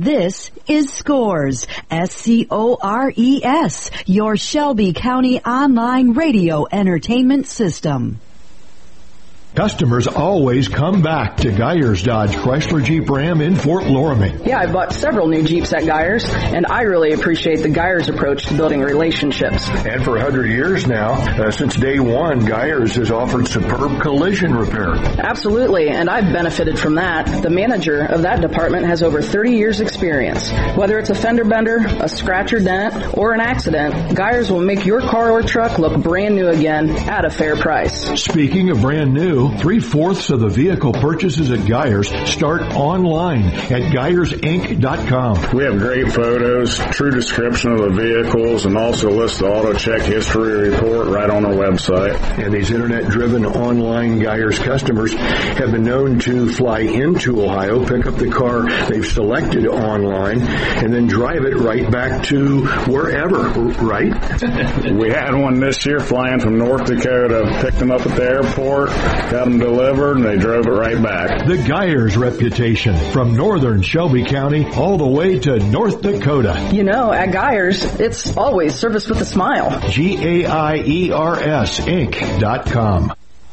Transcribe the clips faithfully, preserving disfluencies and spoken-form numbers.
This is Scores, S C O R E S, your Shelby County online radio entertainment system. Customers always come back to Geyers Dodge Chrysler Jeep Ram in Fort Loramie. Yeah, I bought several new Jeeps at Geyers, and I really appreciate the Geyers approach to building relationships. And for one hundred years now, uh, since day one, Geyers has offered superb collision repair. Absolutely, and I've benefited from that. The manager of that department has over thirty years experience. Whether it's a fender bender, a scratch or dent, or an accident, Geyers will make your car or truck look brand new again at a fair price. Speaking of brand new, three-fourths of the vehicle purchases at Geyers start online at Geyers Inc dot com. We have great photos, true description of the vehicles, and also list the auto check history report right on our website. And these internet-driven online Geyers customers have been known to fly into Ohio, pick up the car they've selected online, and then drive it right back to wherever, right? We had one this year flying from North Dakota, picked them up at the airport, got them delivered, and they drove it right back. The Geyers reputation, from northern Shelby County all the way to North Dakota. You know, at Geyers, it's always service with a smile. G A I E R S Inc dot com.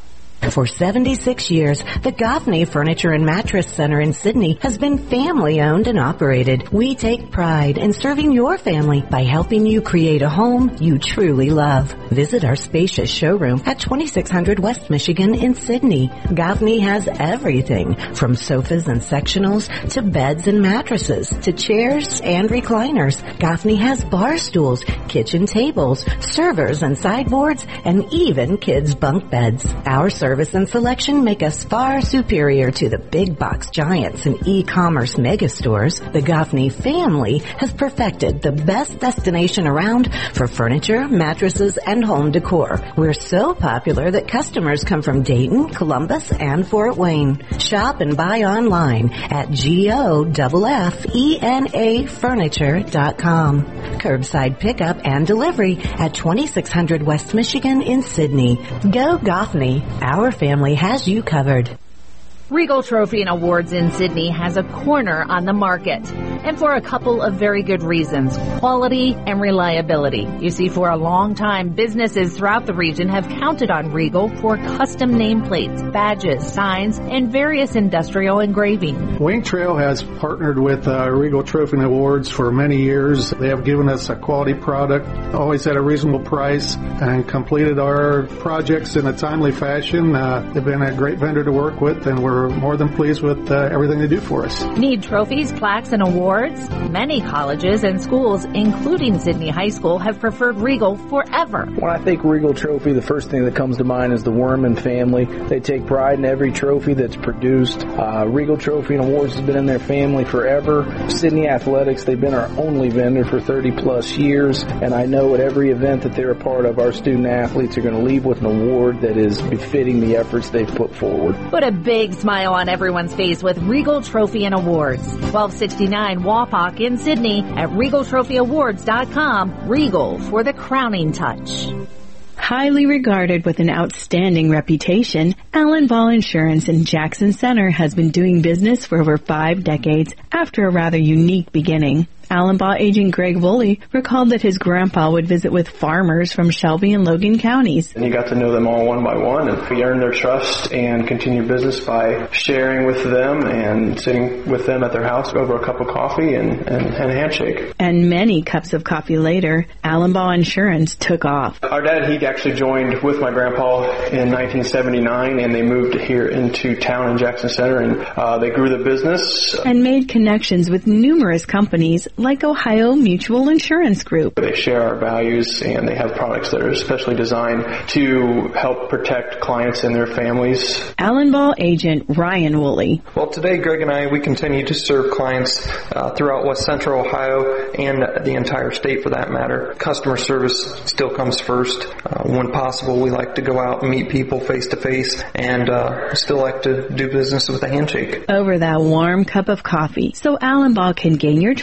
For seventy-six years, the Goffney Furniture and Mattress Center in Sidney has been family-owned and operated. We take pride in serving your family by helping you create a home you truly love. Visit our spacious showroom at twenty-six hundred West Michigan in Sidney. Goffney has everything from sofas and sectionals to beds and mattresses to chairs and recliners. Goffney has bar stools, kitchen tables, servers and sideboards, and even kids' bunk beds. Our service and selection make us far superior to the big box giants and e-commerce megastores. The Goffney family has perfected the best destination around for furniture, mattresses, and home decor. We're so popular that customers come from Dayton, Columbus, and Fort Wayne. Shop and buy online at G O F F E N A furniture dot com. Curbside pickup and delivery at twenty-six hundred West Michigan in Sidney. Go Goffney. Our family has you covered. Regal Trophy and Awards in Sidney has a corner on the market, and for a couple of very good reasons: quality and reliability. You see, for a long time, businesses throughout the region have counted on Regal for custom nameplates, badges, signs, and various industrial engraving. Wayne Trail has partnered with uh, Regal Trophy and Awards for many years. They have given us a quality product, always at a reasonable price, and completed our projects in a timely fashion. Uh, they've been a great vendor to work with, and we're We're more than pleased with uh, everything they do for us. Need trophies, plaques, and awards? Many colleges and schools, including Sidney High School, have preferred Regal forever. When I think Regal Trophy, the first thing that comes to mind is the Worman family. They take pride in every trophy that's produced. Uh, Regal Trophy and Awards has been in their family forever. Sidney Athletics, they've been our only vendor for thirty plus years, and I know at every event that they're a part of, our student athletes are going to leave with an award that is befitting the efforts they've put forward. Put a big smile on everyone's face with Regal Trophy and Awards. twelve sixty-nine Wapak in Sidney at regal trophy awards dot com. Regal for the crowning touch. Highly regarded with an outstanding reputation, Allen Ball Insurance in Jackson Center has been doing business for over five decades after a rather unique beginning. Allen Ball agent Greg Woolley recalled that his grandpa would visit with farmers from Shelby and Logan counties. And you got to know them all one by one, and we earned their trust and continued business by sharing with them and sitting with them at their house over a cup of coffee and, and, and a handshake. And many cups of coffee later, Allen Ball Insurance took off. Our dad, he actually joined with my grandpa in nineteen seventy-nine, and they moved here into town in Jackson Center, and uh, they grew the business. And made connections with numerous companies like Ohio Mutual Insurance Group. They share our values, and they have products that are especially designed to help protect clients and their families. Allen Ball agent Ryan Woolley. Well, today Greg and I, we continue to serve clients uh, throughout West Central Ohio and the entire state for that matter. Customer service still comes first. Uh, when possible, we like to go out and meet people face to face, and uh, still like to do business with a handshake. Over that warm cup of coffee, so Allen Ball can gain your trust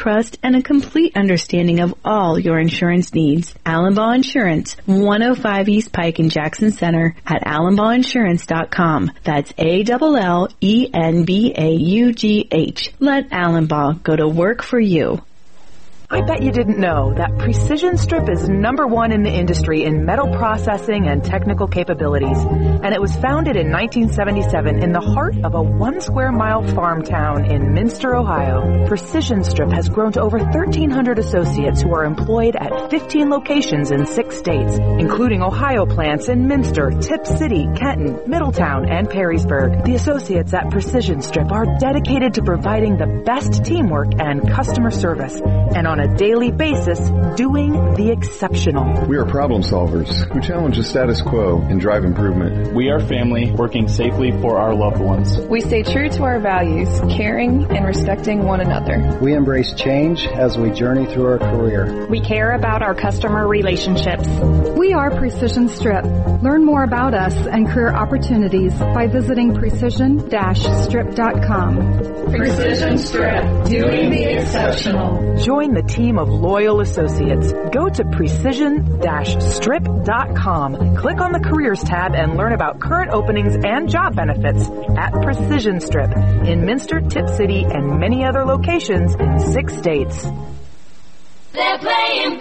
and a complete understanding of all your insurance needs. Allenbaugh Insurance, one oh five East Pike in Jackson Center at allenbaugh insurance dot com. That's A L L E N B A U G H. Let Allenbaugh go to work for you. I bet you didn't know that Precision Strip is number one in the industry in metal processing and technical capabilities. And it was founded in nineteen seventy-seven in the heart of a one square mile farm town in Minster, Ohio. Precision Strip has grown to over thirteen hundred associates who are employed at fifteen locations in six states, including Ohio plants in Minster, Tip City, Kenton, Middletown, and Perrysburg. The associates at Precision Strip are dedicated to providing the best teamwork and customer service, and on a daily basis, doing the exceptional. We are problem solvers who challenge the status quo and drive improvement. We are family working safely for our loved ones. We stay true to our values, caring and respecting one another. We embrace change as we journey through our career. We care about our customer relationships. We are Precision Strip. Learn more about us and career opportunities by visiting precision dash strip dot com. Precision Strip, doing the exceptional. Join the team of loyal associates. Go to precision dash strip dot com. Click on the Careers tab and learn about current openings and job benefits at Precision Strip in Minster, Tip City, and many other locations in six states. They're playing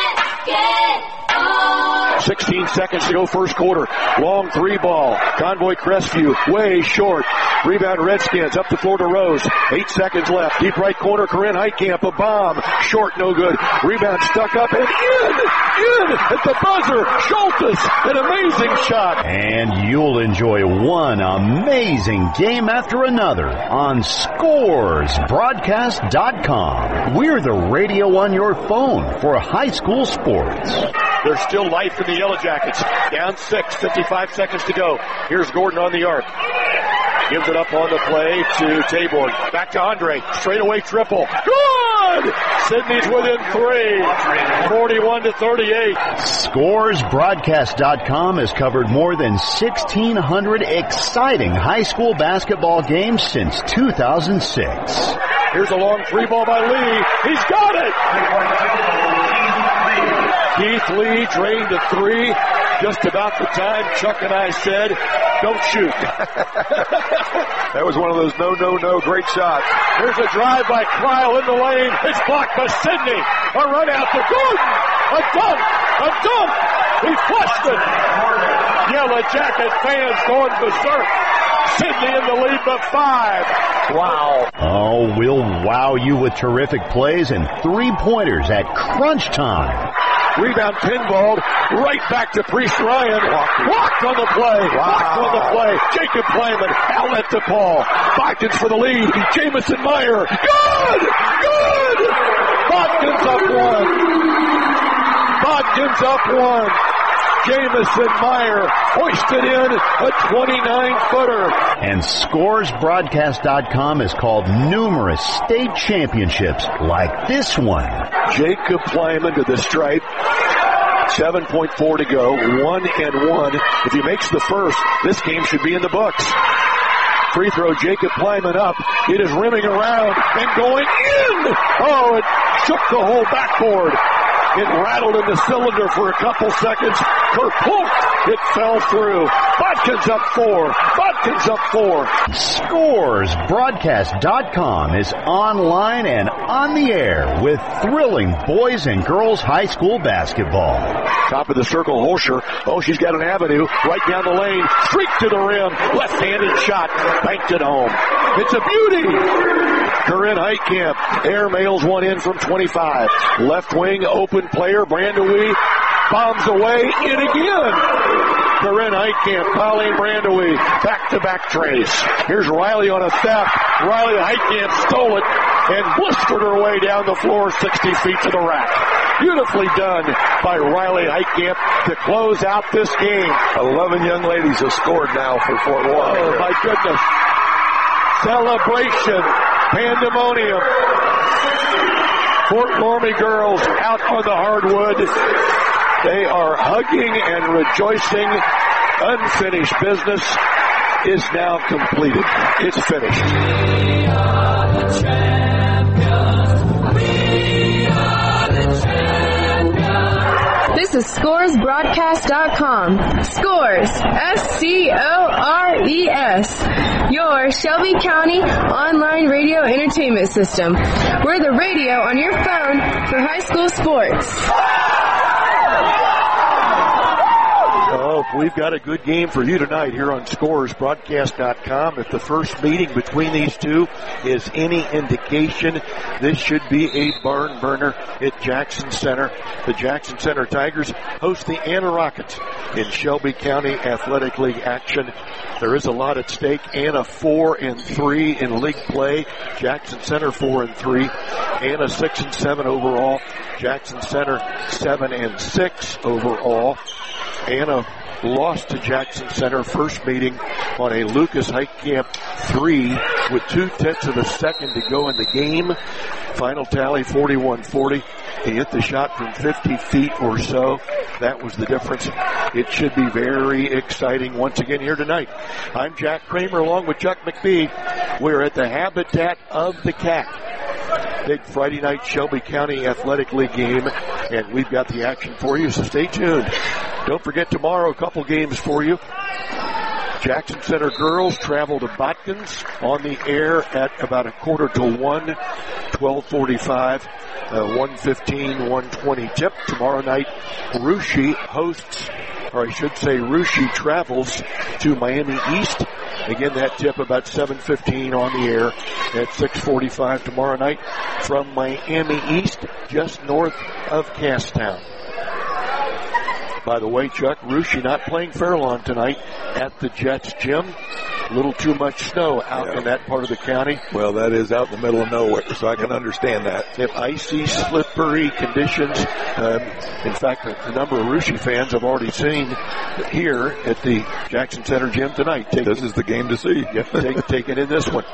basketball. sixteen seconds to go first quarter. Long three ball. Convoy Crestview way short. Rebound Redskins up the floor to Rose. Eight seconds left. Deep right corner. Corinne Heitkamp. A bomb. Short. No good. Rebound stuck up and in. In at the buzzer. Schultes. An amazing shot. And you'll enjoy one amazing game after another on scores broadcast dot com. We're the radio on your phone for high school sports. There's still life in the Yellow Jackets. Down six, fifty-five seconds to go. Here's Gordon on the arc. Gives it up on the play to Taborn. Back to Andre. Straightaway triple. Good! Sydney's within three. forty-one to thirty-eight. scores broadcast dot com has covered more than sixteen hundred exciting high school basketball games since two thousand six. Here's a long three ball by Lee. He's got it! Keith Lee drained a three just about the time Chuck and I said, don't shoot. That was one of those no, no, no great shots. Here's a drive by Krile in the lane. It's blocked by Sidney. A run out to Gordon. A dunk. A dunk. He flushed it. Yellow Jacket fans going berserk. Sidney in the lead by five. Wow. Oh, we'll wow you with terrific plays and three-pointers at crunch time. Rebound pinballed right back to Priest Ryan. Walked on the play. Wow. Walked on the play. Jacob Plyman outlet to Paul. Bodkins for the lead. Jamison Meyer. Good! Good! Bodkins up one. Bodkins up one. Jamison Meyer hoisted in a twenty-nine footer. And scores broadcast dot com has called numerous state championships like this one. Jacob Plyman to the stripe. seven point four to go. One and one. If he makes the first, this game should be in the books. Free throw, Jacob Plyman up. It is rimming around and going in. Oh, it shook the whole backboard. It rattled in the cylinder for a couple seconds. Kerplunk! It fell through. Bodkins up four. Bodkins up four. scores broadcast dot com is online and on the air with thrilling boys and girls high school basketball. Top of the circle, Holscher. Oh, she's got an avenue right down the lane. Streak to the rim. Left-handed shot. Banked it home. It's a beauty. Corinne Heitkamp airmails one in from twenty-five. Left wing, open player, Brandewie bombs away, in again. Corinne Heitkamp, Colleen Brandewie, back-to-back trace. Here's Riley on a theft. Riley Heitkamp stole it and blistered her way down the floor sixty feet to the rack. Beautifully done by Riley Heitkamp to close out this game. Eleven young ladies have scored now for Fort Walker. Oh, my goodness. Celebration. Pandemonium. Fort Laramie girls out on the hardwood. They are hugging and rejoicing. Unfinished business is now completed. It's finished. We are the champions. This is Scores Broadcast dot com. Scores, S C O R E S. Your Shelby County online radio entertainment system. We're the radio on your phone for high school sports. Oh, we've got a good game for you tonight here on Scores Broadcast dot com. If the first meeting between these two is any indication, this should be a barn burner at Jackson Center. The Jackson Center Tigers host the Anna Rockets in Shelby County Athletic League action. There is a lot at stake. Anna four and three in league play. Jackson Center four and three. Anna six and seven overall. Jackson Center seven and six overall. Anna lost to Jackson Center first meeting on a Lucas Heitkamp three with two tenths of a second to go in the game. Final tally forty-one forty. He hit the shot from fifty feet or so. That was the difference. It should be very exciting once again here tonight. I'm Jack Kramer along with Chuck McBee. We're at the Habitat of the Cat. Big Friday night Shelby County Athletic League game, and we've got the action for you, so stay tuned. Don't forget tomorrow, a couple games for you. Jackson Center girls travel to Botkins on the air at about a quarter to one, twelve forty-five, uh, one fifteen, one twenty tip. Tomorrow night, Russia hosts, or I should say Russia travels to Miami East. Again, that tip about seven fifteen on the air at six forty-five tomorrow night from Miami East, just north of Casstown. By the way, Chuck, Russia not playing Fairlawn tonight at the Jets gym. A little too much snow out yeah. in that part of the county. Well, that is out in the middle of nowhere, so I can understand that. They have icy, slippery conditions. Um, in fact, a, a number of Russia fans have already seen here at the Jackson Center gym tonight. Take, this is the game to see. Yep, take, take it in this one.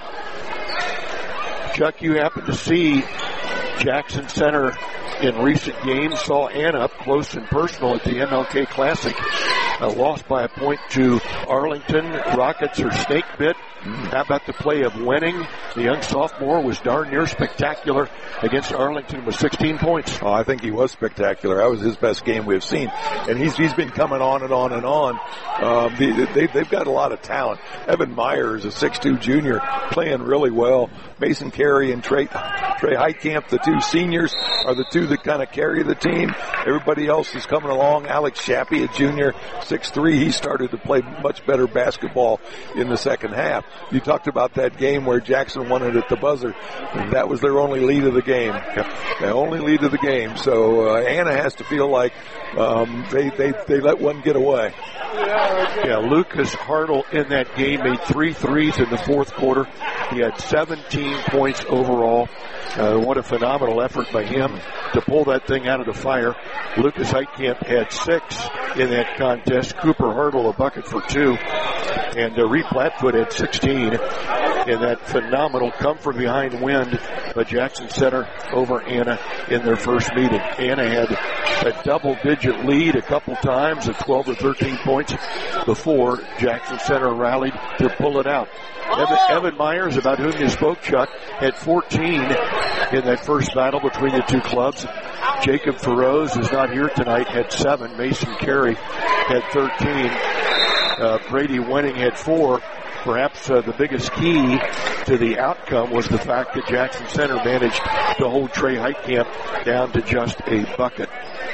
Chuck, you happen to see Jackson Center in recent games, saw Anna up close and personal at the M L K Classic. Uh, lost by a point to Arlington. Rockets are snake bit. How about the play of Wenning? The young sophomore was darn near spectacular against Arlington with sixteen points. Oh, I think he was spectacular. That was his best game we've seen. And he's he's been coming on and on and on. Um, they, they, they've got a lot of talent. Evan Myers, a six two junior, playing really well. Mason Carey and Trey, Trey Heitkamp, the two seniors, are the two that kind of carry the team. Everybody else is coming along. Alex Shappy, a junior, six three, he started to play much better basketball in the second half. You talked about that game where Jackson won it at the buzzer. That was their only lead of the game. The only lead of the game. So uh, Anna has to feel like um, they, they, they let one get away. Yeah, Lucas Hartle in that game made three threes in the fourth quarter. He had seventeen points overall. Uh, what a phenomenal effort by him to pull that thing out of the fire. Lucas Heitkamp had six in that contest. Cooper Hartle a bucket for two. And uh, Reed Platfoot had sixteen in that phenomenal come from behind win by Jackson Center over Anna in their first meeting. Anna had a double-digit lead a couple times at twelve or thirteen points before Jackson Center rallied to pull it out. Evan, Evan Myers, about whom you spoke, Chuck, had fourteen in that first battle between the two clubs. Jacob Feroz is not here tonight, had seven. Mason Carey had thirteen. Uh, Brady Wenning had four. Perhaps uh, the biggest key to the outcome was the fact that Jackson Center managed to hold Trey Heitkamp down to just a bucket.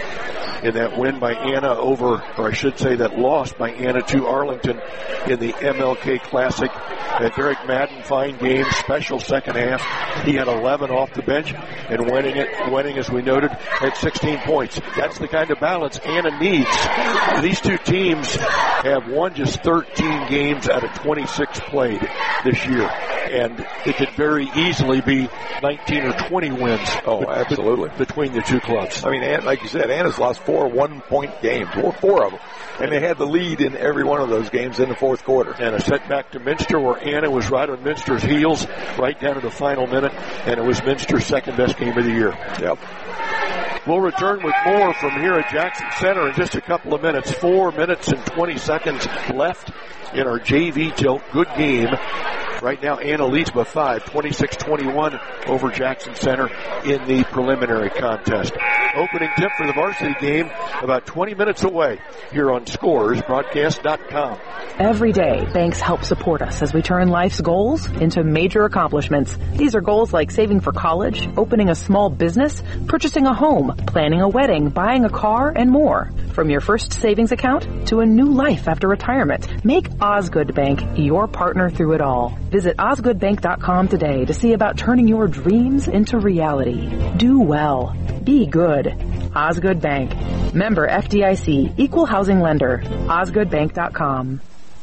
In that win by Anna over, or I should say that loss by Anna to Arlington in the M L K Classic. And Derek Madden, fine game, special second half. He had eleven off the bench, and winning it, winning as we noted, had sixteen points. That's the kind of balance Anna needs. These two teams have won just thirteen games out of twenty-six played this year. And it could very easily be nineteen or twenty wins. Oh, absolutely. Between the two clubs. I mean, like you said, Anna's lost four one-point games, four, four of them. And they had the lead in every one of those games in the fourth quarter. And a setback to Minster where Anna was right on Minster's heels right down to the final minute, and it was Minster's second best game of the year. Yep. We'll return with more from here at Jackson Center in just a couple of minutes. Four minutes and twenty seconds left in our J V tilt. Good game Right now, Anna leads by five, twenty-six twenty-one over Jackson Center in the preliminary contest. Opening tip for the varsity game about twenty minutes away here on Scores Broadcast dot com. Every day, banks help support us as we turn life's goals into major accomplishments. These are goals like saving for college, opening a small business, purchasing a home, planning a wedding, buying a car, and more. From your first savings account to a new life after retirement, make Osgood Bank your partner through it all. Visit osgood bank dot com today to see about turning your dreams into reality. Do well. Be good. Osgood Bank. Member F D I C. Equal housing lender. osgood bank dot com.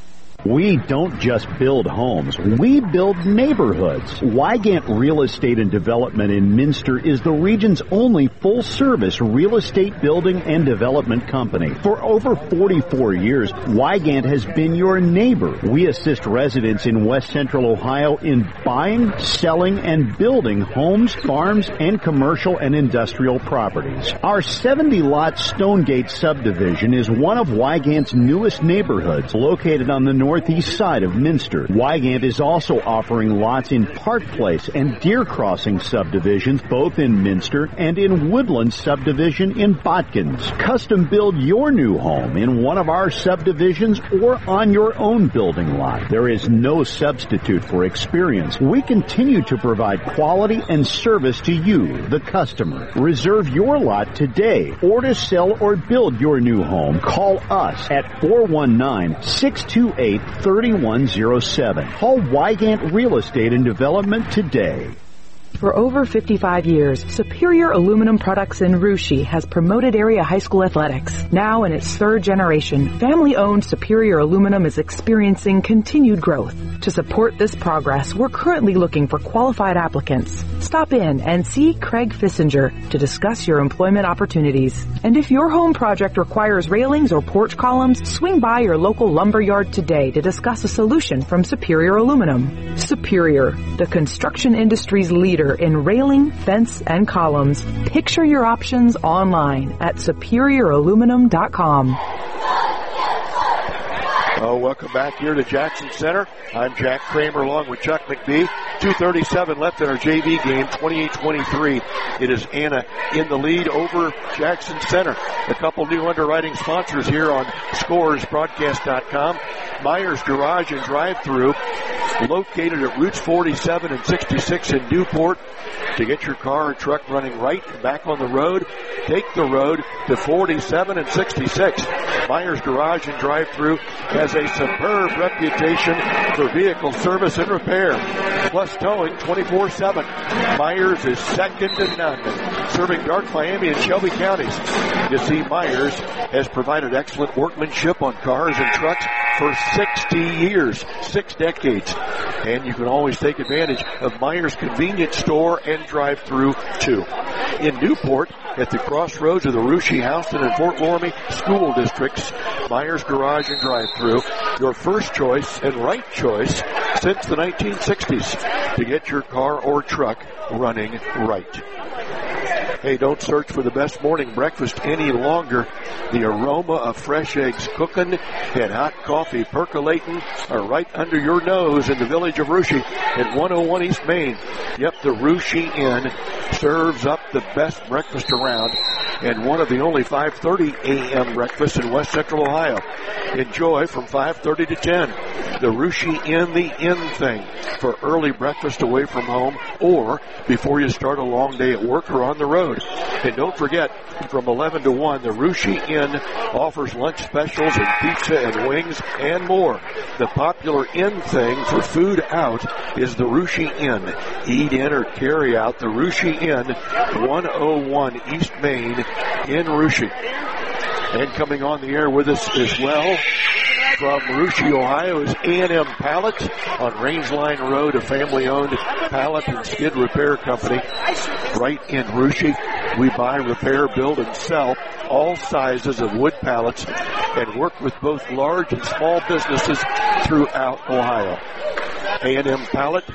We don't just build homes, we build neighborhoods. Wygant Real Estate and Development in Minster is the region's only full-service real estate building and development company. For over forty-four years, Wygant has been your neighbor. We assist residents in West Central Ohio in buying, selling, and building homes, farms, and commercial and industrial properties. Our seventy-lot Stonegate subdivision is one of Wygant's newest neighborhoods, located on the north northeast side of Minster. Wygant is also offering lots in Park Place and Deer Crossing subdivisions, both in Minster, and in Woodland subdivision in Botkins. Custom build your new home in one of our subdivisions or on your own building lot. There is no substitute for experience. We continue to provide quality and service to you, the customer. Reserve your lot today, or to sell or build your new home, call us at four one nine, six two eight, three one zero seven. Call Wygant Real Estate and Development today. For over fifty-five years, Superior Aluminum Products in Russia has promoted area high school athletics. Now in its third generation, family-owned Superior Aluminum is experiencing continued growth. To support this progress, we're currently looking for qualified applicants. Stop in and see Craig Fissinger to discuss your employment opportunities. And if your home project requires railings or porch columns, swing by your local lumber yard today to discuss a solution from Superior Aluminum. Superior, the construction industry's leader in railing, fence, and columns. Picture your options online at superior aluminum dot com. Oh, welcome back here to Jackson Center. I'm Jack Kramer along with Chuck McBee. two thirty-seven left in our J V game, twenty-eight twenty-three. It is Anna in the lead over Jackson Center. A couple new underwriting sponsors here on Scores Broadcast dot com. Myers Garage and Drive-Thru, located at routes forty-seven and sixty-six in Newport. To get your car or truck running right and back on the road, take the road to forty-seven and sixty-six. Myers Garage and Drive-Thru has a superb reputation for vehicle service and repair, plus towing twenty-four seven. Myers is second to none, serving Dark Miami and Shelby counties. You see, Myers has provided excellent workmanship on cars and trucks for sixty years, six decades. And you can always take advantage of Myers Convenience Store and Drive-Thru too. In Newport, at the crossroads of the Russia, Houston, and Fort Loramie school districts, Myers Garage and Drive-Thru, your first choice and right choice since the nineteen sixties to get your car or truck running right. Hey, don't search for the best morning breakfast any longer. The aroma of fresh eggs cooking and hot coffee percolating are right under your nose in the village of Russia at one oh one East Main. Yep, the Russia Inn serves up the best breakfast around and one of the only five thirty a.m. breakfasts in West Central Ohio. Enjoy from five thirty to ten. The Russia Inn, the Inn thing, for early breakfast away from home or before you start a long day at work or on the road. And don't forget, from eleven to one, the Russia Inn offers lunch specials and pizza and wings and more. The popular Inn thing for food out is the Russia Inn. Eat in or carry out the Russia Inn, one oh one East Main in Russia. And coming on the air with us as well from Russia, Ohio, is A and M Pallet on Rangeline Road, a family-owned pallet and skid repair company right in Russia. We buy, repair, build, and sell all sizes of wood pallets and work with both large and small businesses throughout Ohio. A and M Pallet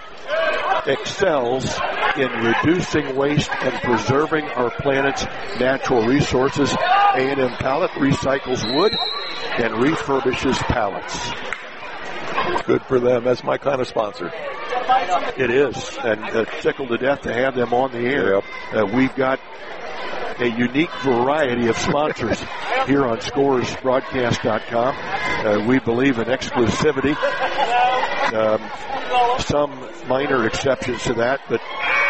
excels in reducing waste and preserving our planet's natural resources. A and M Pallet recycles wood and refurbishes pallets. Good for them. That's my kind of sponsor. It is, and uh, tickled to death to have them on the air. Yep. Uh, we've got a unique variety of sponsors here on Scores Broadcast dot com. Uh, we believe in exclusivity. Um, some minor exceptions to that, but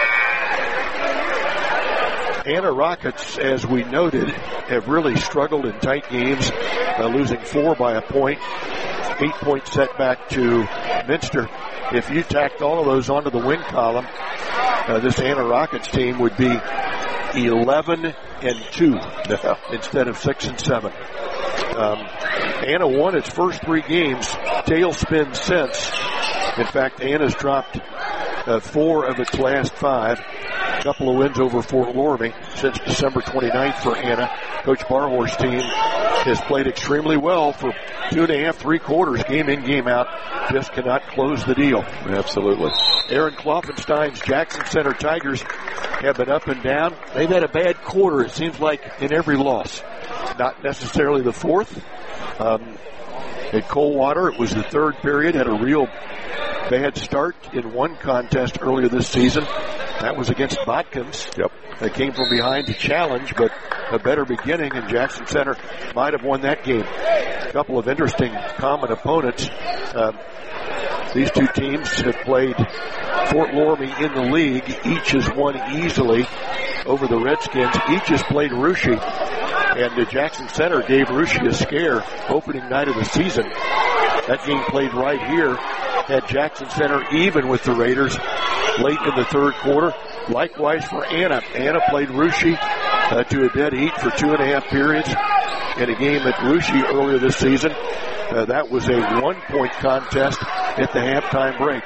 Anna Rockets, as we noted, have really struggled in tight games, uh, losing four by a point, eight-point setback to Minster. If you tacked all of those onto the win column, uh, this Anna Rockets team would be eleven and two instead of six and seven. Um, Anna won its first three games, tailspin since. In fact, Anna's dropped uh, four of its last five. A couple of wins over Fort Loramie since December twenty-ninth for Anna. Coach Barhor's team has played extremely well for two and a half, three quarters, game in, game out. Just cannot close the deal. Absolutely. Aaron Klopfenstein's Jackson Center Tigers have been up and down. They've had a bad quarter, it seems like, in every loss. Not necessarily the fourth. Um, at Coldwater, it was the third period, had a real bad start in one contest earlier this season. That was against Botkins. Yep. They came from behind to challenge, but a better beginning, and Jackson Center might have won that game. A couple of interesting common opponents. Uh, these two teams have played Fort Loramie in the league. Each has won easily over the Redskins. Each has played Russia. And the Jackson Center gave Russia a scare opening night of the season. That game played right here. Had Jackson Center even with the Raiders late in the third quarter. Likewise for Anna. Anna played Russia uh, to a dead heat for two and a half periods in a game at Russia earlier this season. Uh, that was a one-point contest at the halftime break.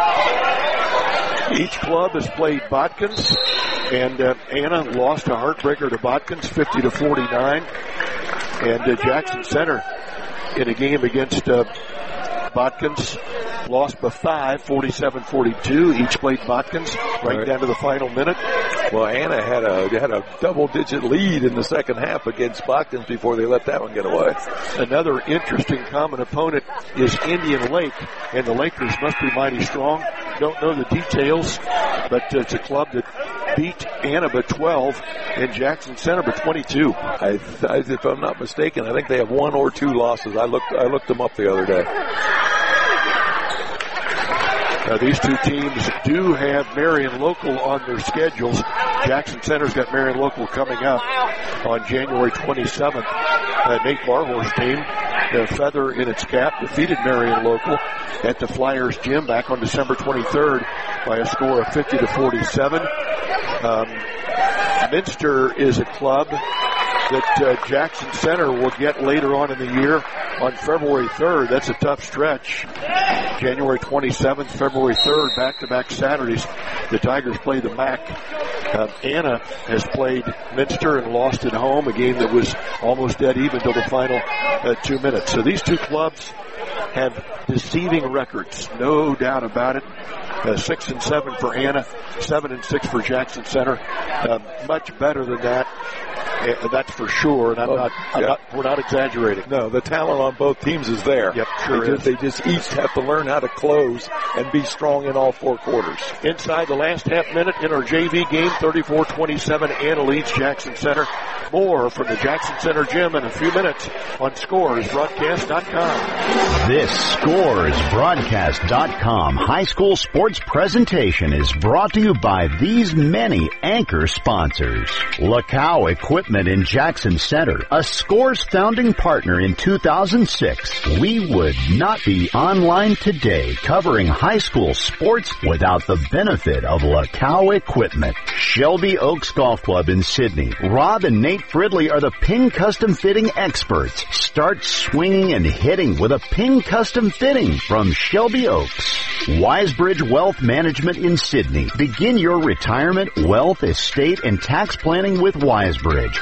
Each club has played Botkins, and uh, Anna lost a heartbreaker to Botkins, fifty to forty-nine. And uh, Jackson Center in a game against uh, Botkins lost by five, forty-seven forty-two. Each played Botkins right, right down to the final minute. Well, Anna had a had a double-digit lead in the second half against Botkins before they let that one get away. Another interesting common opponent is Indian Lake, and the Lakers must be mighty strong. Don't know the details, but uh, it's a club that beat Anna by twelve and Jackson Center by twenty-two. I, I, if I'm not mistaken, I think they have one or two losses. I looked I looked them up the other day. Now, these two teams do have Marion Local on their schedules. Jackson Center's got Marion Local coming up on January twenty-seventh. Uh, Nate Barhor's team, the feather in its cap, defeated Marion Local at the Flyers Gym back on December twenty-third by a score of fifty to forty-seven. Um, Minster is a club that uh, Jackson Center will get later on in the year on February third. That's a tough stretch. January twenty-seventh, February third, back-to-back Saturdays. The Tigers play the M A C. Uh, Anna has played Minster and lost at home, a game that was almost dead even till the final uh, two minutes. So these two clubs have deceiving records, no doubt about it. Uh, six and seven for Anna, seven and six for Jackson Center. Uh, much better than that. Uh, that's for sure, and I'm oh, not, I'm yeah. not, we're not exaggerating. No, the talent on both teams is there. Yep, sure they is. Just, they just each have to learn how to close and be strong in all four quarters. Inside the last half minute in our J V game, thirty-four twenty-seven, Anna leads Jackson Center. More from the Jackson Center Gym in a few minutes on Scores Broadcast dot com. This Scores Broadcast dot com high school sports presentation is brought to you by these many anchor sponsors. Lacow Equipment in Jackson Center, a Scores founding partner in two thousand six. We would not be online today covering high school sports without the benefit of Lacow Equipment. Shelby Oaks Golf Club in Sydney. Rob and Nate Fridley are the Ping Custom Fitting experts. Start swinging and hitting with a Ping Custom Fitting from Shelby Oaks. Wisebridge Wealth Management in Sydney. Begin your retirement, wealth, estate, and tax planning with Wisebridge.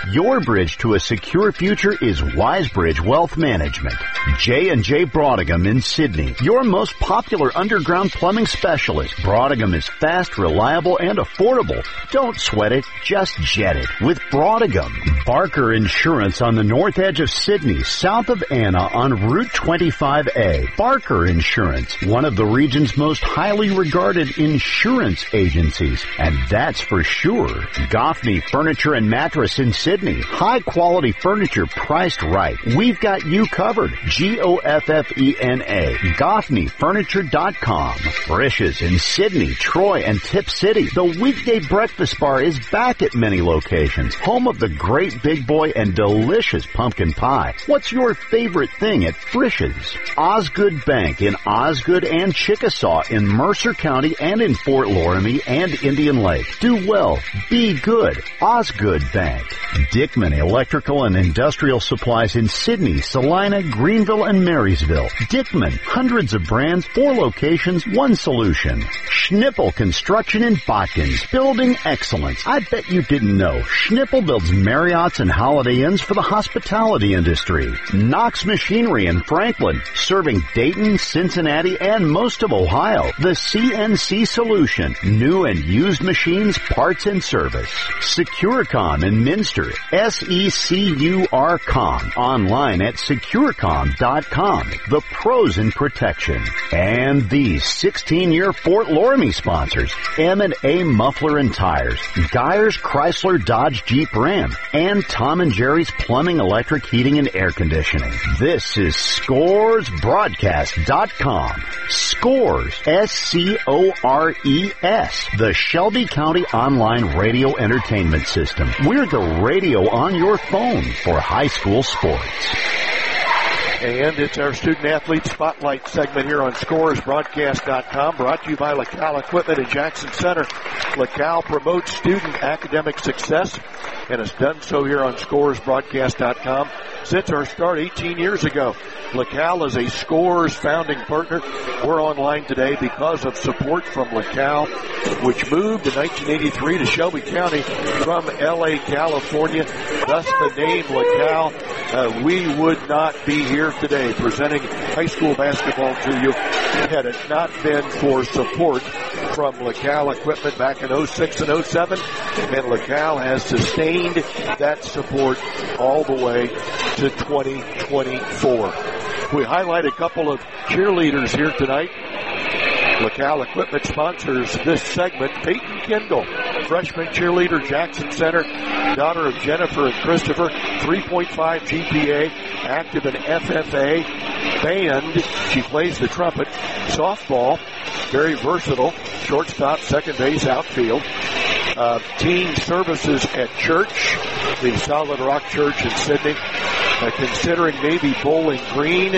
Your bridge to a secure future is Wisebridge Wealth Management. J and J Broadham in Sydney, your most popular underground plumbing specialist. Broadham is fast, reliable, and affordable. Don't sweat it, just jet it with Broadham. Barker Insurance on the north edge of Sydney, south of Anna on Route twenty-five A. Barker Insurance, one of the region's most highly regarded insurance agencies, and that's for sure. Goffney Furniture and Mattress in Sydney, high quality furniture priced right. We've got you covered. G O F F E N A, Goffney Furniture dot com. Frisch's in Sydney, Troy, and Tip City. The weekday breakfast bar is back at many locations, home of the great big boy and delicious pumpkin pie. What's your favorite thing at Frisch's? Osgood Bank in Osgood and Chickasaw in Mercer County and in Fort Loramie and Indian Lake. Do well. Be good. Osgood Bank. Dickman Electrical and Industrial Supplies in Sydney, Salina, Greenville, and Marysville. Dickman. Hundreds of brands, four locations, one solution. Schnippel Construction in Botkins. Building excellence. I bet you didn't know. Schnippel builds Marriotts and Holiday Inns for the hospitality industry. Knox Machinery in Franklin, serving Dayton, Cincinnati, and most of Ohio. The C N C Solution. New and used machines, parts, and service. Securicom in Minster. S E C U R com. Online at securicom dot com. The pros in protection. And these sixteen-year Fort Loramie sponsors. M and A Muffler and Tires. Geyers Chrysler Dodge Jeep Ram. And Tom and Jerry's Plumbing, Electric, Heating, and Air Conditioning. This is Scores Broadcast dot com. Scores, S C O R E S. The Shelby County Online Radio Entertainment System. We're the radio on your phone for high school sports. And it's our Student Athlete Spotlight segment here on Scores Broadcast dot com, brought to you by LaCal Equipment in Jackson Center. LaCal promotes student academic success and has done so here on Scores Broadcast dot com since our start eighteen years ago. LaCal is a Scores founding partner. We're online today because of support from LaCal, which moved in nineteen eighty-three to Shelby County from L A, California. Thus the name LaCal. Uh, we would not be here today presenting high school basketball to you had it not been for support from LaCal Equipment back in oh six and oh seven, and LaCal has sustained that support all the way to twenty twenty-four. We highlight a couple of cheerleaders here tonight. LaCal Equipment sponsors this segment. Peyton Kendall, freshman cheerleader, Jackson Center, daughter of Jennifer and Christopher, three point five G P A, active in F F A, band, she plays the trumpet, softball, very versatile, shortstop, second base, outfield, uh, teen services at church, the Solid Rock Church in Sydney, uh, considering maybe Bowling Green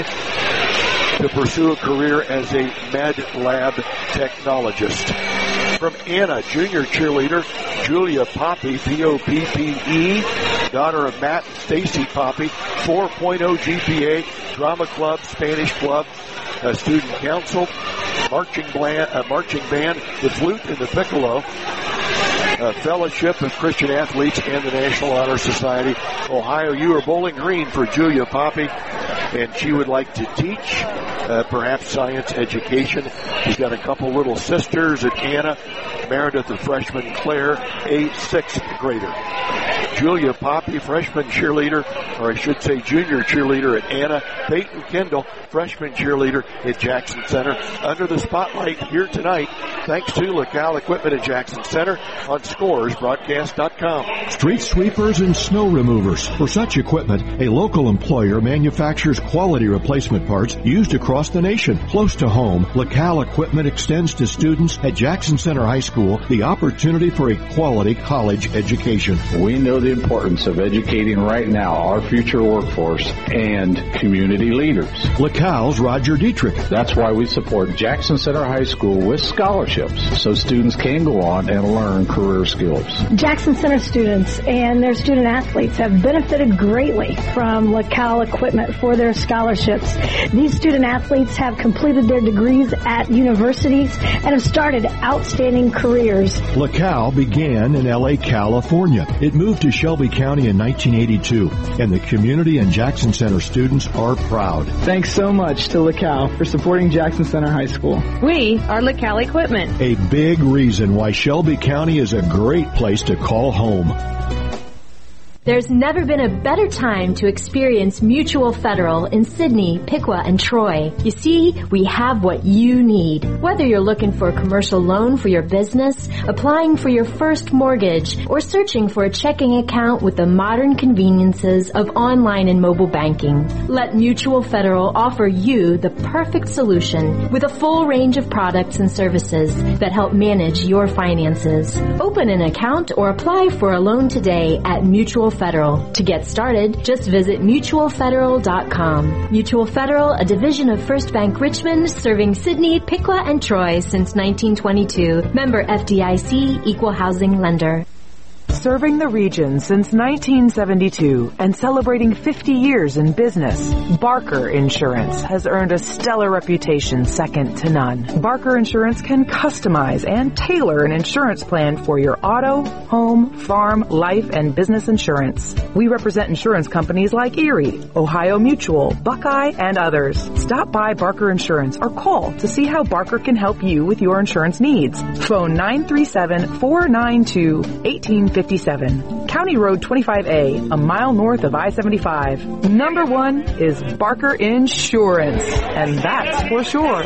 to pursue a career as a med lab technologist. From Anna, junior cheerleader, Julia Poppy, P O P P E, daughter of Matt and Stacy Poppy, four point oh G P A, drama club, Spanish club, uh, student council, marching band, uh, marching band, the flute and the piccolo, uh, fellowship of Christian athletes, and the National Honor Society. Ohio U or Bowling Green for Julia Poppy, and she would like to teach, uh, perhaps science education. She's got a couple little sisters at Anna, Meredith, a freshman, Claire, a sixth grader. Julia Poppy, freshman cheerleader, or I should say junior cheerleader at Anna. Peyton Kendall, freshman cheerleader at Jackson Center. Under the spotlight here tonight, thanks to LaCal Equipment at Jackson Center on Scores Broadcast dot com. Street sweepers and snow removers. For such equipment, a local employer manufactures quality replacement parts used across the nation. Close to home, LaCal Equipment extends to students at Jackson Center High School the opportunity for a quality college education. We know the importance of educating right now our future workforce and community leaders. LaCal's Roger Dietrich. That's why we support Jackson Center High School with scholarships so students can go on and learn career skills. Jackson Center students and their student athletes have benefited greatly from LaCal Equipment for their scholarships. These student athletes have completed their degrees at universities and have started outstanding careers. LaCal began in L A, California. It moved to Shelby County in nineteen eighty-two, and the community and Jackson Center students are proud. Thanks so much to LaCal for supporting Jackson Center High School. We are LaCal Equipment. A big reason why Shelby County is a great place to call home. There's never been a better time to experience Mutual Federal in Sidney, Piqua, and Troy. You see, we have what you need. Whether you're looking for a commercial loan for your business, applying for your first mortgage, or searching for a checking account with the modern conveniences of online and mobile banking, let Mutual Federal offer you the perfect solution with a full range of products and services that help manage your finances. Open an account or apply for a loan today at Mutual Federal. To get started, just visit mutual federal dot com. Mutual Federal, a division of First Bank Richmond, serving Sidney, Piqua, and Troy since nineteen twenty-two. Member F D I C, Equal Housing Lender. Serving the region since nineteen seventy-two and celebrating fifty years in business, Barker Insurance has earned a stellar reputation second to none. Barker Insurance can customize and tailor an insurance plan for your auto, home, farm, life, and business insurance. We represent insurance companies like Erie, Ohio Mutual, Buckeye, and others. Stop by Barker Insurance or call to see how Barker can help you with your insurance needs. Phone nine three seven, four nine two, one eight five seven. County Road twenty-five A, a mile north of I seventy-five. Number one is Barker Insurance, and that's for sure.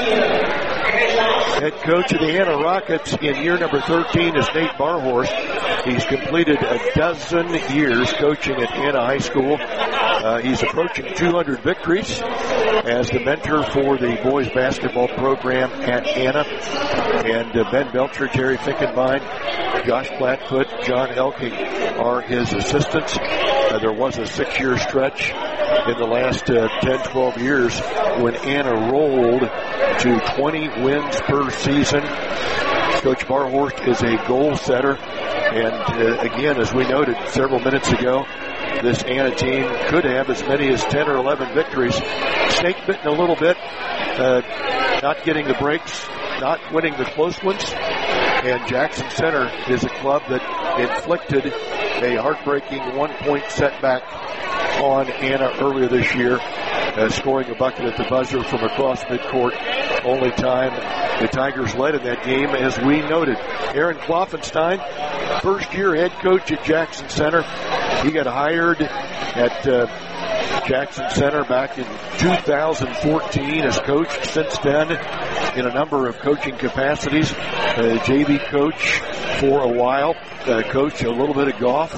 Head coach of the Anna Rockets in year number thirteen is Nate Barhorst. He's completed a dozen years coaching at Anna High School. Uh, he's approaching two hundred victories as the mentor for the boys basketball program at Anna. And uh, Ben Belcher, Terry Finkenbein, Josh Blackfoot, John Elking are his assistants. Uh, there was a six-year stretch in the last uh, ten, twelve years when Anna rolled to twenty wins per season. Coach Barhorst is a goal setter. And uh, again, as we noted several minutes ago, this Anna team could have as many as ten or eleven victories. Snake bitten a little bit, uh, not getting the breaks, not winning the close ones. And Jackson Center is a club that inflicted a heartbreaking one-point setback on Anna earlier this year, uh, scoring a bucket at the buzzer from across midcourt. Only time the Tigers led in that game, as we noted. Aaron Kloffenstein, first-year head coach at Jackson Center. He got hired at uh, Jackson Center back in two thousand fourteen, has coached since then in a number of coaching capacities. Uh, J V coach for a while, uh, coached a little bit of golf.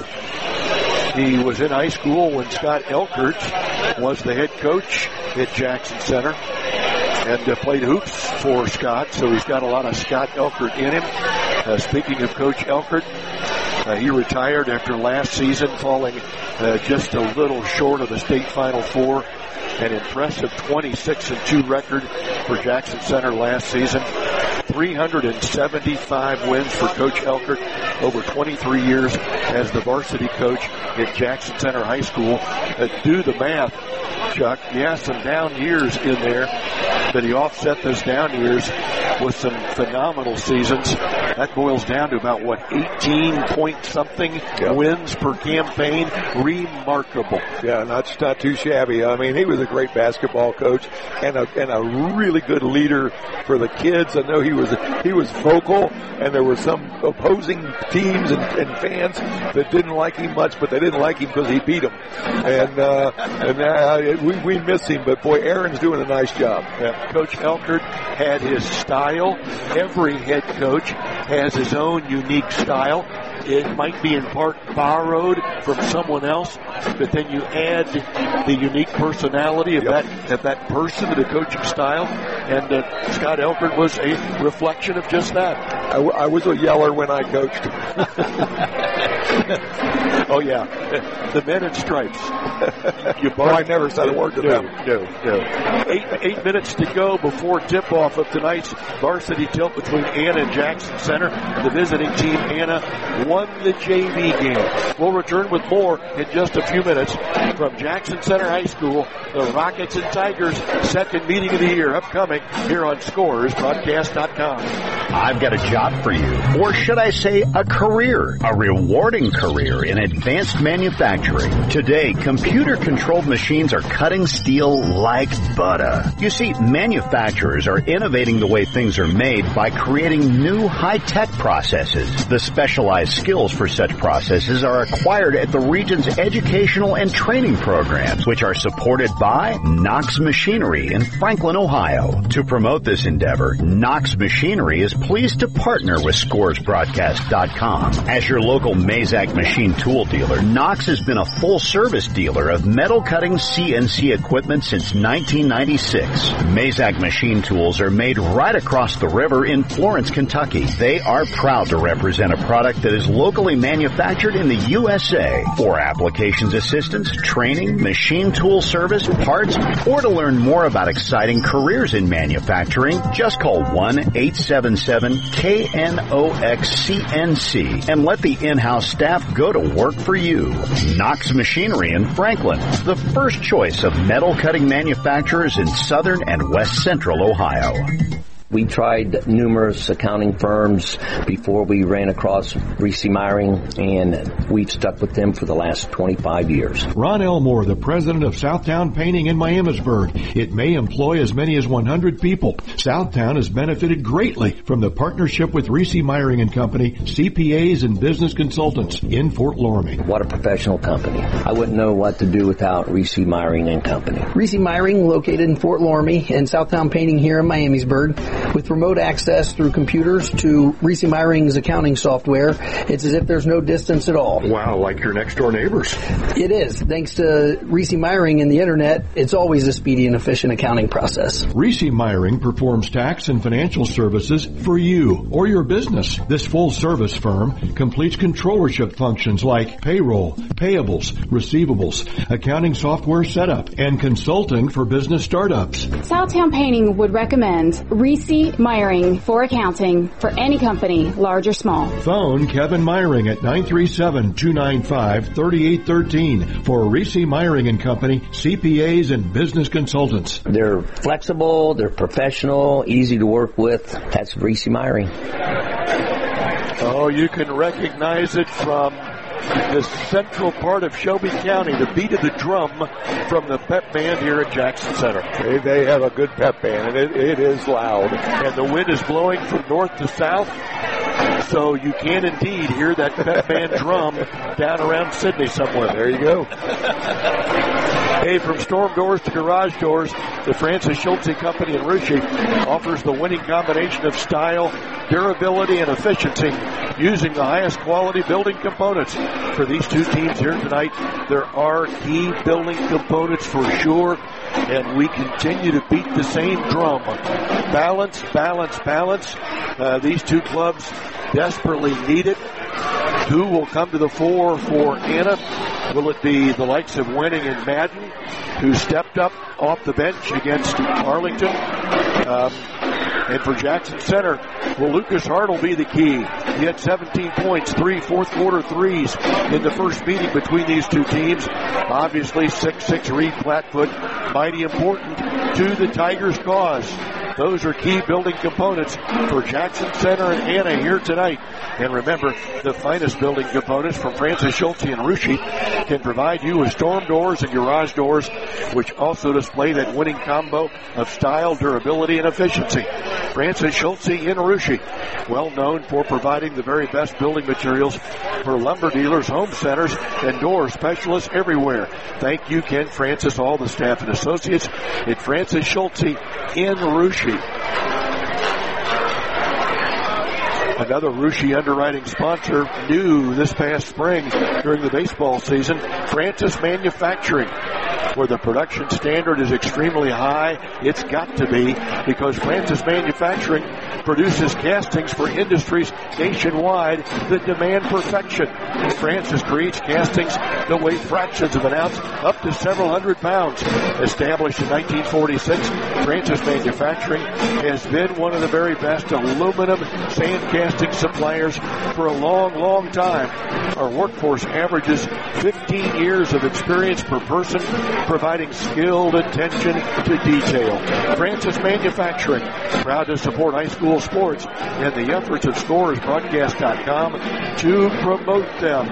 He was in high school when Scott Elkert was the head coach at Jackson Center and uh, played hoops for Scott, so he's got a lot of Scott Elkert in him. Uh, speaking of Coach Elkert, uh, he retired after last season, falling uh, just a little short of the state Final Four. An impressive twenty-six and two record for Jackson Center last season. three hundred seventy-five wins for Coach Elkert over twenty-three years as the varsity coach at Jackson Center High School. Uh, do the math, Chuck. Yeah, some down years in there, but he offset those down years with some phenomenal seasons. That boils down to about, what, eighteen point something yep. wins per campaign. Remarkable. Yeah, not, not too shabby. I mean, he was a great basketball coach and a, and a really good leader for the kids. I know he was, he was vocal, and there were some opposing teams and, and fans that didn't like him much, but they didn't like him because he beat them. And, uh, and, uh, we, we miss him, but boy, Aaron's doing a nice job. Yeah. Coach Elkert had his style. Every head coach has his own unique style. It might be in part borrowed from someone else, but then you add the unique personality of yep. that of that person to the coaching style. And uh, Scott Elkert was a reflection of just that. I, w- I was a yeller when I coached. Oh yeah, the men in stripes. You well, I never said a word to no, them. No, no. Eight, eight minutes to go before tip-off of tonight's varsity tilt between Anna and Jackson Center. The visiting team, Anna, won the J V game. We'll return with more in just a few minutes from Jackson Center High School. The Rockets and Tigers second meeting of the year upcoming here on Scores Broadcast dot com. I've got a job for you. Or should I say a career, a rewarding career in advanced manufacturing. Today, computer-controlled machines are cutting steel like butter. You see, manufacturers are innovating the way things are made by creating new high-tech processes. The specialized skills for such processes are acquired at the region's educational and training programs, which are supported by Knox Machinery in Franklin, Ohio. To promote this endeavor, Knox Machinery is pleased to partner with Scores Broadcast dot com. As your local Mazak machine tool dealer, Knox has been a full-service dealer of metal-cutting C N C equipment since nineteen ninety-six. Mazak machine tools are made right across the river in Florence, Kentucky. They are proud to represent a product that is locally manufactured in the U S A. For applications assistance, training, machine tool service, parts, or to learn more about exciting careers in manufacturing, just call one eight seven seven K N O X C N C and let the in-house staff go to work for you. Knox Machinery in Franklin, the first choice of metal cutting manufacturers in southern and west central Ohio. We tried numerous accounting firms before we ran across Reese Meyering, and we've stuck with them for the last twenty-five years. Ron Elmore, the president of Southtown Painting in Miamisburg. It may employ as many as one hundred people. Southtown has benefited greatly from the partnership with Reese Meyering and Company, C P As and business consultants in Fort Loramie. What a professional company. I wouldn't know what to do without Reese Meyering and Company. Reese Meyering, located in Fort Loramie, and Southtown Painting here in Miamisburg. With remote access through computers to Reese Meyering's accounting software, it's as if there's no distance at all. Wow, like your next door neighbors. It is. Thanks to Reese Meyering and the internet, it's always a speedy and efficient accounting process. Reese Meyering performs tax and financial services for you or your business. This full-service firm completes controllership functions like payroll, payables, receivables, accounting software setup, and consulting for business startups. Southtown Painting would recommend Reese Meyering for accounting for any company, large or small. Phone Kevin Meyering at nine three seven, two nine five, three eight one three for Reese Meyering and Company, C P As and business consultants. They're flexible, they're professional, easy to work with. That's Reese Meyering. Oh, you can recognize it from the central part of Shelby County, the beat of the drum from the pep band here at Jackson Center. They, they have a good pep band, and it, it is loud. And the wind is blowing from north to south, so you can indeed hear that pep band drum down around Sydney somewhere. There you go. Hey, from storm doors to garage doors, the Francis Schultze Company in Russia offers the winning combination of style, durability, and efficiency using the highest quality building components. For these two teams here tonight, there are key building components for sure, and we continue to beat the same drum. Balance, balance, balance. Uh, these two clubs desperately need it. Who will come to the fore for Anna? Will it be the likes of Wenning and Madden, who stepped up off the bench against Arlington? Um, and for Jackson Center, will Lucas Hartle be the key? He had seventeen points, three fourth quarter threes in the first meeting between these two teams. Obviously, six six Reed Flatfoot, mighty important to the Tigers' cause. Those are key building components for Jackson Center and Anna here tonight. And remember, the finest building components from Francis Schultze and Russia can provide you with storm doors and garage doors, which also display that winning combo of style, durability, and efficiency. Francis Schultze in Russia, well known for providing the very best building materials for lumber dealers, home centers, and door specialists everywhere. Thank you, Ken Francis, all the staff and associates at Francis Schultze in Russia. Another Russia underwriting sponsor, new this past spring during the baseball season, Francis Manufacturing, where the production standard is extremely high. It's got to be, because Francis Manufacturing produces castings for industries nationwide that demand perfection. Francis creates castings that weigh fractions of an ounce up to several hundred pounds. Established in nineteen forty-six, Francis Manufacturing has been one of the very best aluminum sand casting suppliers for a long, long time. Our workforce averages fifteen years of experience per person providing skilled attention to detail. Francis Manufacturing, proud to support high school sports and the efforts of Scores Broadcast dot com to promote them.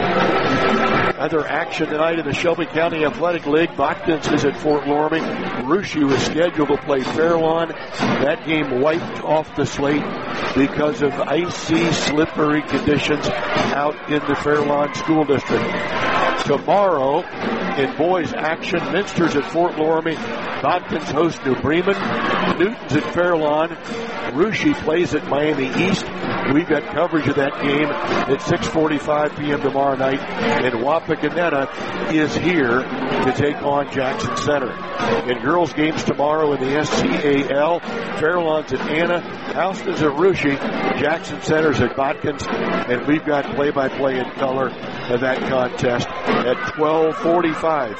Other action tonight in the Shelby County Athletic League. Botkin's is at Fort Loramie. Russia was scheduled to play Fairlawn. That game wiped off the slate because of icy, slippery conditions out in the Fairlawn School District. Tomorrow, in boys action, Minster's at Fort Loramie. Botkin's host New Bremen. Newton's at Fairlawn. Russia plays at Miami East. We've got coverage of that game at six forty-five p.m. tomorrow night. And Wapakoneta is here to take on Jackson Center. In girls games tomorrow in the S C A L, Fairlawn's at Anna, Houston's at Russia, Jackson Center's at Botkin's, and we've got play-by-play in color of that contest at twelve forty-five.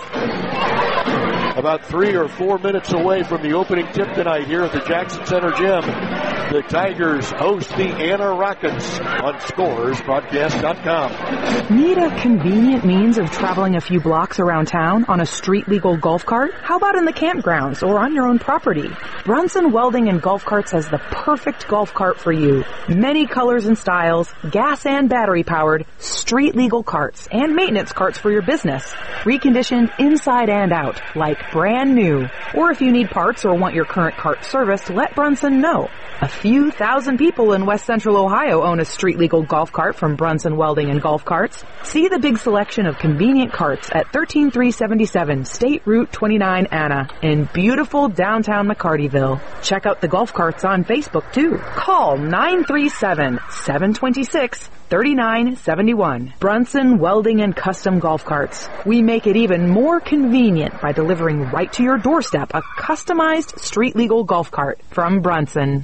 About three or four minutes away from the opening tip tonight here at the Jackson Center Gym. The Tigers host the Anna Rockets on Scores Broadcast dot com. Need a convenient means of traveling a few blocks around town on a street-legal golf cart? How about in the campgrounds or on your own property? Brunson Welding and Golf Carts has the perfect golf cart for you. Many colors and styles, gas and battery-powered, street-legal carts, and maintenance carts for your business. Reconditioned inside and out, like brand new. Or if you need parts or want your current cart serviced, let Brunson know. A few thousand people in West Central Ohio own a street-legal golf cart from Brunson Welding and Golf Carts. See the big selection of convenient carts at one three three seven seven State Route twenty-nine Anna in beautiful downtown McCartyville. Check out the golf carts on Facebook, too. Call nine three seven, seven two six, three nine seven one. Brunson Welding and Custom Golf Carts. We make it even more convenient by delivering right to your doorstep a customized street-legal golf cart from Brunson.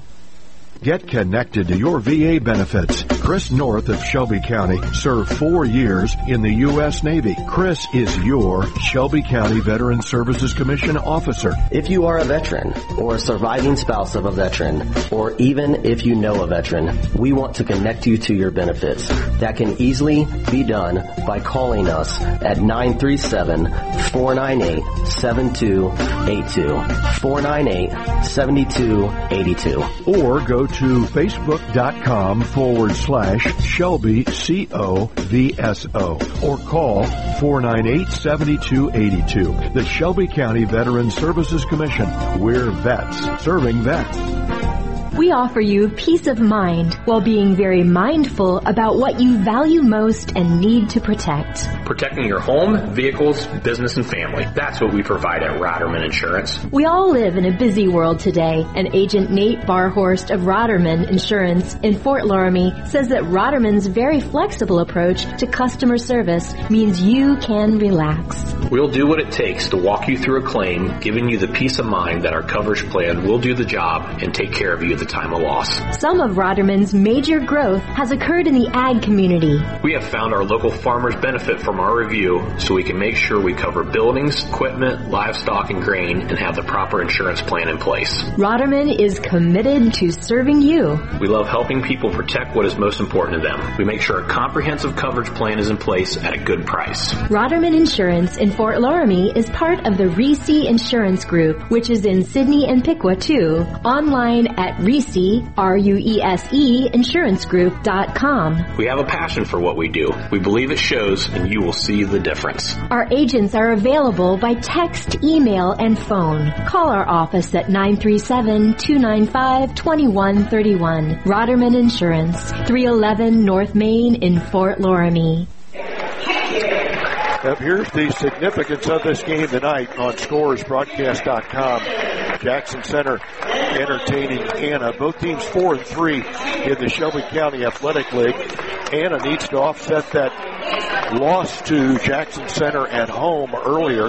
Get connected to your V A benefits. Chris North of Shelby County served four years in the U S Navy. Chris is your Shelby County Veteran Services Commission officer. If you are a veteran or a surviving spouse of a veteran, or even if you know a veteran, we want to connect you to your benefits. That can easily be done by calling us at nine three seven, four nine eight, seven two eight two, four nine eight, seven two eight two. Or go to facebook.com forward slash Shelby C O V S O or call four nine eight, seven two eight two. The Shelby County Veteran Services Commission. We're vets serving vets. We offer you peace of mind while being very mindful about what you value most and need to protect. Protecting your home, vehicles, business, and family. That's what we provide at Roderman Insurance. We all live in a busy world today, and Agent Nate Barhorst of Roderman Insurance in Fort Loramie says that Roderman's very flexible approach to customer service means you can relax. We'll do what it takes to walk you through a claim, giving you the peace of mind that our coverage plan will do the job and take care of you at the time of loss. Some of Roderman's major growth has occurred in the ag community. We have found our local farmers benefit from our review, so we can make sure we cover buildings, equipment, livestock, and grain, and have the proper insurance plan in place. Roderman is committed to serving you. We love helping people protect what is most important to them. We make sure a comprehensive coverage plan is in place at a good price. Roderman Insurance in Fort Loramie is part of the Reese Insurance Group, which is in Sidney and Piqua too. Online at Reese, R U E S E, insurance group dot com. We have a passion for what we do. We believe it shows, and you will see the difference. Our agents are available by text, email, and phone. Call our office at nine three seven, two nine five, two one three one. Roderman Insurance, three eleven North Main in Fort Loramie. Now here's the significance of this game tonight on Scores Broadcast dot com. Jackson Center entertaining Anna. Both teams four and three in the Shelby County Athletic League. Anna needs to offset that loss to Jackson Center at home earlier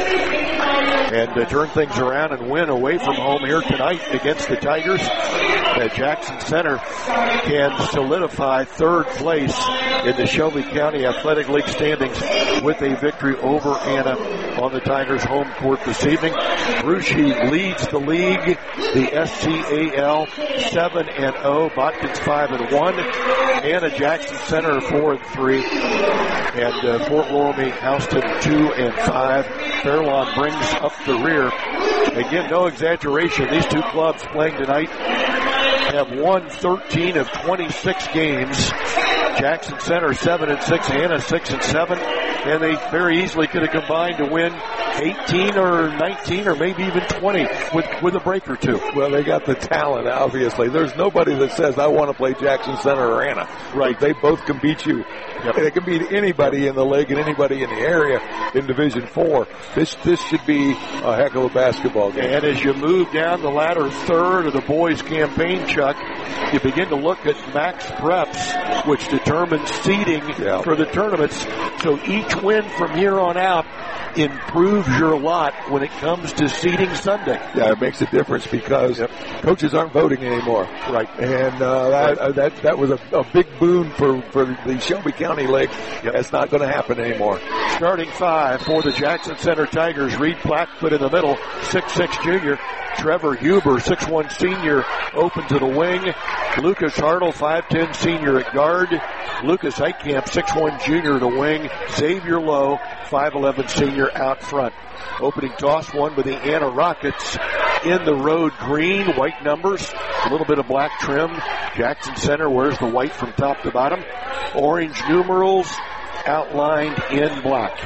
and uh, turn things around and win away from home here tonight against the Tigers. that Jackson Center can solidify third place in the Shelby County Athletic League standings with a victory over Anna on the Tigers' home court this evening. Russia leads the league, the S C A L seven and oh, Botkins five and one, Anna Jackson Center four and three, and uh, Fort Loramie Houston two and five. Fairlawn brings up the rear. Again, no exaggeration. These two clubs playing tonight have won thirteen of twenty-six games. Jackson Center seven and six, Anna six and seven, and they very easily could have combined to win eighteen or nineteen or maybe even twenty with with a break or two. Well, they got the talent, obviously. There's nobody that says, I want to play Jackson Center or Anna. Right. They both can beat you. Yep. They can beat anybody in the league and anybody in the area in Division Four. This this should be a heck of a basketball game. And as you move down the latter third of the boys' campaign, Chuck, you begin to look at max preps, which determines seeding yeah. for the tournaments. So each win from here on out improves your lot when it comes to seeding Sunday. Yeah, it makes a difference because yep. coaches aren't voting anymore. Right. And uh, that, uh, that that was a, a big boon for, for the Shelby County League. Yep. That's not going to happen anymore. Starting five for the Jackson Center Tigers. Reed Blackfoot in the middle, six six junior. Trevor Huber, six one senior, open to the wing. Lucas Hartle, five ten senior at guard. Lucas Heitkamp, six one junior to wing. Xavier Lowe, five eleven senior out front. Opening toss won by the Anna Rockets in the road green, white numbers, a little bit of black trim. Jackson Center wears the white from top to bottom. Orange numerals outlined in black.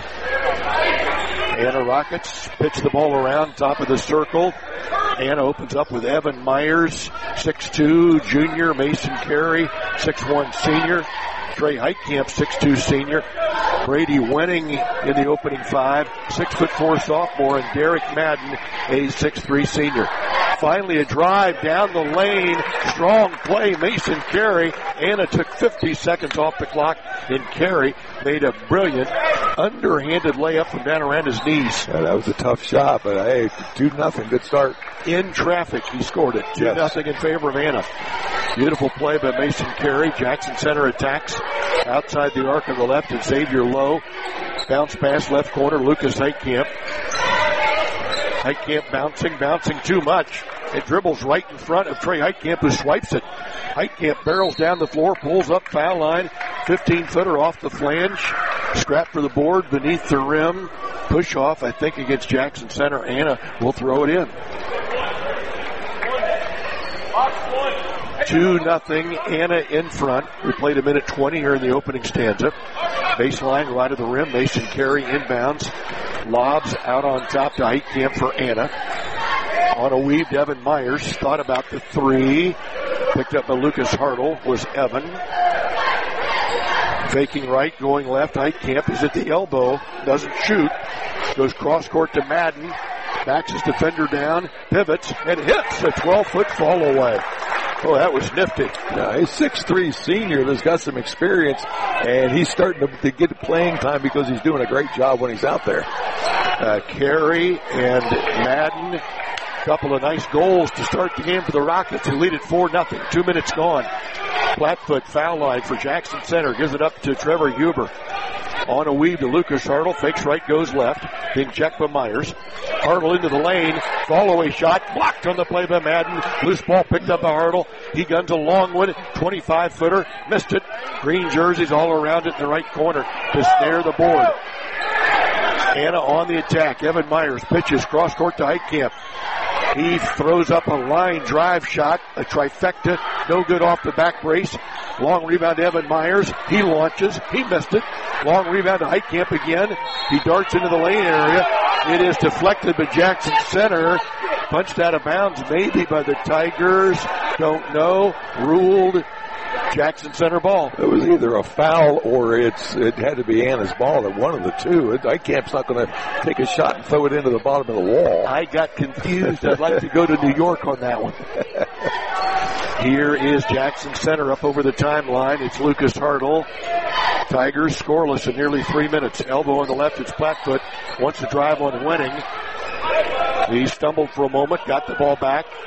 Anna Rockets pitch the ball around top of the circle. Anna opens up with Evan Myers, six two junior. Mason Carey, six one senior. Trey Heitkamp, six two senior. Brady Wenning in the opening five, six foot four sophomore, and Derek Madden, a six three senior. Finally a drive down the lane, strong play, Mason Carey. Anna took fifty seconds off the clock, and Carey made a brilliant underhanded layup from down around his knees. Yeah, that was a tough shot, but hey, two nothing, good start. In traffic, he scored it, two yes. nothing in favor of Anna. Beautiful play by Mason Carey. Jackson Center attacks outside the arc of the left, and Xavier Lowe. Bounce pass left corner, Lucas Heitkamp. Heitkamp bouncing, bouncing too much. It dribbles right in front of Trey Heitkamp, who swipes it. Heitkamp barrels down the floor, pulls up foul line, fifteen footer off the flange. Scrap for the board beneath the rim. Push off, I think, against Jackson Center. Anna will throw it in. Two nothing, Anna in front. We played a minute twenty here in the opening stanza. Baseline right of the rim. Mason Carey inbounds. Lobs out on top to Heitkamp for Anna. On a weave, Evan Myers thought about the three. Picked up by Lucas Hartle was Evan. Faking right, going left. Heitkamp is at the elbow. Doesn't shoot. Goes cross court to Madden. Backs his defender down. Pivots and hits a twelve foot fall away. Oh, that was nifty. Yeah, he's six three senior that's got some experience, and he's starting to, to get playing time because he's doing a great job when he's out there. Uh, Carey and Madden, a couple of nice goals to start the game for the Rockets, who lead it four nothing. Two minutes gone. Flatfoot foul line for Jackson Center. Gives it up to Trevor Huber. On a weave to Lucas Hartle. Fakes right, goes left. Being checked by Myers. Hartle into the lane. Fall away shot. Blocked on the play by Madden. Loose ball picked up by Hartle. He guns a long one. twenty-five footer. Missed it. Green jerseys all around it in the right corner to snare the board. Anna on the attack. Evan Myers pitches cross court to Heitkamp. He throws up a line drive shot, a trifecta, no good off the back brace. Long rebound to Evan Myers. He launches. He missed it. Long rebound to Heitkamp again. He darts into the lane area. It is deflected by Jackson Center. Punched out of bounds maybe by the Tigers. Don't know. Ruled Jackson Center ball. It was either a foul or it's it had to be Anna's ball, or one of the two. Heitkamp's not going to take a shot and throw it into the bottom of the wall. I got confused. I'd like to go to New York on that one. Here is Jackson Center up over the timeline. It's Lucas Hartle. Tigers scoreless in nearly three minutes. Elbow on the left. It's Flatfoot. Wants to drive on Wenning. He stumbled for a moment, got the ball back.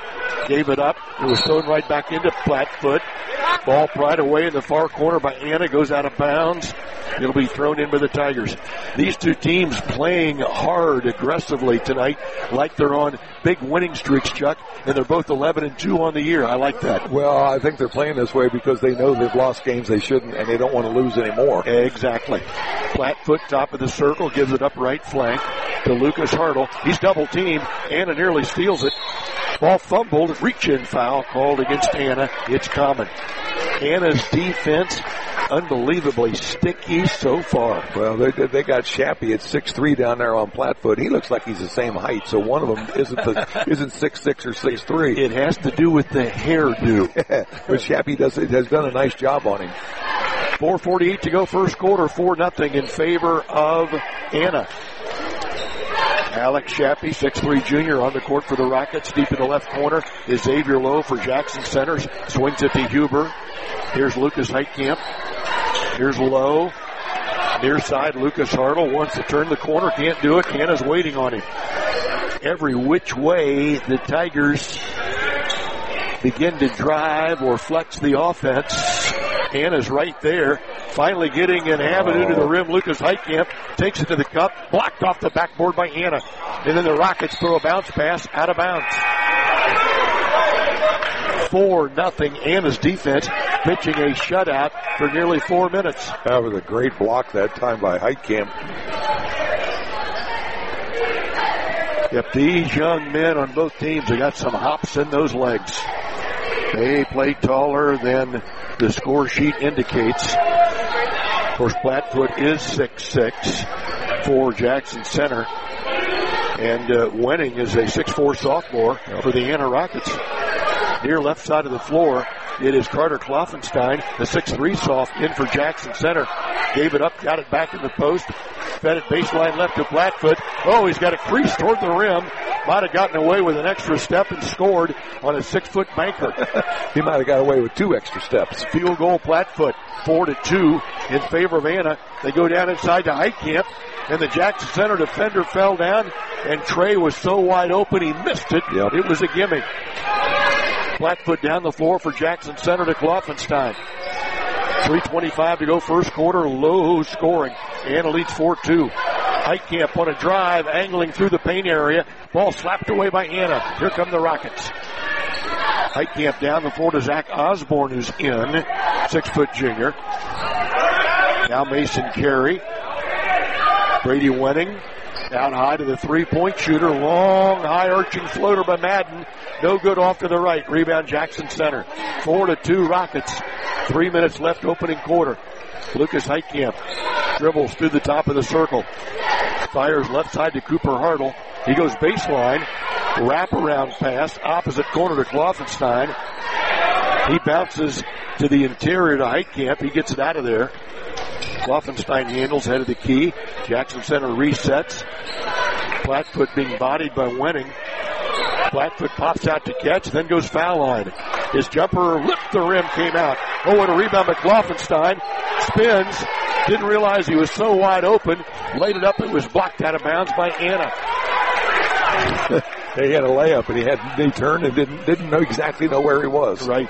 Gave it up. It was thrown right back into Flatfoot. Ball pried away in the far corner by Anna. Goes out of bounds. It'll be thrown in by the Tigers. These two teams playing hard, aggressively tonight, like they're on big winning streaks, Chuck, and they're both eleven and two on the year. I like that. Well, I think they're playing this way because they know they've lost games they shouldn't, and they don't want to lose anymore. Exactly. Flatfoot, top of the circle, gives it up right flank to Lucas Hartle. He's double teamed. Anna nearly steals it. Ball fumbled. Reach-in foul called against Anna. It's common. Anna's defense, unbelievably sticky so far. Well, they they got Shappy at six three down there on Flatfoot. He looks like he's the same height, so one of them isn't the, isn't six six or six three. It has to do with the hairdo. But Shappy does has done a nice job on him. four forty-eight to go first quarter, four nothing in favor of Anna. Alex Shappy, six three junior, on the court for the Rockets. Deep in the left corner is Xavier Lowe for Jackson Centers. Swings it to Huber. Here's Lucas Heitkamp. Here's Lowe. Near side, Lucas Hartle wants to turn the corner. Can't do it. Anna's waiting on him. Every which way the Tigers begin to drive or flex the offense. Anna's right there. Finally getting an avenue to the rim. Lucas Heitkamp takes it to the cup. Blocked off the backboard by Anna. And then the Rockets throw a bounce pass out of bounds. four nothing. Anna's defense pitching a shutout for nearly four minutes. That was a great block that time by Heitkamp. Yep, these young men on both teams have got some hops in those legs. They play taller than the score sheet indicates. Of course, Flatfoot is six six for Jackson Center. And uh, Wenning is a six four sophomore for the Anna Rockets. Near left side of the floor, it is Carter Kloffenstein, the six three soph, in for Jackson Center. Gave it up, got it back in the post. Fed it baseline left to Flatfoot. Oh, he's got a crease toward the rim. Might have gotten away with an extra step and scored on a six-foot banker. He might have got away with two extra steps. Field goal, Flatfoot, four to two in favor of Anna. They go down inside to Heitkamp, and the Jackson Center defender fell down, and Trey was so wide open he missed it. Yep. It was a gimme. Flatfoot down the floor for Jackson Center to Kloffenstein. three twenty-five to go first quarter, low scoring. Anna leads four two. Heitkamp on a drive, angling through the paint area. Ball slapped away by Anna. Here come the Rockets. Heitkamp down the floor to Zach Osborne, who's in, six-foot junior. Now Mason Carey. Brady Wenning out high to the three-point shooter. Long, high-arching floater by Madden. No good off to the right. Rebound Jackson Center. Four to two Rockets. Three minutes left opening quarter. Lucas Heitkamp dribbles through the top of the circle. Fires left side to Cooper Hartle. He goes baseline. Wraparound pass. Opposite corner to Kloffenstein. He bounces to the interior to Heitkamp. He gets it out of there. Kloffenstein handles, head of the key. Jackson Center resets. Flatfoot being bodied by Wenning. Flatfoot pops out to catch, then goes foul line. His jumper lift the rim, came out. Oh, and a rebound by Kloffenstein. Spins. Didn't realize he was so wide open. Laid it up. It was blocked out of bounds by Anna. He had a layup, and he had he turned and didn't didn't know exactly know where he was. Right.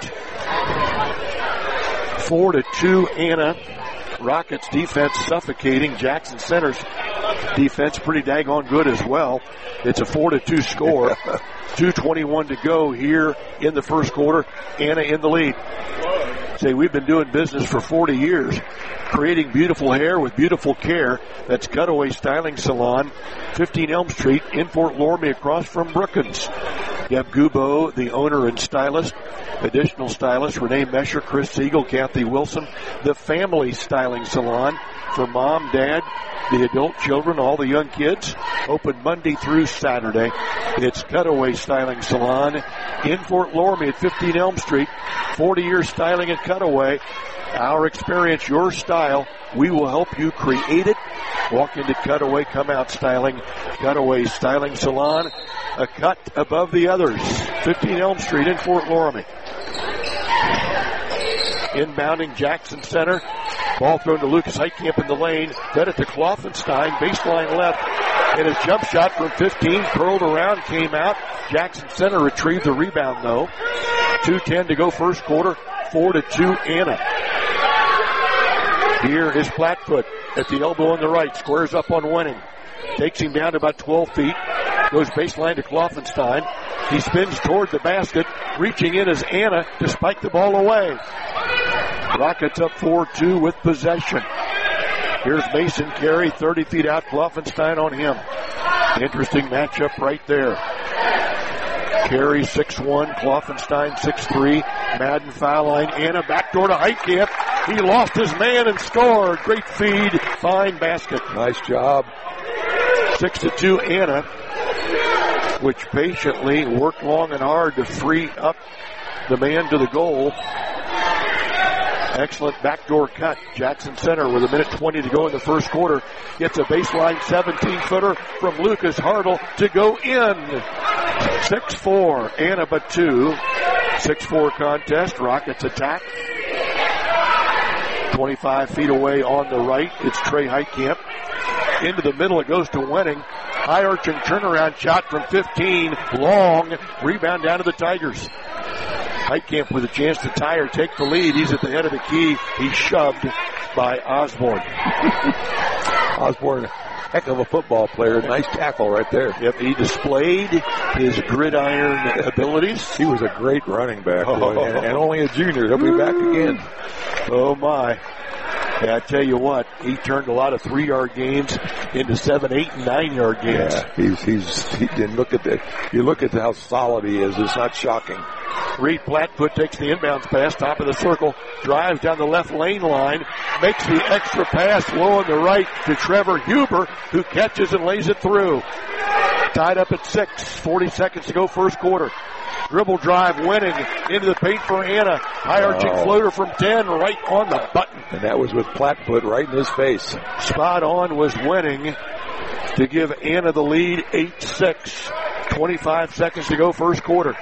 Four to two, Anna. Rockets defense suffocating. Jackson Center's defense pretty daggone good as well. It's a four to two score. two twenty-one to go here in the first quarter. Anna in the lead. Say, we've been doing business for forty years, creating beautiful hair with beautiful care. That's Cutaway Styling Salon, fifteen Elm Street in Fort Loramie, across from Brookins. Deb Gubo, the owner and stylist. Additional stylists, Renee Mesher, Chris Siegel, Kathy Wilson. The Family Styling Salon for mom, dad, the adult children, all the young kids. Open Monday through Saturday. It's Cutaway Styling Salon in Fort Loramie at fifteen Elm Street. forty years styling at Cutaway. Our experience, your style. We will help you create it. Walk into Cutaway, come out styling. Cutaway Styling Salon, a cut above the others. fifteen Elm Street in Fort Loramie. Inbounding Jackson Center. Ball thrown to Lucas Heitkamp in the lane. Fed it to Kloffenstein. Baseline left. And his jump shot from fifteen curled around, came out. Jackson Center retrieved the rebound, though. two ten to go first quarter. four to two, Anna. Here is Flatfoot at the elbow on the right. Squares up on Winning. Takes him down to about twelve feet. Goes baseline to Kloffenstein. He spins toward the basket. Reaching in is Anna to spike the ball away. Rockets up four two with possession. Here's Mason Carey, thirty feet out. Kloffenstein on him. Interesting matchup right there. Carey six one, Kloffenstein six three. Madden foul line. Anna backdoor to Heitkamp. He lost his man and scored. Great feed. Fine basket. Nice job. Six to two, Anna, which patiently worked long and hard to free up the man to the goal. Excellent backdoor cut. Jackson Center with a minute twenty to go in the first quarter gets a baseline seventeen-footer from Lucas Hartle to go in. six four, Anna but two. six four contest. Rockets attack. twenty-five feet away on the right. It's Trey Heitkamp. Into the middle it goes to Wenning. High arching turnaround shot from fifteen. Long. Rebound down to the Tigers. Heitkamp with a chance to tie or take the lead. He's at the head of the key. He's shoved by Osborne. Osborne, heck of a football player. Nice tackle right there. Yep, he displayed his gridiron abilities. He was a great running back, boy, and, and only a junior. He'll be back again. Oh, my. Yeah, I tell you what, he turned a lot of three-yard gains into seven, eight, and nine-yard gains. Yeah, he's, he's, he didn't look at the, you look at how solid he is. It's not shocking. Reed Flatfoot takes the inbounds pass, top of the circle, drives down the left lane line, makes the extra pass low on the right to Trevor Huber, who catches and lays it through. Tied up at six, forty seconds to go first quarter. Dribble drive, Winning into the paint for Anna. High arching oh. floater from ten, right on the button. And that was with Flatfoot right in his face. Spot on was Winning to give Anna the lead, eight six. twenty-five seconds to go first quarter.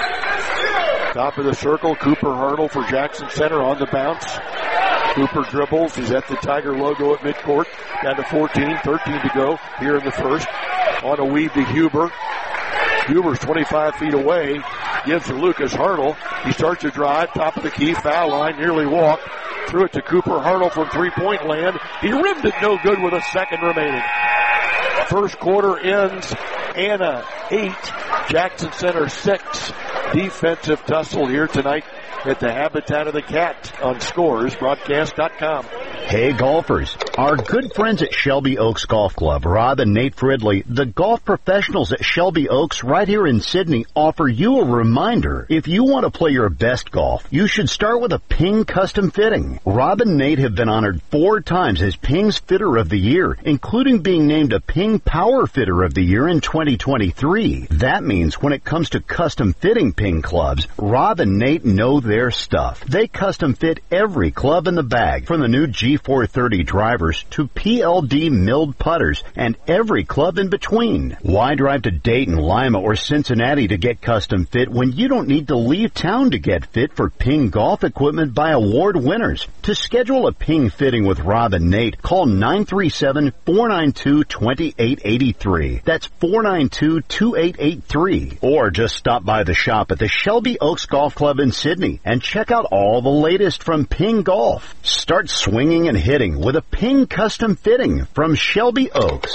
Top of the circle, Cooper Hartle for Jackson Center on the bounce. Cooper dribbles. He's at the Tiger logo at midcourt. Down to fourteen, thirteen to go here in the first. On a weave to Huber. Huber's twenty-five feet away. Gives to Lucas Hartle. He starts to drive. Top of the key. Foul line. Nearly walked. Threw it to Cooper Hartle from three-point land. He rimmed it no good with a second remaining. First quarter ends. Anna eight. Jackson Center six. Defensive tussle here tonight at the Habitat of the Cat on Scores Broadcast dot com. Hey golfers, our good friends at Shelby Oaks Golf Club, Rob and Nate Fridley, the golf professionals at Shelby Oaks right here in Sydney, offer you a reminder. If you want to play your best golf, you should start with a Ping custom fitting. Rob and Nate have been honored four times as Ping's Fitter of the Year, including being named a Ping Power Fitter of the Year in twenty twenty-three. That means when it comes to custom fitting Ping clubs, Rob and Nate know their stuff. They custom fit every club in the bag, from the new G four thirty drivers to P L D milled putters and every club in between. Why drive to Dayton, Lima, or Cincinnati to get custom fit when you don't need to leave town to get fit for Ping golf equipment by award winners? To schedule a Ping fitting with Rob and Nate, call nine three seven, four nine two, two eight eight three. That's four nine two, two eight eight three. Or just stop by the shop at the Shelby Oaks Golf Club in Sydney and check out all the latest from Ping Golf. Start swinging and hitting with a Ping custom fitting from Shelby Oaks.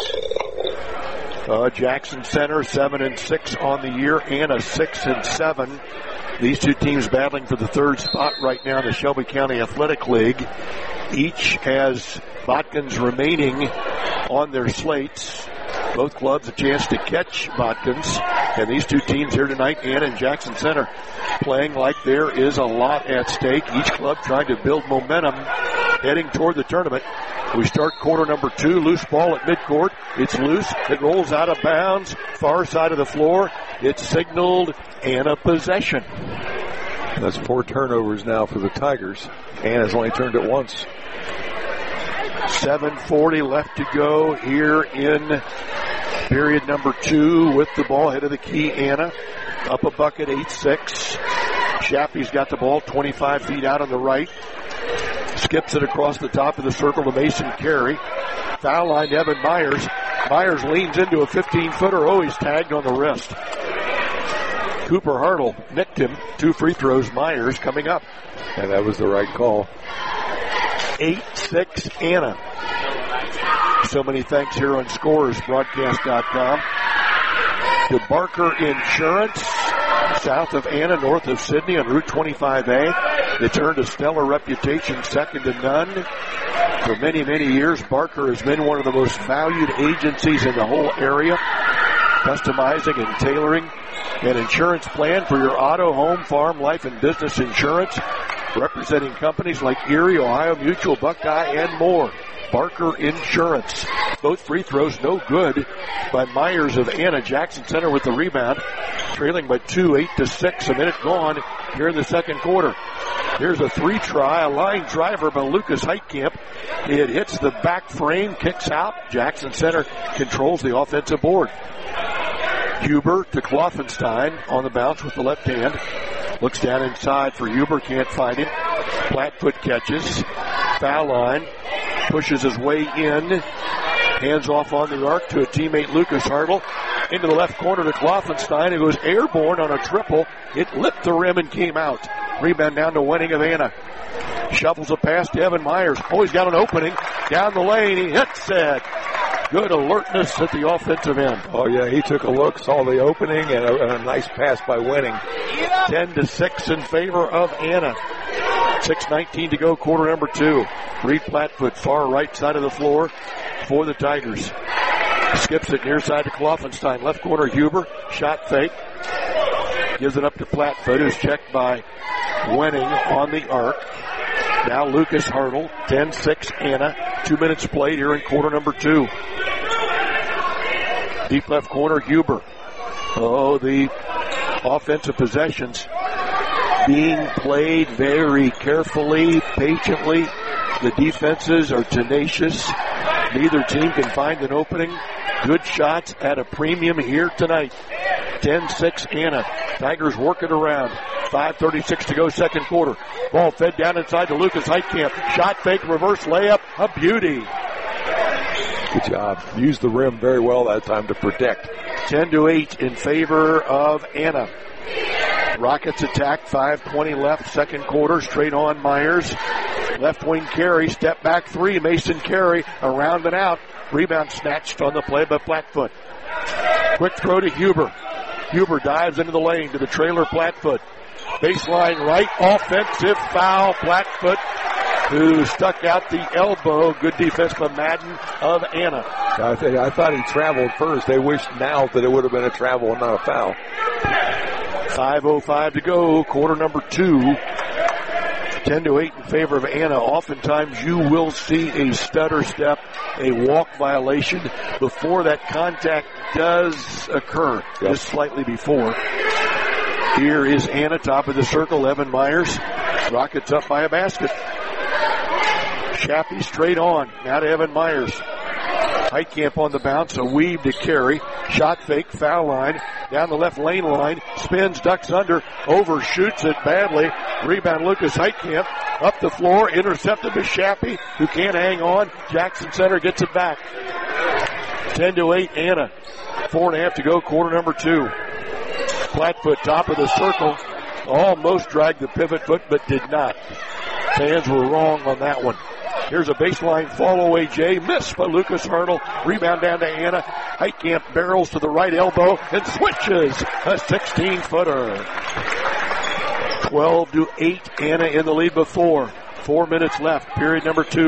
Uh, Jackson Center seven and six on the year, Anna six and seven. These two teams battling for the third spot right now in the Shelby County Athletic League. Each has Botkins remaining on their slates. Both clubs a chance to catch Botkins. And these two teams here tonight, Anna and Jackson Center, playing like there is a lot at stake. Each club trying to build momentum heading toward the tournament. We start quarter number two. Loose ball at midcourt. It's loose. It rolls out of bounds. Far side of the floor. It's signaled Anna possession. That's four turnovers now for the Tigers. Anna's only turned it once. seven forty left to go here in period number two with the ball head of the key. Anna up a bucket, eight six. Shappy's got the ball twenty-five feet out on the right. Skips it across the top of the circle to Mason Carey. Foul line, Evan Myers. Myers leans into a fifteen-footer. Oh, he's tagged on the wrist. Cooper Hartle nicked him. Two free throws. Myers coming up. And that was the right call. eight six Anna. So many thanks here on Scores Broadcast dot com. To Barker Insurance, south of Anna, north of Sydney on Route twenty-five A. They turned a stellar reputation, second to none. For many, many years, Barker has been one of the most valued agencies in the whole area, customizing and tailoring an insurance plan for your auto, home, farm, life, and business insurance, representing companies like Erie, Ohio Mutual, Buckeye, and more. Barker Insurance. Both free throws no good by Myers of Anna. Jackson Center with the rebound, trailing by two, eight to six. A minute gone here in the second quarter. Here's a three try, a line driver by Lucas Heitkamp. It hits the back frame, kicks out. Jackson Center controls the offensive board. Huber to Kloffenstein on the bounce with the left hand. Looks down inside for Huber, can't find him. Flatfoot catches. Foul line. Pushes his way in. Hands off on the arc to a teammate, Lucas Hartle. Into the left corner to Kloffenstein, who goes airborne on a triple. It lipped the rim and came out. Rebound down to Wenning of Anna. Shuffles a pass to Evan Myers. Oh, he's got an opening. Down the lane, he hits it. Good alertness at the offensive end. Oh, yeah, he took a look, saw the opening, and a, and a nice pass by Wenning. ten to six in favor of Anna. six nineteen to go, quarter number two. Reed Flatfoot, far right side of the floor for the Tigers. Skips it near side to Kloffenstein. Left corner, Huber. Shot fake. Gives it up to Flatfoot, who's checked by Wenning on the arc. Now Lucas Hartle, ten six Anna. Two minutes played here in quarter number two. Deep left corner, Huber. Oh, the offensive possessions being played very carefully, patiently. The defenses are tenacious. Neither team can find an opening. Good shots at a premium here tonight. ten six Anna. Tigers work it around. five thirty-six to go, second quarter. Ball fed down inside to Lucas Heitkamp. Shot fake, reverse layup. A beauty. Good job. Used the rim very well that time to protect. ten to eight in favor of Anna. Rockets attack, five twenty left, second quarter, straight on Myers. Left wing carry, step back three, Mason Carey, around and out. Rebound snatched on the play by Flatfoot. Quick throw to Huber. Huber dives into the lane to the trailer Flatfoot. Baseline right, offensive foul, Flatfoot, who stuck out the elbow. Good defense by Madden of Anna. I, th- I thought he traveled first. They wished now that it would have been a travel and not a foul. five oh five to go, quarter number two. ten to eight in favor of Anna. Oftentimes you will see a stutter step, a walk violation before that contact does occur, yep. Just slightly before. Here is Anna, top of the circle, Evan Myers. Rockets up by a basket. Shappy straight on, now to Evan Myers. Heitkamp on the bounce, a weave to Carey. Shot fake, foul line, down the left lane line, spins, ducks under, overshoots it badly. Rebound Lucas Heitkamp, up the floor, intercepted by Shappy, who can't hang on. Jackson Center gets it back. ten to eight, Anna. Four and a half to go, quarter number two. Flatfoot, top of the circle, almost dragged the pivot foot, but did not. Fans were wrong on that one. Here's a baseline fall away, Jay. Missed by Lucas Hartle. Rebound down to Anna. Heitkamp barrels to the right elbow and switches a sixteen-footer. twelve to eight, Anna in the lead before. Four minutes left, period number two.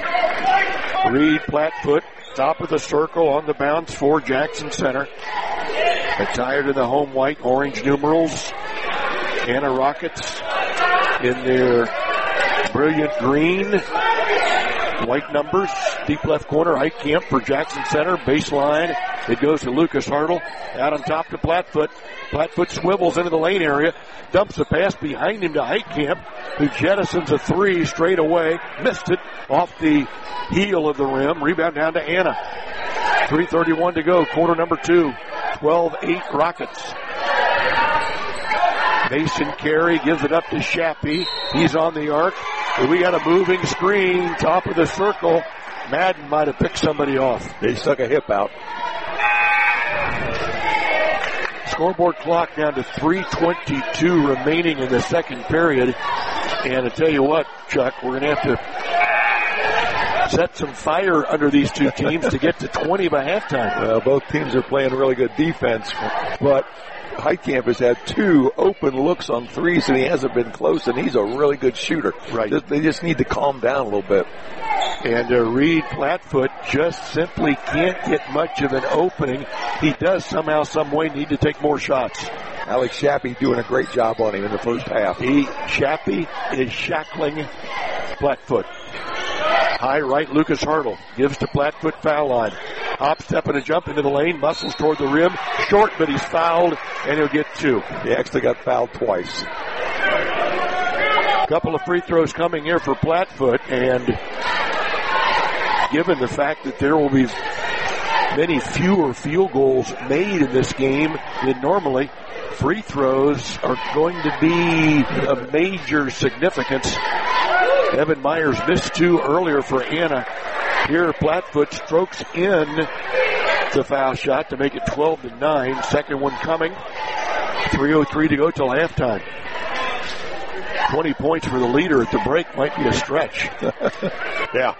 Reed Flatfoot, top of the circle on the bounce for Jackson Center. Attired in the home white, orange numerals. Anna Rockets in their brilliant green. White numbers, deep left corner, Heitkamp for Jackson Center, baseline. It goes to Lucas Hartle, out on top to Flatfoot. Flatfoot swivels into the lane area, dumps a pass behind him to Heitkamp, who jettisons a three straight away, missed it off the heel of the rim. Rebound down to Anna. three thirty-one to go, quarter number two. twelve eight Rockets. Mason Carey gives it up to Shappy. He's on the arc. We got a moving screen, top of the circle. Madden might have picked somebody off. They stuck a hip out. Scoreboard clock down to three twenty-two remaining in the second period. And I tell you what, Chuck, we're going to have to set some fire under these two teams to get to twenty by halftime. Well, both teams are playing really good defense, but Heitkamp has had two open looks on threes, and he hasn't been close, and he's a really good shooter. Right. They just need to calm down a little bit. And uh, Reed Plattfoot just simply can't get much of an opening. He does somehow, some way need to take more shots. Alex Shappy doing a great job on him in the first half. He, Shappy is shackling Plattfoot. High right, Lucas Hartle gives to Plattfoot, foul line. Hop, step, and a jump into the lane, muscles toward the rim. Short, but he's fouled, and he'll get two. He actually got fouled twice. A couple of free throws coming here for Plattfoot, and given the fact that there will be many fewer field goals made in this game than normally, free throws are going to be of major significance. Evan Myers missed two earlier for Anna. Here, Plattfoot strokes in the foul shot to make it twelve to nine. Second one coming. three oh three to go till halftime. twenty points for the leader at the break might be a stretch. Yeah.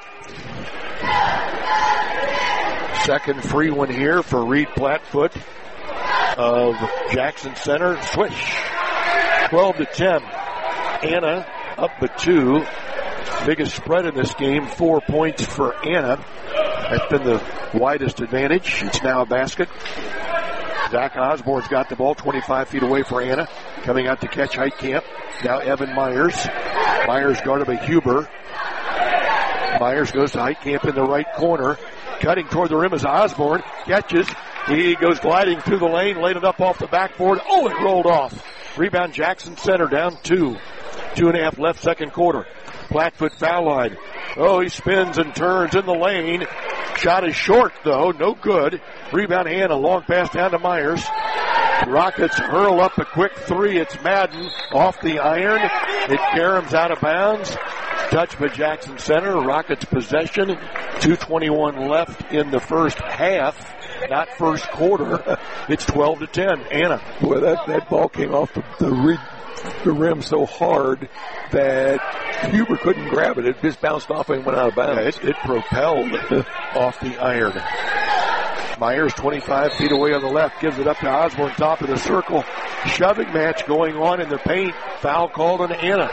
Second free one here for Reed Plattfoot of Jackson Center. Swish. twelve to ten. Anna up by two. Biggest spread in this game, four points for Anna. That's been the widest advantage. It's now a basket. Zach Osborne's got the ball twenty-five feet away for Anna. Coming out to catch Heitkamp. Now Evan Myers. Myers guarded by Huber. Myers goes to Heitkamp in the right corner. Cutting toward the rim is Osborne. Catches. He goes gliding through the lane. Laid it up off the backboard. Oh, it rolled off. Rebound Jackson Center down two. Two and a half left second quarter. Plattfoot foul line. Oh, he spins and turns in the lane. Shot is short, though. No good. Rebound Anna. Long pass down to Myers. Rockets hurl up a quick three. It's Madden off the iron. It caroms out of bounds. Touched by Jackson Center. Rockets possession. two twenty-one left in the first half. Not first quarter. It's twelve to ten. Anna. Boy, that, that ball came off the, the, re, the rim so hard that Huber couldn't grab it. It just bounced off and went out of bounds. Yeah, it, it propelled off the iron. Myers twenty-five feet away on the left. Gives it up to Osborne, top of the circle. Shoving match going on in the paint. Foul called on Anna.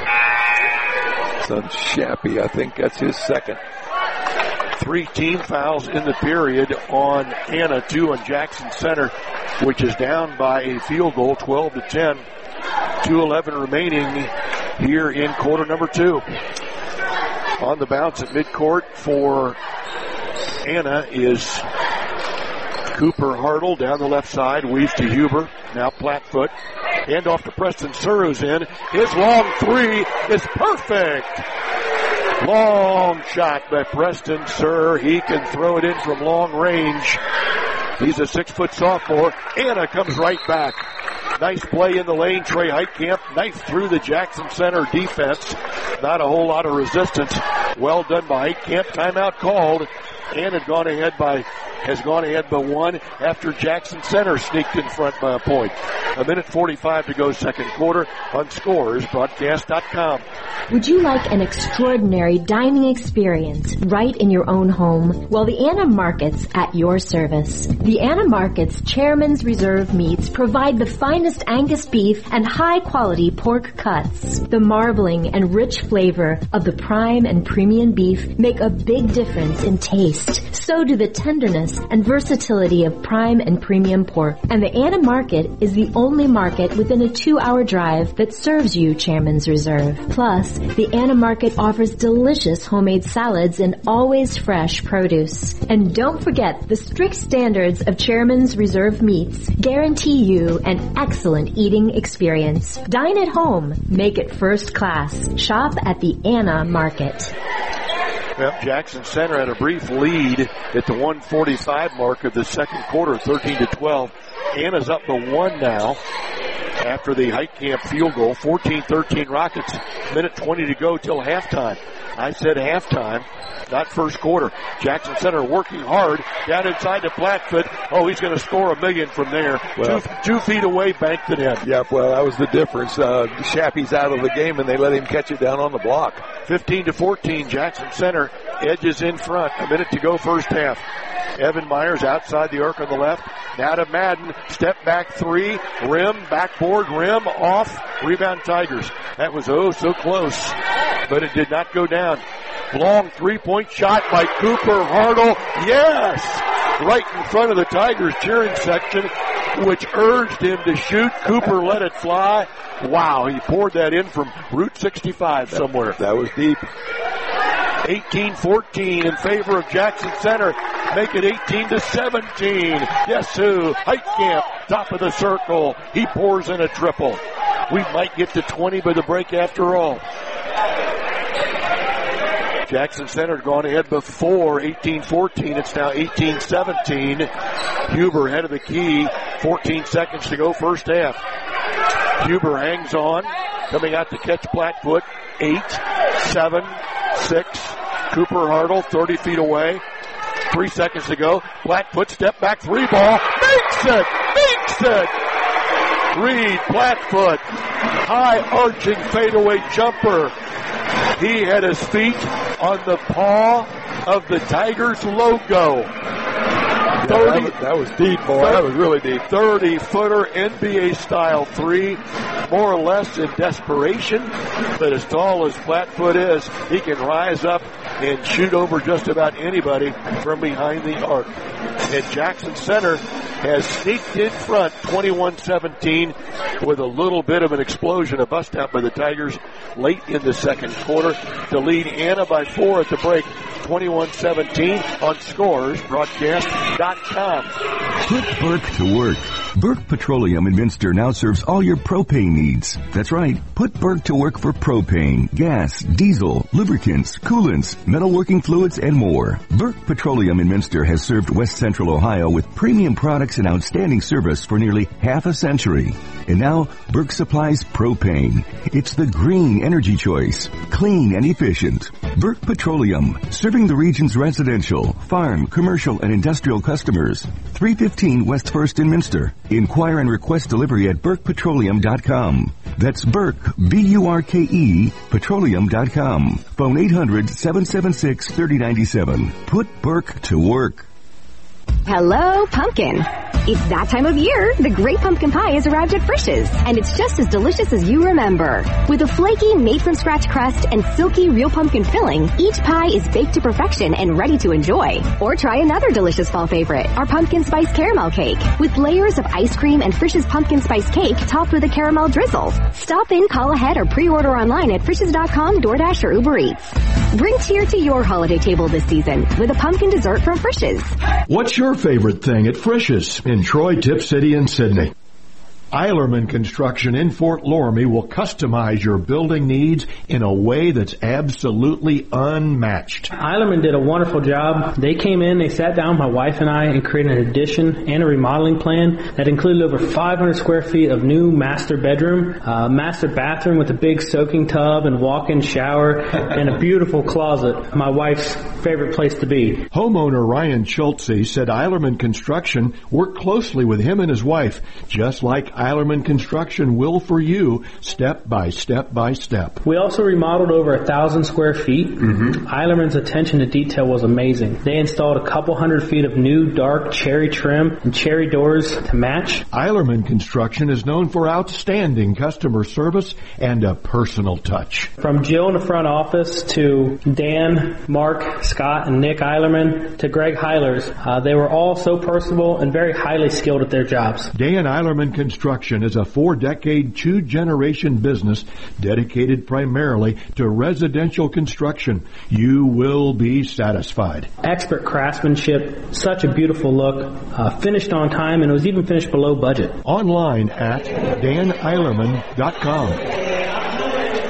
Son Shappy, I think that's his second. Three team fouls in the period on Anna, two on Jackson Center, which is down by a field goal, twelve to ten. two eleven remaining here in quarter number two. On the bounce at midcourt for Anna is Cooper Hartle down the left side, weaves to Huber. Now Plattfoot. Hand off to Preston Sir, who's in. His long three is perfect. Long shot by Preston Sir. He can throw it in from long range. He's a six-foot sophomore. Anna comes right back. Nice play in the lane. Trey Heitkamp knifed through the Jackson Center defense. Not a whole lot of resistance. Well done by Heitkamp. Timeout called. Anna had gone ahead by has gone ahead by one after Jackson Center sneaked in front by a point. A minute forty-five to go second quarter on Scores Broadcast dot com. Would you like an extraordinary dining experience right in your own home? Well, the Anna Markets at your service. The Anna Markets Chairman's Reserve meats provide the finest Angus beef and high-quality pork cuts. The marbling and rich flavor of the prime and premium beef make a big difference in taste. So do the tenderness and versatility of prime and premium pork. And the Anna Market is the only market within a two-hour drive that serves you Chairman's Reserve. Plus, the Anna Market offers delicious homemade salads and always fresh produce. And don't forget, the strict standards of Chairman's Reserve meats guarantee you an excellent eating experience. Dine at home. Make it first class. Shop at the Anna Market. Yep, Jackson Center had a brief lead at the one forty-five mark of the second quarter, thirteen to twelve. Anna's up by one now. after the Heitkamp field goal. fourteen thirteen Rockets. Minute twenty to go till halftime. I said halftime, not first quarter. Jackson Center working hard down inside to Blackfoot. Oh, he's going to score a million from there. Well, two, two feet away, banked it in. Yeah, well, that was the difference. Uh, Shappy's out of the game, and they let him catch it down on the block. fifteen to fourteen, Jackson Center edges in front. A minute to go first half. Evan Myers outside the arc on the left. Now to Madden. Step back three. Rim, backboard, rim, off. Rebound Tigers. That was oh so close, but it did not go down. Long three-point shot by Cooper Hartle. Yes! Right in front of the Tigers cheering section, which urged him to shoot. Cooper let it fly. Wow, he poured that in from Route sixty-five somewhere. That was deep. eighteen fourteen in favor of Jackson Center. Make it eighteen to seventeen. Guess who? Heitkamp, top of the circle. He pours in a triple. We might get to twenty by the break after all. Jackson Center had gone ahead before eighteen fourteen. It's now eighteen seventeen. Huber head of the key. fourteen seconds to go first half. Huber hangs on. Coming out to catch Blackfoot. Eight, seven, six. Cooper Hartle thirty feet away. Three seconds to go. Blackfoot step back three ball. Makes it! Makes it! Reed Blackfoot. High arching fadeaway jumper. He had his feet on the paw of the Tigers logo. Yeah, that, was, that was deep, boy. That was really deep. thirty footer N B A style three. More or less in desperation. But as tall as Blackfoot is, he can rise up and shoot over just about anybody from behind the arc. And Jackson Center has sneaked in front twenty-one seventeen with a little bit of an explosion, a bust out by the Tigers late in the second quarter to lead Anna by four at the break, twenty-one seventeen on Scores Broadcast dot com. Put Burke to work. Burke Petroleum in Minster now serves all your propane needs. That's right. Put Burke to work for propane, gas, diesel, lubricants, coolants, metalworking fluids, and more. Burke Petroleum in Minster has served West Central Ohio with premium products and outstanding service for nearly half a century. And now, Burke supplies propane. It's the green energy choice. Clean and efficient. Burke Petroleum, serving the region's residential, farm, commercial, and industrial customers. three fifteen West First in Minster. Inquire and request delivery at burke petroleum dot com. That's Burke, B U R K E, petroleum dot com. Phone eight hundred, seven seven six, three oh nine seven. Put Burke to work. Hello, pumpkin. It's that time of year. The Great Pumpkin Pie has arrived at Frisch's, and it's just as delicious as you remember. With a flaky, made-from-scratch crust and silky real pumpkin filling, each pie is baked to perfection and ready to enjoy. Or try another delicious fall favorite, our pumpkin spice caramel cake, with layers of ice cream and Frisch's pumpkin spice cake topped with a caramel drizzle. Stop in, call ahead, or pre-order online at Frisch's dot com, DoorDash, or Uber Eats. Bring cheer to your holiday table this season with a pumpkin dessert from Frisch's. What's your favorite thing at Frisch's in Troy, Tip City, and Sydney? Eilerman Construction in Fort Loramie will customize your building needs in a way that's absolutely unmatched. Eilerman did a wonderful job. They came in, they sat down, my wife and I, and created an addition and a remodeling plan that included over five hundred square feet of new master bedroom, uh, master bathroom with a big soaking tub and walk-in shower, and a beautiful closet, my wife's favorite place to be. Homeowner Ryan Schultze said Eilerman Construction worked closely with him and his wife, just like Eilerman Construction will for you, step by step by step. We also remodeled over a thousand square feet. Mm-hmm. Eilerman's attention to detail was amazing. They installed a couple hundred feet of new dark cherry trim and cherry doors to match. Eilerman Construction is known for outstanding customer service and a personal touch. From Jill in the front office to Dan, Mark, Scott, and Nick Eilerman to Greg Heilers, uh, they were all so personable and very highly skilled at their jobs. Dan Eilerman Construction is a four-decade, two-generation business dedicated primarily to residential construction. You will be satisfied. Expert craftsmanship, such a beautiful look, uh, finished on time, and it was even finished below budget. Online at dan eilerman dot com.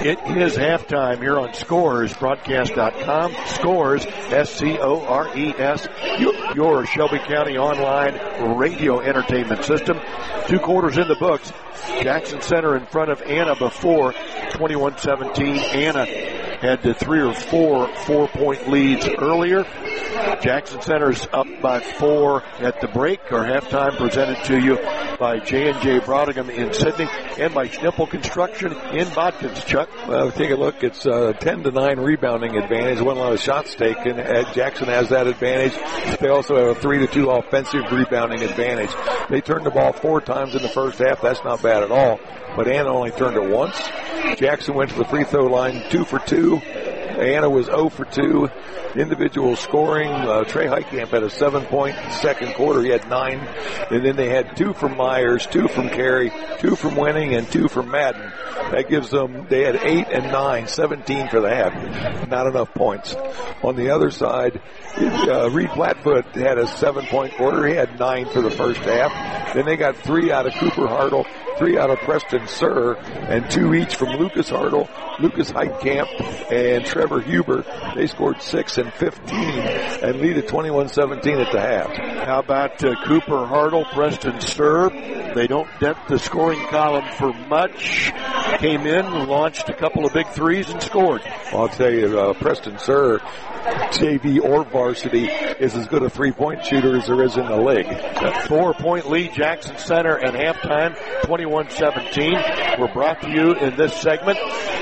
It is halftime here on Scores Broadcast dot com. Scores, S C O R E S, your Shelby County online radio entertainment system. Two quarters in the books. Jackson Center in front of Anna before, twenty-one seventeen. Anna had the three or four four-point leads earlier. Jackson Center's up by four at the break, or halftime, presented to you by J and J Brodicom in Sidney and by Schnippel Construction in Botkins. Chuck? Well, take a look. It's a ten to nine rebounding advantage. One lot of shots taken. Jackson has that advantage. They also have a three to two offensive rebounding advantage. They turned the ball four times in the first half. That's not bad at all. But Anna only turned it once. Jackson went to the free throw line two for two. Anna was zero for two. Individual scoring, uh, Trey Heitkamp had a seven-point second quarter. He had nine. And then they had two from Myers, two from Carey, two from Winning, and two from Madden. That gives them, they had eight and nine, seventeen for the half. Not enough points. On the other side, uh, Reed Flatfoot had a seven-point quarter. He had nine for the first half. Then they got three out of Cooper Hartle, three out of Preston Sir, and two each from Lucas Hartle, Lucas Heitkamp, and Trevor Huber. They scored six and fifteen and lead at twenty-one seventeen at the half. How about uh, Cooper Hartle, Preston Sir? They don't dent the scoring column for much. Came in, launched a couple of big threes, and scored. Well, I'll tell you, uh, Preston Sir, J V or varsity, is as good a three-point shooter as there is in the league. A four-point lead, Jackson Center at halftime, twenty-one seventeen. We're brought to you in this segment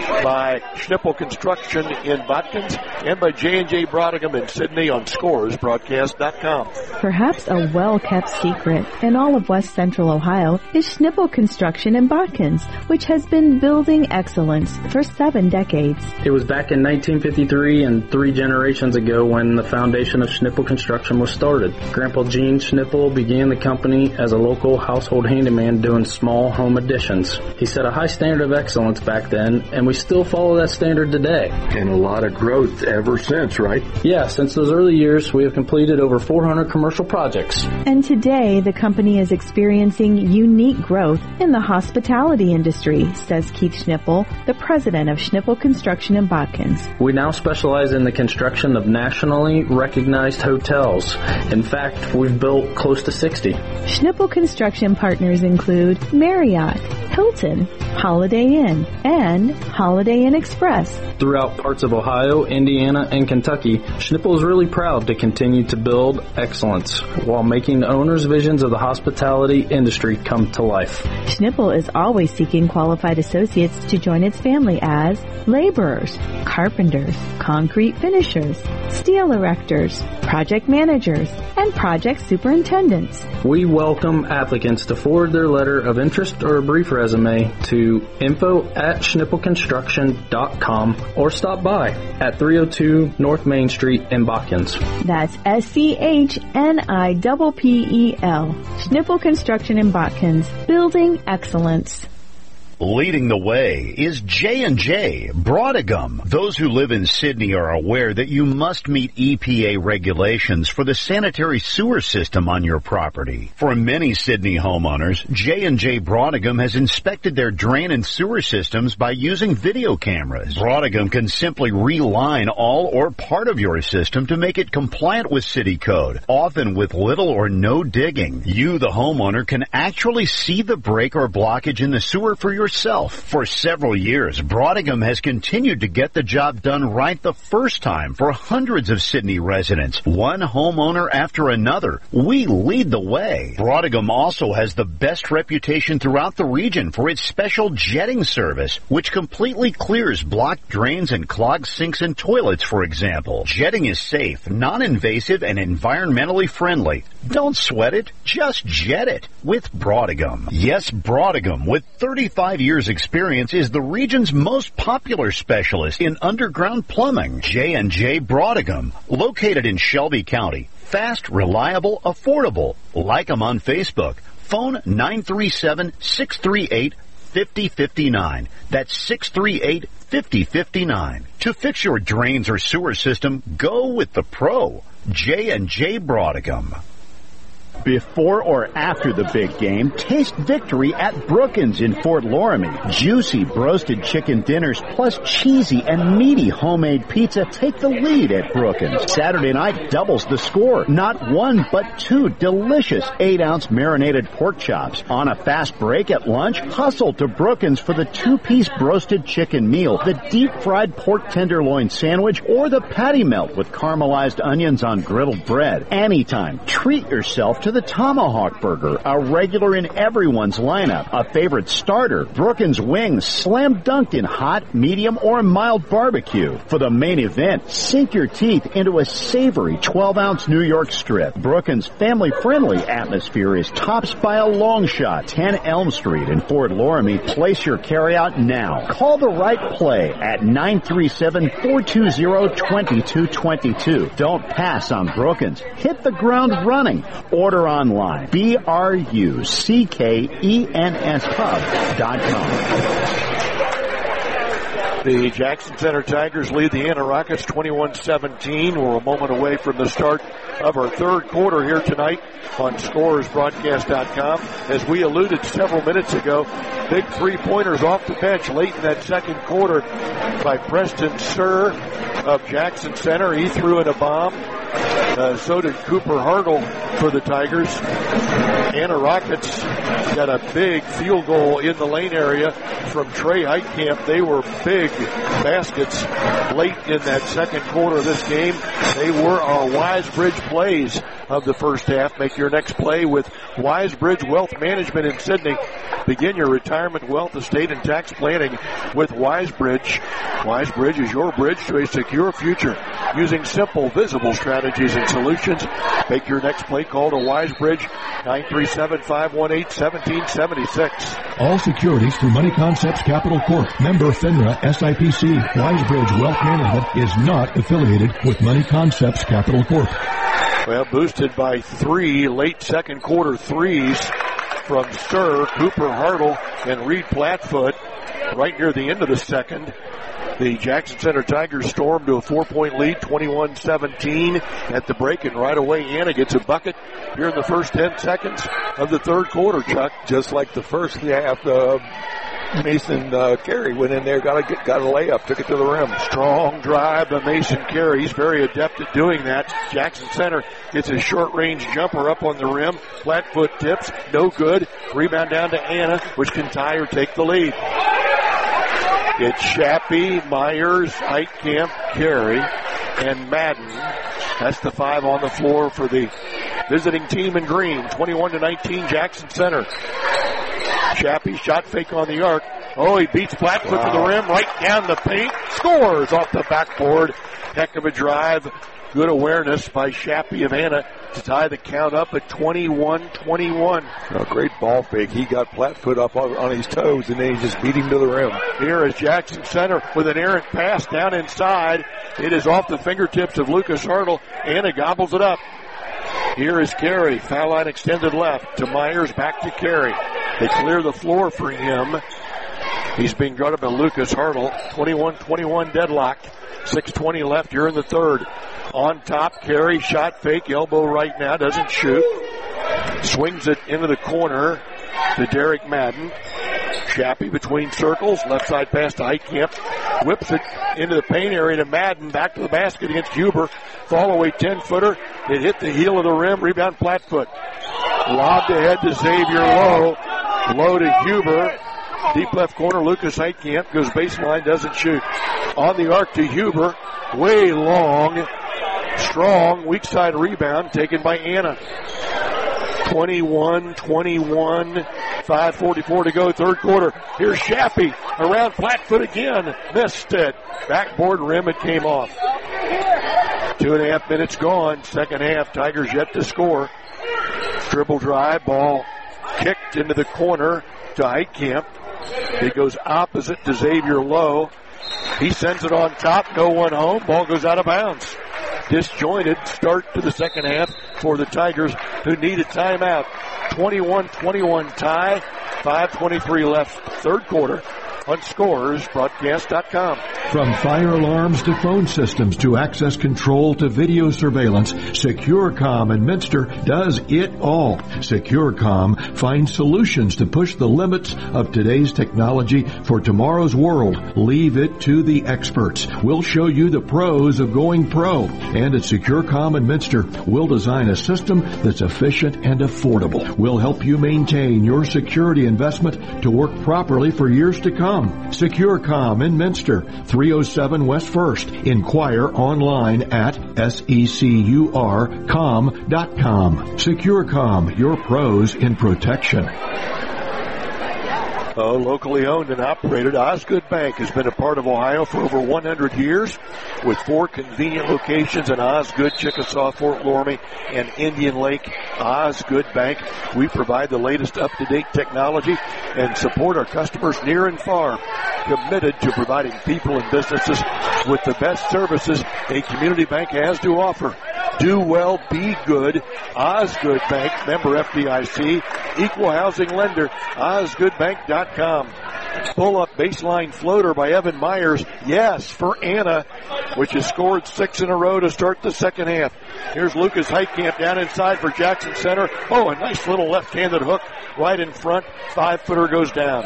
by Schnippel Construction in Botkins and by J and J Brodicom in Sidney on Scores Broadcast dot com. Perhaps a well-kept secret in all of West Central Ohio is Schnippel Construction in Botkins, which has been building excellence for seven decades. It was back in nineteen fifty-three and three generations ago when the foundation of Schnippel Construction was started. Grandpa Gene Schnippel began the company as a local household handyman doing small home additions. He set a high standard of excellence back then, and we still follow that standard today. And a lot of growth ever since, right? Yeah, since those early years, we have completed over four hundred commercial projects. And today, the company is experiencing unique growth in the hospitality industry, says Keith Schnippel, the president of Schnippel Construction in Botkins. We now specialize in the construction of nationally recognized hotels. In fact, we've built close to sixty. Schnippel Construction partners include Marriott, Hilton, Holiday Inn, and Holiday Inn Express. Throughout parts of Ohio, Indiana, and Kentucky, Schnippel is really proud to continue to build excellence while making owners' visions of the hospitality industry come to life. Schnippel is always seeking qualified associates to join its family as laborers, carpenters, concrete finishers, steel erectors, project managers, and project superintendents. We welcome applicants to forward their letter of interest or a brief resume to info at schnippel construction dot com or stop by at three oh two North Main Street in Botkins. That's S C H N I P P E L. Schnippel Construction in Botkins, building excellence. Leading the way is J and J Brodicom. Those who live in Sidney are aware that you must meet E P A regulations for the sanitary sewer system on your property. For many Sidney homeowners, J and J Brodicom has inspected their drain and sewer systems by using video cameras. Brodicom can simply reline all or part of your system to make it compliant with city code, often with little or no digging. You, the homeowner, can actually see the break or blockage in the sewer for your For several years, Brodicom has continued to get the job done right the first time for hundreds of Sidney residents, one homeowner after another. We lead the way. Brodicom also has the best reputation throughout the region for its special jetting service, which completely clears blocked drains and clogged sinks and toilets, for example. Jetting is safe, non-invasive, and environmentally friendly. Don't sweat it, just jet it with Brodicom. Yes, Brodicom, with thirty-five years experience, is the region's most popular specialist in underground plumbing. J and J Brodicom, located in Shelby County. Fast, reliable, affordable. Like them on Facebook. Phone nine three seven, six three eight, five oh five nine. That's six three eight, five oh five nine. To fix your drains or sewer system, go with the pro. J and J Brodicom. Before or after the big game, taste victory at Brookins in Fort Loramie. Juicy roasted chicken dinners plus cheesy and meaty homemade pizza take the lead at Brookins. Saturday night doubles the score. Not one, but two delicious eight-ounce marinated pork chops. On a fast break at lunch, hustle to Brookins for the two-piece roasted chicken meal, the deep-fried pork tenderloin sandwich, or the patty melt with caramelized onions on griddled bread. Anytime, treat yourself to the Tomahawk Burger, a regular in everyone's lineup, a favorite starter, Brookins wings slam dunked in hot, medium, or mild barbecue. For the main event, sink your teeth into a savory twelve-ounce New York strip. Brookins' family-friendly atmosphere is topped by a long shot. ten Elm Street in Fort Loramie. Place your carryout now. Call the right play at nine three seven, four two zero, two two two two. Don't pass on Brookins. Hit the ground running. Order online. B R U C K E N S Hub dot com. The Jackson Center Tigers lead the Anna Rockets twenty-one seventeen. We're a moment away from the start of our third quarter here tonight on Scores Broadcast dot com. As we alluded several minutes ago, big three-pointers off the bench late in that second quarter by Preston Sir of Jackson Center. He threw in a bomb. Uh, so did Cooper Hartle for the Tigers. Anna Rockets got a big field goal in the lane area from Trey Heitkamp. They were big baskets late in that second quarter of this game. They were our Wisebridge plays of the first half. Make your next play with Wisebridge Wealth Management in Sydney. Begin your retirement wealth, estate, and tax planning with Wisebridge. Wisebridge is your bridge to a secure future using simple, visible strategies and solutions. Make your next play call to Wisebridge, nine three seven, five one eight, one seven seven six. All securities through Money Concepts Capital Corp. Member FINRA S I P C. Wisebridge Wealth Management is not affiliated with Money Concepts Capital Corp. Well, boosted by three late second quarter threes from Sir, Cooper Hartle, and Reed Platfoot right near the end of the second. The Jackson Center Tigers stormed to a four-point lead, twenty-one seventeen at the break, and right away Anna gets a bucket here in the first ten seconds of the third quarter, Chuck. Just like the first half, uh, Mason uh, Carey went in there, got a, got a layup, took it to the rim. Strong drive by Mason Carey. He's very adept at doing that. Jackson Center gets a short-range jumper up on the rim. Flatfoot tips, no good. Rebound down to Anna, which can tie or take the lead. It's Shappy, Myers, Heitkamp, Carey, and Madden. That's the five on the floor for the visiting team in green. twenty-one to nineteen, Jackson Center. Shappy, shot fake on the arc. Oh, he beats Flatfoot wow. to the rim, right down the paint. Scores off the backboard. Heck of a drive. Good awareness by Shappy of Anna to tie the count up at twenty-one twenty-one. A great ball fake. He got Flatfoot up on, on his toes, and then he just beat him to the rim. Here is Jackson Center with an errant pass down inside. It is off the fingertips of Lucas Hartle. Anna gobbles it up. Here is Carey. Foul line extended left to Myers, back to Carey. They clear the floor for him. He's being guarded by Lucas Hartle. twenty-one twenty-one deadlock. six twenty left here in the third. On top, Carey, shot fake, elbow right now, doesn't shoot. Swings it into the corner to Derek Madden. Shappy between circles, left side pass to Heitkamp. Whips it into the paint area to Madden, back to the basket against Huber. Fall away ten-footer. It hit the heel of the rim, rebound Flatfoot. Lobbed ahead to Xavier Lowe. Low to Huber. Deep left corner, Lucas Heitkamp goes baseline, doesn't shoot. On the arc to Huber, way long, strong, weak side rebound taken by Anna. twenty-one twenty-one, five forty-four to go, third quarter. Here's Shappy around Flatfoot again, missed it. Backboard rim, it came off. Two and a half minutes gone, second half, Tigers yet to score. Dribble drive, ball kicked into the corner to Heitkamp. It goes opposite to Xavier Lowe. He sends it on top, no one home. Ball goes out of bounds. Disjointed start to the second half for the Tigers, who need a timeout. twenty-one twenty-one tie, five twenty-three left, third quarter on Scores Broadcast dot com. From fire alarms to phone systems to access control to video surveillance, SecureCom in Minster does it all. SecureCom finds solutions to push the limits of today's technology for tomorrow's world. Leave it to the experts. We'll show you the pros of going pro. And at SecureCom in Minster, we'll design a system that's efficient and affordable. We'll help you maintain your security investment to work properly for years to come. SecureCom in Minster, three oh seven West First. Inquire online at secur com dot com. SecureCom, your pros in protection. Oh, locally owned and operated, Osgood Bank has been a part of Ohio for over one hundred years with four convenient locations in Osgood, Chickasaw, Fort Loramie, and Indian Lake. Osgood Bank, we provide the latest up-to-date technology and support our customers near and far, committed to providing people and businesses with the best services a community bank has to offer. Do well, be good. Osgood Bank, member F D I C, equal housing lender, osgood bank dot com. Pull-up baseline floater by Evan Myers. Yes, for Anna, which has scored six in a row to start the second half. Here's Lucas Heitkamp down inside for Jackson Center. Oh, a nice little left-handed hook right in front. Five-footer goes down.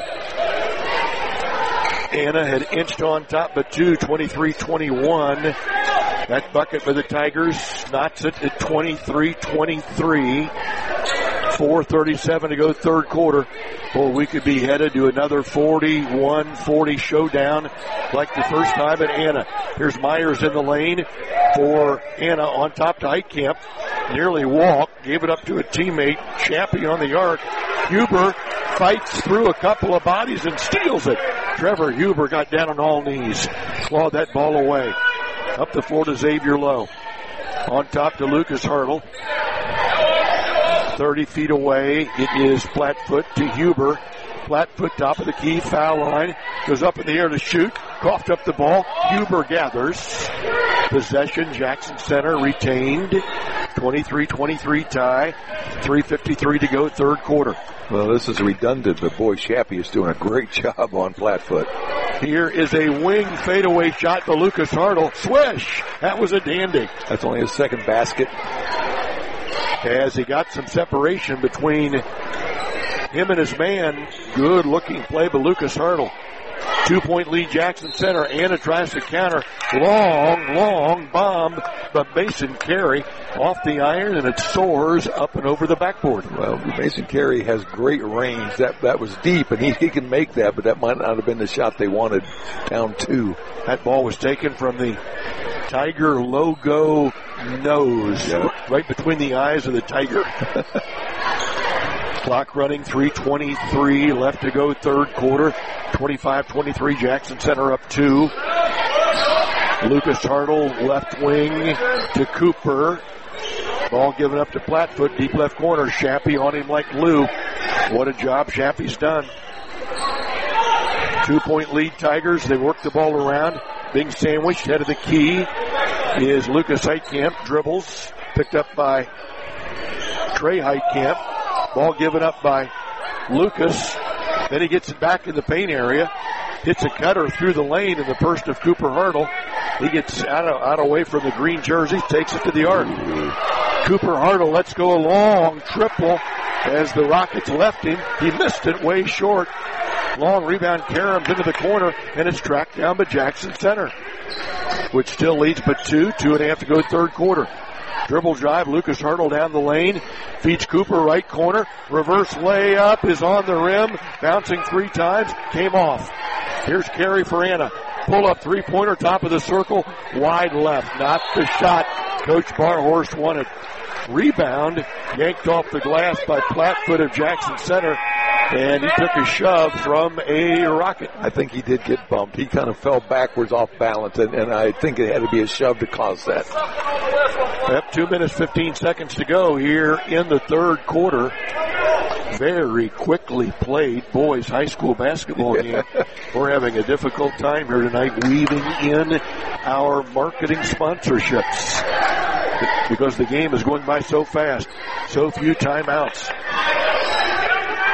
Anna had inched on top, but two, twenty-three twenty-one. That bucket for the Tigers knots it at twenty-three twenty-three. four thirty-seven to go third quarter. Boy, we could be headed to another forty-one forty showdown like the first time at Anna. Here's Myers in the lane for Anna on top to Heitkamp. Nearly walked, gave it up to a teammate. Chappie on the arc. Huber fights through a couple of bodies and steals it. Trevor Huber got down on all knees. Clawed that ball away. Up the floor to Xavier Lowe. On top to Lucas Hartle. thirty feet away, it is Flatfoot to Huber. Flatfoot top of the key, foul line. Goes up in the air to shoot. Coughed up the ball. Huber gathers. Possession, Jackson Center retained. twenty-three twenty-three tie. three fifty-three to go, third quarter. Well, this is redundant, but boy, Chappie is doing a great job on Flatfoot. Here is a wing fadeaway shot to Lucas Hartle. Swish! That was a dandy. That's only his second basket. As he got some separation between him and his man. Good looking play by Lucas Hartle. Two-point lead, Jackson Center. Anna tries to counter. Long, long bomb by Mason Carey off the iron, and it soars up and over the backboard. Well, Mason Carey has great range. That that was deep, and he, he can make that, but that might not have been the shot they wanted. Down two. That ball was taken from the Tiger logo nose, yep. Right between the eyes of the Tiger. Clock running, three twenty-three left to go, third quarter. twenty-five twenty-three, Jackson Center up two. Lucas Hartle, left wing to Cooper. Ball given up to Flatfoot, deep left corner. Chappie on him like glue. What a job Chappie's done. Two-point lead, Tigers. They work the ball around. Being sandwiched, head of the key is Lucas Heitkamp. Dribbles, picked up by Trey Heitkamp. Ball given up by Lucas. Then he gets it back in the paint area. Hits a cutter through the lane in the burst of Cooper Hartle. He gets out of, out away from the green jersey, takes it to the arc. Cooper Hartle lets go a long triple as the Rockets left him. He missed it way short. Long rebound, Karams into the corner, and it's tracked down by Jackson Center, which still leads but two. Two and a half to go third quarter. Dribble drive, Lucas Hartle down the lane, feeds Cooper right corner, reverse layup is on the rim, bouncing three times, came off. Here's Carey for Anna. Pull up three-pointer, top of the circle, wide left, not the shot Coach Barhorst wanted. Rebound, yanked off the glass by Flatfoot of Jackson Center, and he took a shove from a Rocket. I think he did get bumped. He kind of fell backwards off balance, and, and I think it had to be a shove to cause that. Yep, two minutes, fifteen seconds to go here in the third quarter. Very quickly played boys high school basketball game. We're having a difficult time here tonight weaving in our marketing sponsorships because the game is going by so fast. So few timeouts.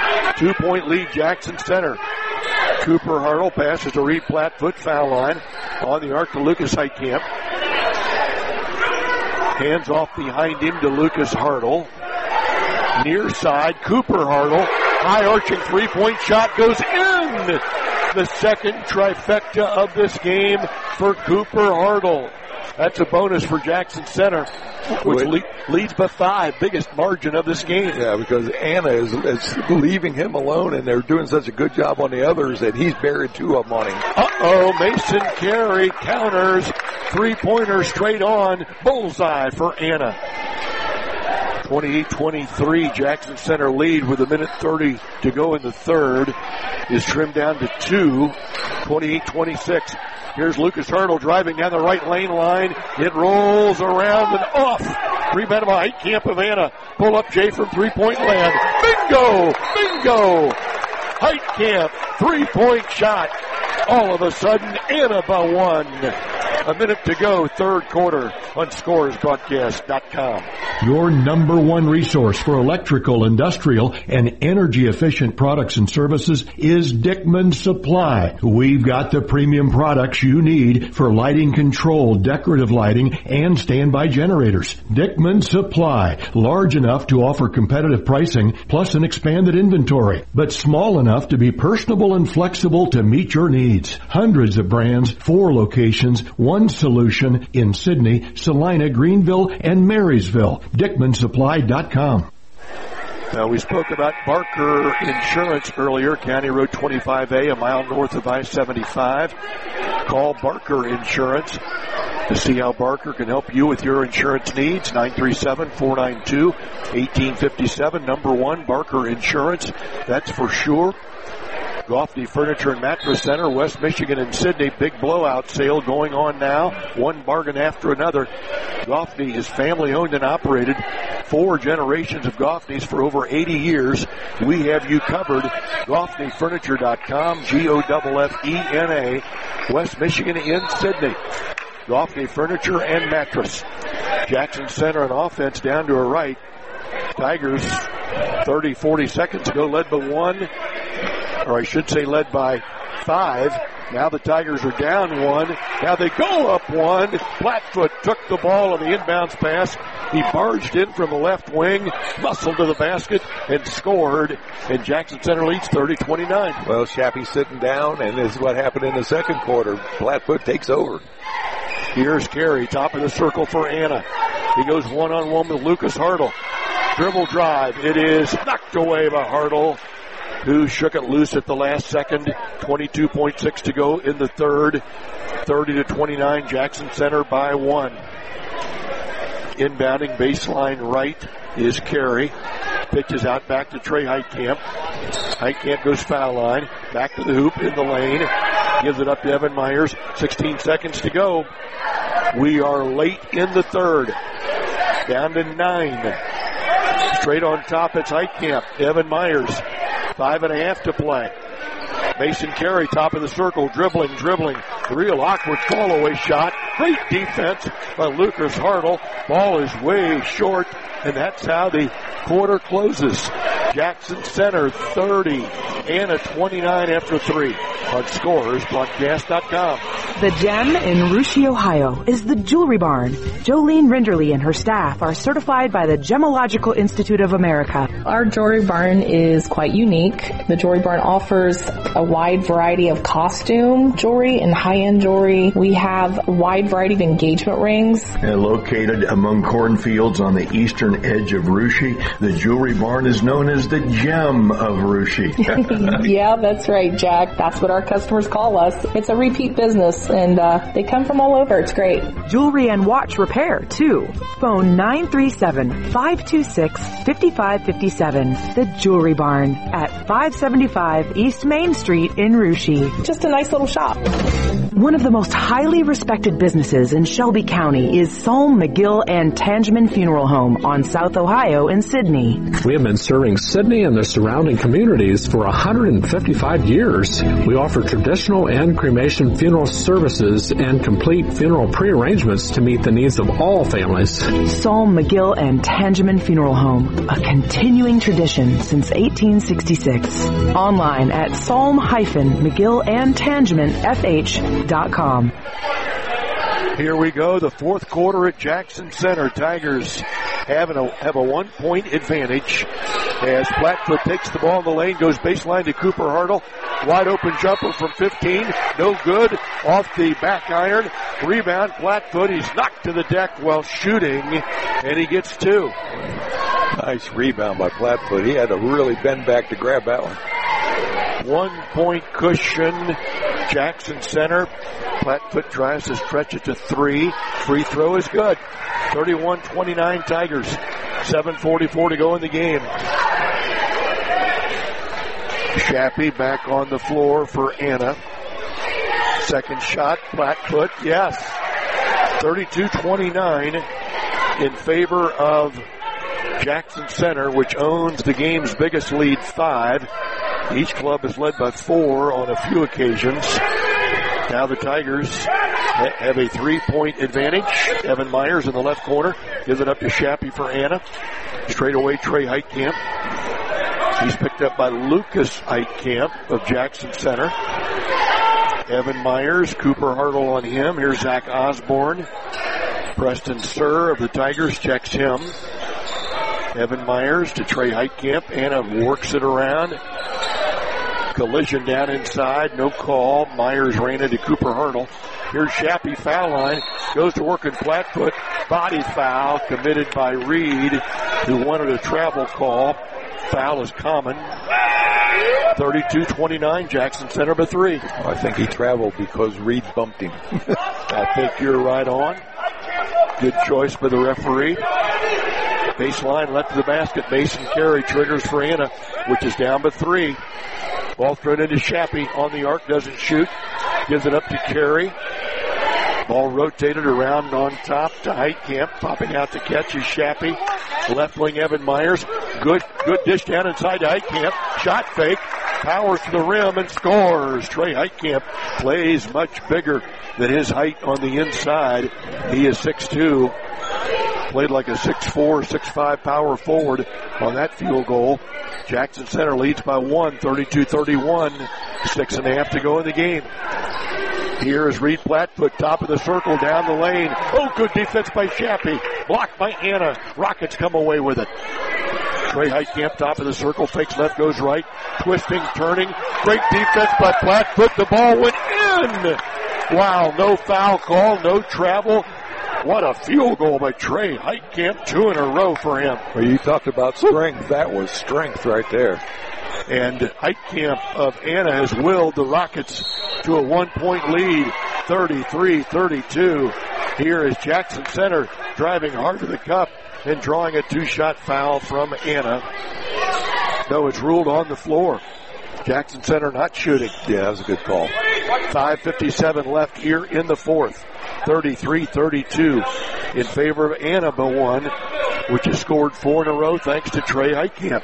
Two-point lead, Jackson Center. Cooper Hartle passes to Reed Flatfoot, foul line. On the arc to Lucas Heitkamp. Hands off behind him to Lucas Hartle. Near side, Cooper Hartle. High arching three-point shot goes in. The second trifecta of this game for Cooper Hartle. That's a bonus for Jackson Center, which le- leads by five. Biggest margin of this game. Yeah, because Anna is, is leaving him alone, and they're doing such a good job on the others that he's buried two of them on him. Uh-oh, Mason Carey counters. Three-pointer straight on. Bullseye for Anna. twenty-eight twenty-three, Jackson Center lead with a minute thirty to go in the third is trimmed down to two. twenty-eight twenty-six. Here's Lucas Hartle driving down the right lane line. It rolls around and off. Rebounded by Heitkamp of Anna. Pull up Jay from three-point land. Bingo! Bingo! Heitkamp, three-point shot. All of a sudden, Anna by one. A minute to go, third quarter on scores broadcast dot com. Your number one resource for electrical, industrial, and energy-efficient products and services is Dickman Supply. We've got the premium products you need for lighting control, decorative lighting, and standby generators. Dickman Supply, large enough to offer competitive pricing, plus an expanded inventory, but small enough to be personable and flexible to meet your needs. Hundreds of brands, four locations, one solution in Sydney, Salina, Greenville, and Marysville. Dickman Supply dot com. Now, we spoke about Barker Insurance earlier, County Road twenty-five A, a mile north of I seventy-five. Call Barker Insurance to see how Barker can help you with your insurance needs. nine three seven, four nine two, one eight five seven. Number one, Barker Insurance. That's for sure. Goffney Furniture and Mattress Center, West Michigan and Sydney. Big blowout sale going on now. One bargain after another. Goffney is family owned and operated. Four generations of Goffneys for over eighty years. We have you covered. Goffney Furniture dot com, G O F F E N A, West Michigan in Sydney. Goffney Furniture and Mattress. Jackson Center on offense down to her right. Tigers thirty, forty seconds ago led by one. Or I should say led by five. Now the Tigers are down one. Now they go up one. Blackfoot took the ball on the inbounds pass. He barged in from the left wing, muscled to the basket, and scored. And Jackson Center leads thirty twenty-nine. Well, Shappy's sitting down, and this is what happened in the second quarter. Blackfoot takes over. Here's Carey, top of the circle for Anna. He goes one-on-one with Lucas Hartle. Dribble drive. It is knocked away by Hartle, who shook it loose at the last second. twenty-two point six to go in the third. thirty to twenty-nine, Jackson Center by one. Inbounding baseline right is Carey. Pitches out back to Trey Heitkamp. Heitkamp goes foul line. Back to the hoop in the lane. Gives it up to Evan Myers. sixteen seconds to go. We are late in the third. Down to nine. Straight on top, it's Heitkamp. Evan Myers. Five and a half to play. Mason Carey, top of the circle, dribbling, dribbling. Real awkward fall-away shot. Great defense by Lucas Hartle. Ball is way short, and that's how the quarter closes. Jackson Center thirty, Anna twenty-nine after three on scores broadcast dot com. The gem in Russia, Ohio is the Jewelry Barn. Jolene Rinderly and her staff are certified by the Gemological Institute of America. Our Jewelry Barn is quite unique. The Jewelry Barn offers a wide variety of costume jewelry and high-end jewelry. We have a wide variety of engagement rings. And located among cornfields on the eastern edge of Russia, the Jewelry Barn is known as the gem of Russia. Yeah, that's right, Jack. That's what our customers call us. It's a repeat business, and uh, they come from all over. It's great. Jewelry and watch repair, too. Phone nine three seven, five two six, five five five seven. The Jewelry Barn at five seventy-five East Main Street in Russia. Just a nice little shop. One of the most highly respected businesses in Shelby County is Solm, McGill, and Tangeman Funeral Home on South Ohio in Sydney. We have been serving Sydney and the surrounding communities for one hundred fifty-five years. We offer traditional and cremation funeral services and complete funeral pre-arrangements to meet the needs of all families. Solm, McGill, and Tangeman Funeral Home, a continuing tradition since eighteen sixty-six. Online at solm dash mcgill and tangeman f h dot com. Here we go, the fourth quarter at Jackson Center. Tigers having a, have a one-point advantage as Blackfoot takes the ball in the lane, goes baseline to Cooper Hartle. Wide open jumper from fifteen, no good. Off the back iron, rebound, Blackfoot. He's knocked to the deck while shooting, and he gets two. Nice rebound by Blackfoot. He had to really bend back to grab that one. One-point cushion, Jackson Center. Blackfoot tries to stretch it to three. Free throw is good. thirty-one twenty-nine Tigers. seven forty-four to go in the game. Shappy back on the floor for Anna. Second shot, Blackfoot, yes. thirty-two twenty-nine in favor of Jackson Center, which owns the game's biggest lead, five. Each club is led by four on a few occasions. Now the Tigers have a three-point advantage. Evan Myers in the left corner gives it up to Shappy for Anna. Straight away, Trey Heitkamp. He's picked up by Lucas Heitkamp of Jackson Center. Evan Myers, Cooper Hartle on him. Here's Zach Osborne. Preston Sir of the Tigers checks him. Evan Myers to Trey Heitkamp. Anna works it around. Collision down inside, no call. Myers ran into Cooper Hartle. Here's Shappy, foul line. Goes to work in Blackfoot. Body foul committed by Reed, who wanted a travel call. Foul is common. thirty-two twenty-nine, Jackson Center by three. I think he traveled because Reed bumped him. I think you're right on. Good choice by the referee. Baseline left to the basket. Mason Carey triggers for Anna, which is down by three. Ball thrown into Shappy on the arc, doesn't shoot. Gives it up to Carey. Ball rotated around on top to Heitkamp. Popping out to catch is Shappy. Left wing Evan Myers. Good, good dish down inside to Heitkamp. Shot fake. Powers to the rim and scores. Trey Heitkamp plays much bigger than his height on the inside. He is six two. Played like a six four, six five power forward on that field goal. Jackson Center leads by one, thirty-two thirty-one. Six and a half to go in the game. Here is Reed Blackfoot, top of the circle, down the lane. Oh, good defense by Shappy. Blocked by Anna. Rockets come away with it. Trey Heitkamp, top of the circle, fakes left, goes right. Twisting, turning. Great defense by Blackfoot. The ball went in. Wow, no foul call, no travel. What a field goal by Trey Heitkamp, two in a row for him. Well, you talked about strength. That was strength right there. And Heitkamp of Anna has willed the Rockets to a one-point lead, thirty-three thirty-two. Here is Jackson Center driving hard to the cup and drawing a two-shot foul from Anna. No, it's ruled on the floor. Jackson Center not shooting. Yeah, that was a good call. five fifty-seven left here in the fourth. thirty-three thirty-two in favor of Anna by one, which has scored four in a row thanks to Trey Heitkamp.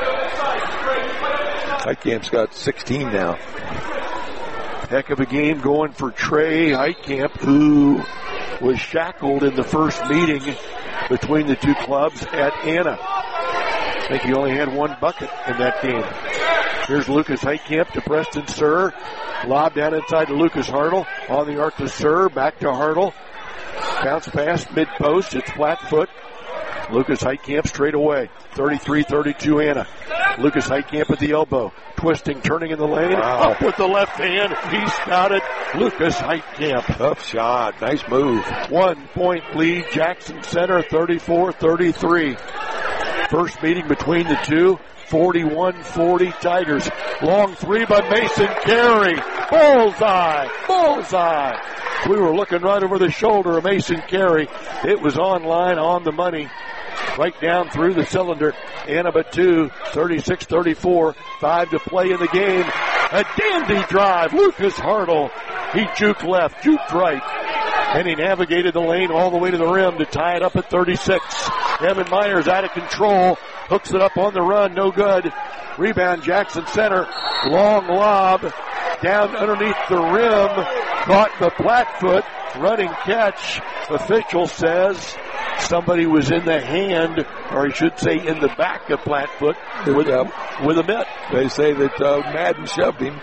Heitkamp's got sixteen now. Heck of a game going for Trey Heitkamp, who was shackled in the first meeting between the two clubs at Anna. I think he only had one bucket in that game. Here's Lucas Heitkamp to Preston Sir. Lob down inside to Lucas Hartle. On the arc to Sir. Back to Hartle. Bounce pass mid-post. It's Blackfoot. Lucas Heitkamp straight away. thirty-three thirty-two Anna. Lucas Heitkamp at the elbow. Twisting, turning in the lane. Wow. Up with the left hand. He's got it. Lucas Heitkamp. Tough shot. Nice move. One point lead. Jackson Center thirty-four thirty-three. First meeting between the two. forty-one forty Tigers. Long three by Mason Carey. Bullseye. Bullseye. We were looking right over the shoulder of Mason Carey. It was on line, on the money. Right down through the cylinder. Anna two, thirty-six thirty-four. Five to play in the game. A dandy drive. Lucas Hartle. He juked left, juked right. And he navigated the lane all the way to the rim to tie it up at thirty-six. Evan Myers out of control. Hooks it up on the run. No good. Rebound Jackson Center. Long lob. Down underneath the rim. Caught the Blackfoot. Running catch. Official says somebody was in the hand, or I should say in the back of Blackfoot with, uh, with a mitt. They say that uh, Madden shoved him.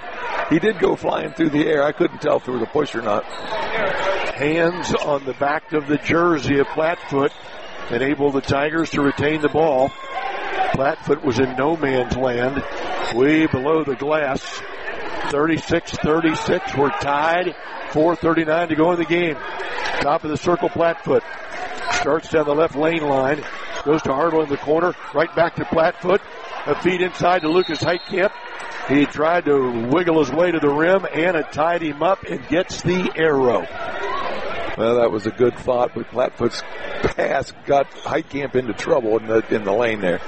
he did go flying through the air. I couldn't tell if it was a push or not. Hands on the back of the jersey of Plattfoot enable the Tigers to retain the ball. Plattfoot was in no man's land, way below the glass. thirty-six thirty-six, we're tied. four thirty-nine to go in the game. Top of the circle, Plattfoot. Starts down the left lane line. Goes to Hartle in the corner. Right back to Plattfoot. A feed inside to Lucas Heitkamp. He tried to wiggle his way to the rim. Anna tied him up and gets the arrow. Well, that was a good thought, but Plattfoot's pass got Heitkamp into trouble in the, in the lane there.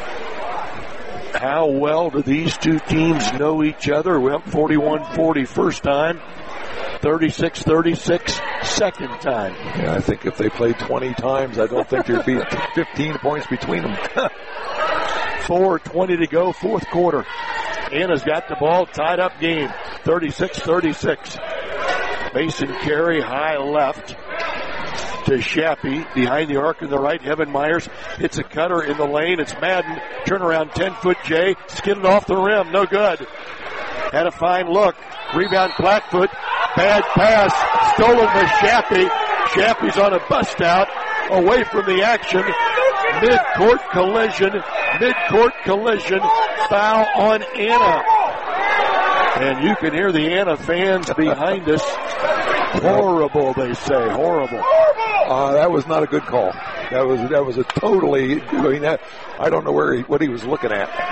How well do these two teams know each other? Well, forty-one forty first time. thirty-six thirty-six second time. Yeah, I think if they played twenty times, I don't think there'd be fifteen points between them. four twenty to go, fourth quarter. Anna's got the ball, tied up game. thirty-six thirty-six. Mason Carey, high left to Shappy. Behind the arc in the right, Evan Myers hits a cutter in the lane. It's Madden. Turnaround, ten-foot J. Skidded off the rim. No good. Had a fine look. Rebound, Plattfoot. Bad pass. Stolen by Shappy. Shappy's on a bust out. Away from the action. Mid-court collision. Mid-court collision. Foul on Anna. And you can hear the Anna fans behind us. Horrible, they say. Horrible. Uh, that was not a good call. That was that was a totally. I mean, that, I don't know where he, what he was looking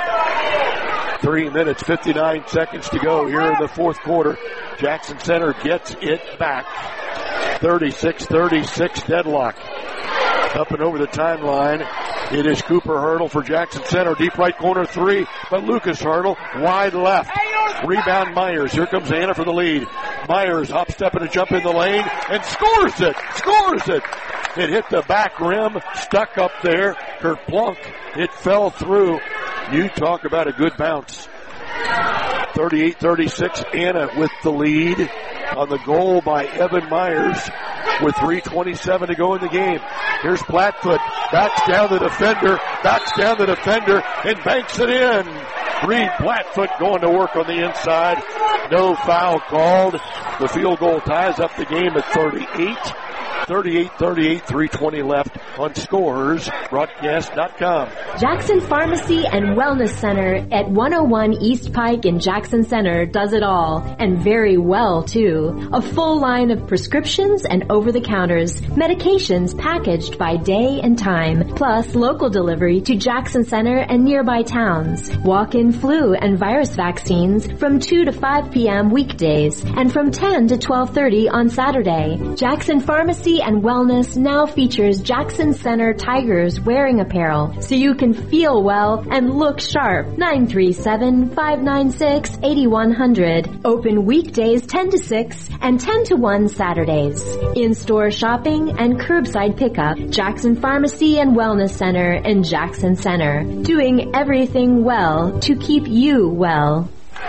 at. Three minutes, fifty-nine seconds to go here in the fourth quarter. Jackson Center gets it back. thirty-six thirty-six deadlock. Up and over the timeline. It is Cooper Hurdle for Jackson Center. Deep right corner three, but Lucas Hurdle wide left. Rebound Myers. Here comes Anna for the lead. Myers hop step and a jump in the lane and scores it. Scores it. It hit the back rim, stuck up there. Kerplunk. It fell through. You talk about a good bounce. thirty-eight thirty-six. Anna with the lead on the goal by Evan Myers with three twenty-seven to go in the game. Here's Plattfoot. Backs down the defender. Backs down the defender and banks it in. Reed Plattfoot going to work on the inside. No foul called. The field goal ties up the game at thirty-eight. thirty-eight thirty-eight, three twenty left on Scores Broadcast dot com. Jackson Pharmacy and Wellness Center at one oh one East Pike in Jackson Center does it all, and very well too. A full line of prescriptions and over-the-counters, medications packaged by day and time, plus local delivery to Jackson Center and nearby towns. Walk-in flu and virus vaccines from two to five p.m. weekdays and from ten to twelve thirty on Saturday. Jackson Pharmacy and Wellness now features Jackson Center Tigers wearing apparel, so you can feel well and look sharp. nine three seven, five nine six, eight one zero zero. Open weekdays ten to six and ten to one Saturdays. In-store shopping and curbside pickup. Jackson Pharmacy and Wellness Center in Jackson Center. Doing everything well to keep you well.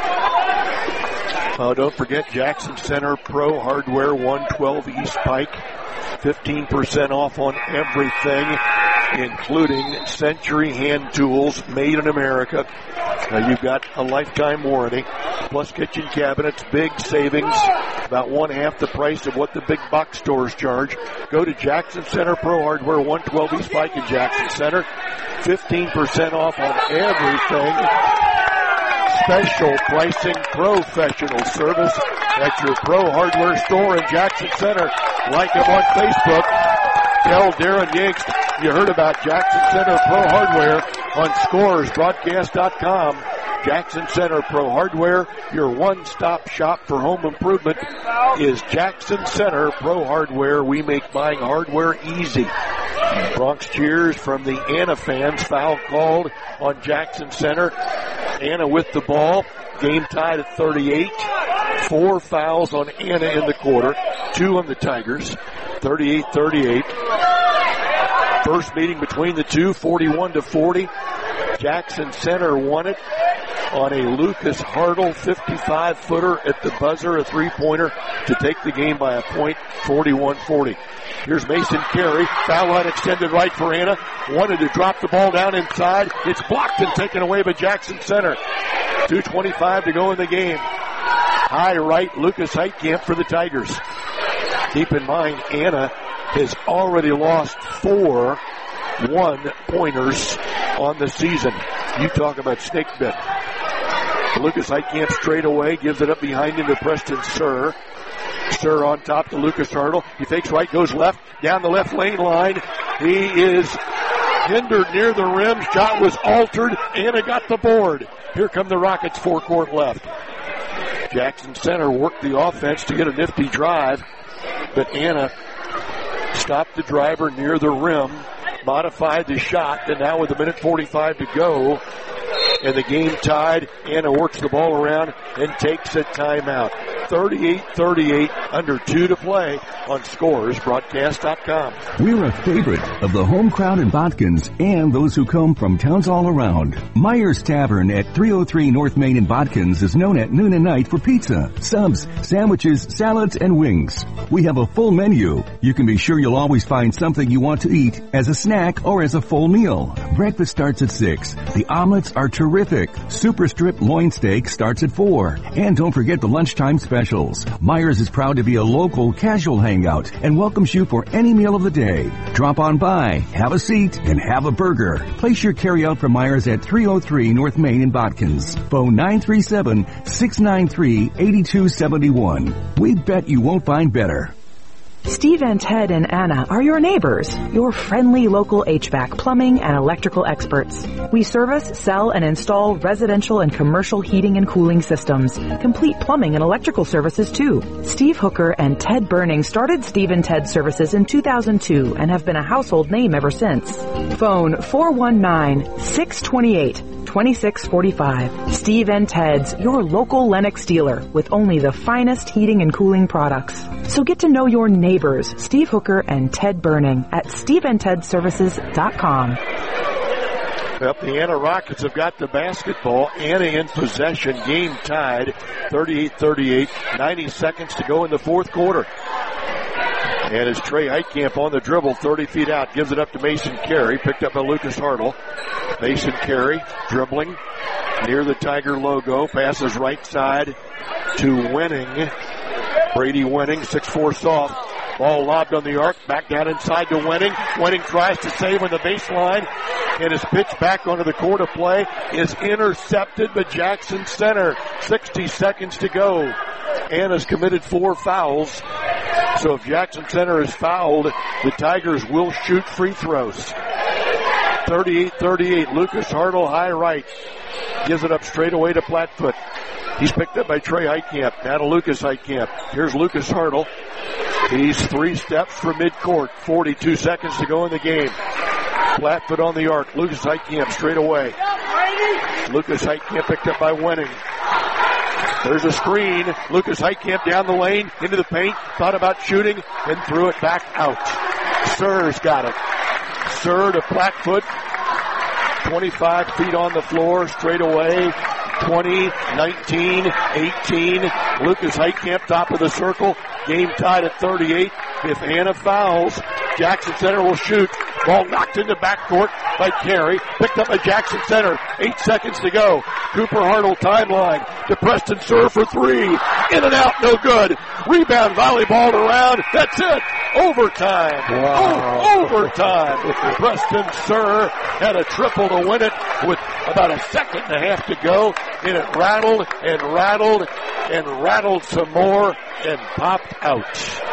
Oh, don't forget Jackson Center Pro Hardware, one twelve East Pike. fifteen percent off on everything, including Century hand tools made in America. Now you've got a lifetime warranty, plus kitchen cabinets, big savings, about one half the price of what the big box stores charge. Go to Jackson Center Pro Hardware, one twelve East Pike in Jackson Center. fifteen percent off on everything. Special pricing, professional service at your Pro Hardware store in Jackson Center. Like them on Facebook. Tell Darren Yanks you heard about Jackson Center Pro Hardware on Scores Broadcast dot com. Jackson Center Pro Hardware, your one-stop shop for home improvement, is Jackson Center Pro Hardware. We make buying hardware easy. Bronx cheers from the Anna fans. Foul called on Jackson Center. Anna with the ball. Game tied at thirty-eight. Four fouls on Anna in the quarter. Two on the Tigers. thirty-eight thirty-eight. First meeting between the two, forty-one to forty. Jackson Center won it on a Lucas Hartle fifty-five footer at the buzzer, a three-pointer to take the game by a point, forty-one forty. Here's Mason Carey. Foul line extended right for Anna. Wanted to drop the ball down inside. It's blocked and taken away by Jackson Center. two twenty-five to go in the game. high right, Lucas Heitkamp for the Tigers. Keep in mind, Anna has already lost four one-pointers on the season. You talk about snake bit. Lucas Heitkamp straight away, gives it up behind him to Preston Sir. Sir on top to Lucas Hartle. He fakes right, goes left, down the left lane line. He is hindered near the rim. Shot was altered. Anna got the board. Here come the Rockets, four-court left. Jackson Center worked the offense to get a nifty drive, but Anna stopped the driver near the rim, modified the shot, and now with a minute forty-five to go, and the game tied, Anna works the ball around and takes a timeout. thirty-eight thirty-eight, under two to play on Scores Broadcast dot com. We're a favorite of the home crowd in Botkins and those who come from towns all around. Myers Tavern at three oh three North Main in Botkins is known at noon and night for pizza, subs, sandwiches, salads, and wings. We have a full menu. You can be sure you'll always find something you want to eat as a snack or as a full meal. Breakfast starts at six. The omelets are terrific. Super strip loin steak starts at four. And don't forget the lunchtime specials. Myers is proud to be a local casual hangout and welcomes you for any meal of the day. Drop on by, have a seat, and have a burger. Place your carryout from Myers at three oh three North Main in Botkins. Phone nine three seven, six nine three, eight two seven one. We bet you won't find better. Steve and Ted and Anna are your neighbors, your friendly local H V A C, plumbing, and electrical experts. We service, sell, and install residential and commercial heating and cooling systems, complete plumbing and electrical services too. Steve Hooker and Ted Burning started Steve and Ted Services in two thousand two and have been a household name ever since. Phone four one nine, six two eight, two six four five. Steve and Ted's, your local Lennox dealer with only the finest heating and cooling products. So get to know your neighbors, Steve Hooker and Ted Burning, at steve and ted services dot com. Yep, the Anna Rockets have got the basketball. Anna in possession, game tied, thirty-eight thirty-eight, ninety seconds to go in the fourth quarter. And it's Trey Heitkamp on the dribble, thirty feet out, gives it up to Mason Carey, picked up by Lucas Hartle. Mason Carey dribbling near the Tiger logo, passes right side to Winning. Brady Winning, six four soft. Ball lobbed on the arc, back down inside to Winning. Winning tries to save on the baseline, and his pitch back onto the court of play is intercepted by Jackson Center. sixty seconds to go. Anna's committed four fouls. So if Jackson Center is fouled, the Tigers will shoot free throws. thirty-eight thirty-eight, Lucas Hartle, high right. Gives it up straight away to Plattfoot. He's picked up by Trey Heitkamp. Now to Lucas Heitkamp. Here's Lucas Hartle. He's three steps from midcourt. forty-two seconds to go in the game. Plattfoot on the arc. Lucas Heitkamp straight away. Lucas Heitkamp picked up by Winning. There's a screen. Lucas Heitkamp down the lane, into the paint, thought about shooting, and threw it back out. Sir's got it. Sir to Plattfoot. twenty-five feet on the floor, straight away. twenty, nineteen, eighteen. Lucas Heitkamp, top of the circle. Game tied at thirty-eight. If Anna fouls, Jackson Center will shoot. Ball knocked into backcourt by Carey. Picked up by Jackson Center. Eight seconds to go. Cooper Hartle timeline to Preston Sir for three. In and out, no good. Rebound, volleyball around. That's it. Overtime. Wow. Oh, overtime. Preston Sir had a triple to win it with about a second and a half to go. And it rattled and rattled and rattled some more and popped out.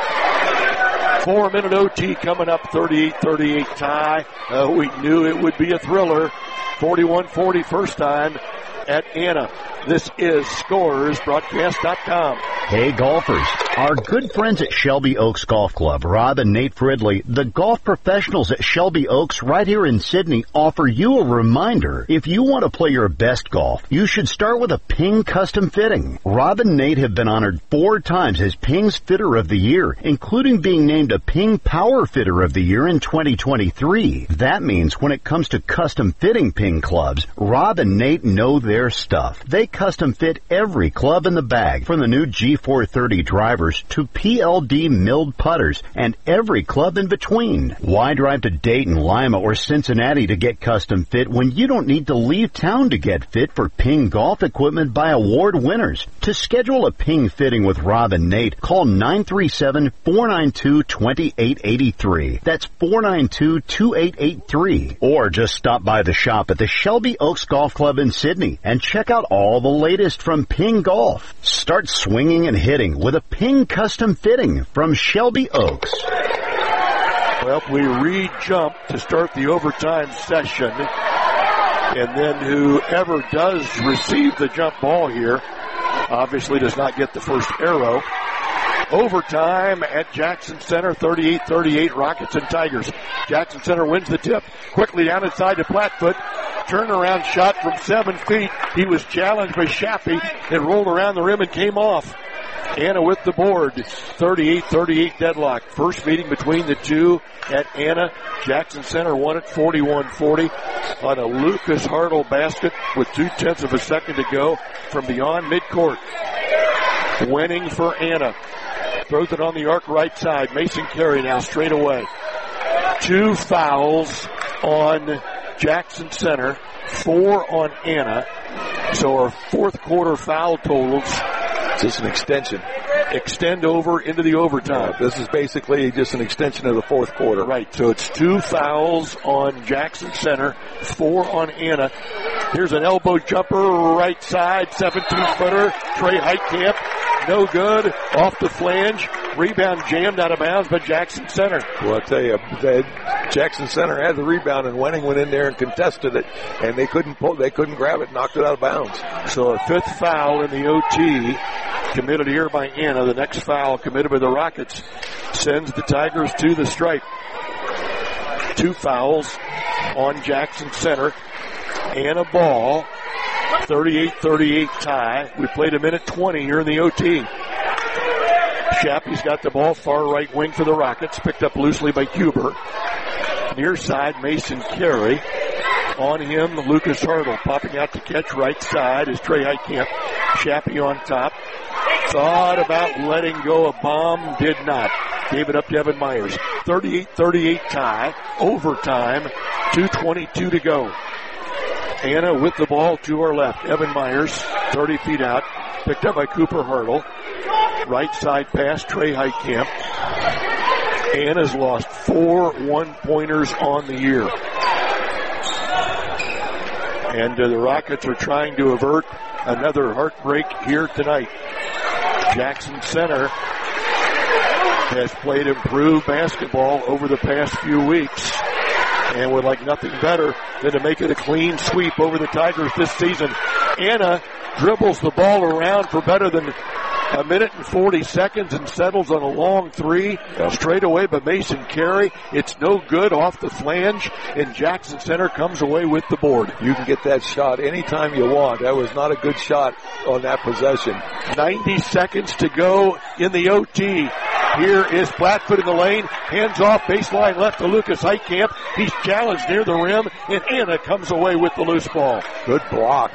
Four minute O T coming up, thirty-eight thirty-eight tie. Uh, we knew it would be a thriller. forty-one forty first time at Anna. This is Scores Broadcast dot com. Hey golfers, our good friends at Shelby Oaks Golf Club, Rob and Nate Fridley, the golf professionals at Shelby Oaks right here in Sydney, offer you a reminder. If you want to play your best golf, you should start with a Ping custom fitting. Rob and Nate have been honored four times as Ping's Fitter of the Year, including being named a Ping Power Fitter of the Year in twenty twenty-three. That means when it comes to custom fitting Ping clubs, Rob and Nate know their stuff. They custom fit every club in the bag, from the new G four thirty drivers to P L D milled putters and every club in between. Why drive to Dayton, Lima, or Cincinnati to get custom fit when you don't need to leave town to get fit for Ping golf equipment by award winners? To schedule a Ping fitting with Rob and Nate, call nine three seven, four nine two, two eight eight three. That's four nine two, two eight eight three. Or just stop by the shop at the Shelby Oaks Golf Club in Sydney and check out all the latest from Ping Golf. Start swinging and hitting with a Ping custom fitting from Shelby Oaks. Well, we re-jump to start the overtime session. And then whoever does receive the jump ball here obviously does not get the first arrow. Overtime at Jackson Center, thirty-eight thirty-eight, Rockets and Tigers. Jackson Center wins the tip. Quickly down inside to Plattfoot. Turnaround shot from seven feet. He was challenged by Shappy. It rolled around the rim and came off. Anna with the board. thirty-eight thirty-eight deadlock. First meeting between the two at Anna. Jackson Center won it forty-one forty on a Lucas Hartle basket with two-tenths of a second to go from beyond midcourt. Winning for Anna. Throws it on the arc right side. Mason Carey now straight away. Two fouls on Jackson Center. Four on Anna. So our fourth quarter foul totals. Just an extension. Extend over into the overtime. This is basically just an extension of the fourth quarter. Right. So it's two fouls on Jackson Center. Four on Anna. Here's an elbow jumper right side. seventeen footer. Trey Heitkamp. No good. Off the flange. Rebound jammed out of bounds by Jackson Center. Well, I'll tell you, they, Jackson Center had the rebound and Wenning went in there and contested it, and they couldn't pull, they couldn't grab it, knocked it out of bounds. So a fifth foul in the O T committed here by Anna. The next foul committed by the Rockets sends the Tigers to the stripe. Two fouls on Jackson Center. Anna ball. thirty-eight thirty-eight tie. We played a minute twenty here in the O T. Shappy's got the ball far right wing for the Rockets. Picked up loosely by Huber. Near side, Mason Carey. On him, Lucas Hartle popping out to catch right side is Trey Heitkamp. Shappy on top. Thought about letting go a bomb, did not. Gave it up to Evan Myers. thirty-eight thirty-eight tie. Overtime. two twenty-two to go. Anna with the ball to her left. Evan Myers, thirty feet out. Picked up by Cooper Hartle. Right side pass, Trey Heitkamp. Anna's lost four one-pointers on the year. And uh, the Rockets are trying to avert another heartbreak here tonight. Jackson Center has played improved basketball over the past few weeks and would like nothing better than to make it a clean sweep over the Tigers this season. Anna dribbles the ball around for better than a minute and forty seconds and settles on a long three straight away by Mason Carey. It's no good off the flange, and Jackson Center comes away with the board. You can get that shot anytime you want. That was not a good shot on that possession. ninety seconds to go in the O T. Here is Plattfoot in the lane. Hands off, baseline left to Lucas Heitkamp. He's challenged near the rim, and Anna comes away with the loose ball. Good block.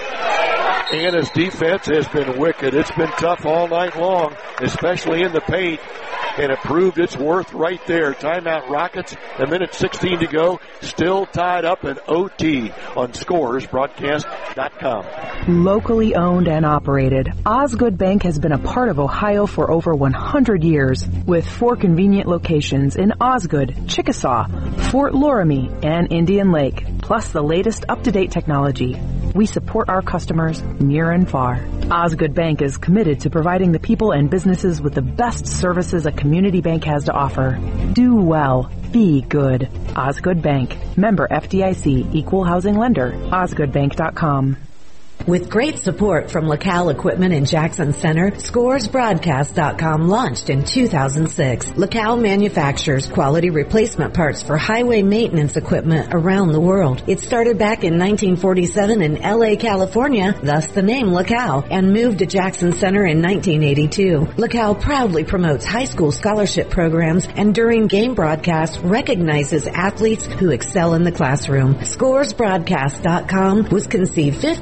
Anna's defense has been wicked. It's been tough all night long, especially in the paint, and it proved its worth right there. Timeout Rockets, a minute sixteen to go, still tied up in O T on scores broadcast dot com. Locally owned and operated, Osgood Bank has been a part of Ohio for over one hundred years, with four convenient locations in Osgood, Chickasaw, Fort Loramie, and Indian Lake, plus the latest up-to-date technology. We support our customers near and far. Osgood Bank is committed to providing the people and businesses with the best services a community bank has to offer. Do well. Be good. Osgood Bank. Member F D I C. Equal Housing Lender. Osgood Bank dot com. With great support from LaCal Equipment in Jackson Center, Scores Broadcast dot com launched in two thousand six. LaCal manufactures quality replacement parts for highway maintenance equipment around the world. It started back in nineteen forty-seven in L A, California, thus the name LaCal, and moved to Jackson Center in nineteen eighty-two. LaCal proudly promotes high school scholarship programs and during game broadcasts recognizes athletes who excel in the classroom. Scores Broadcast dot com was conceived fifteen years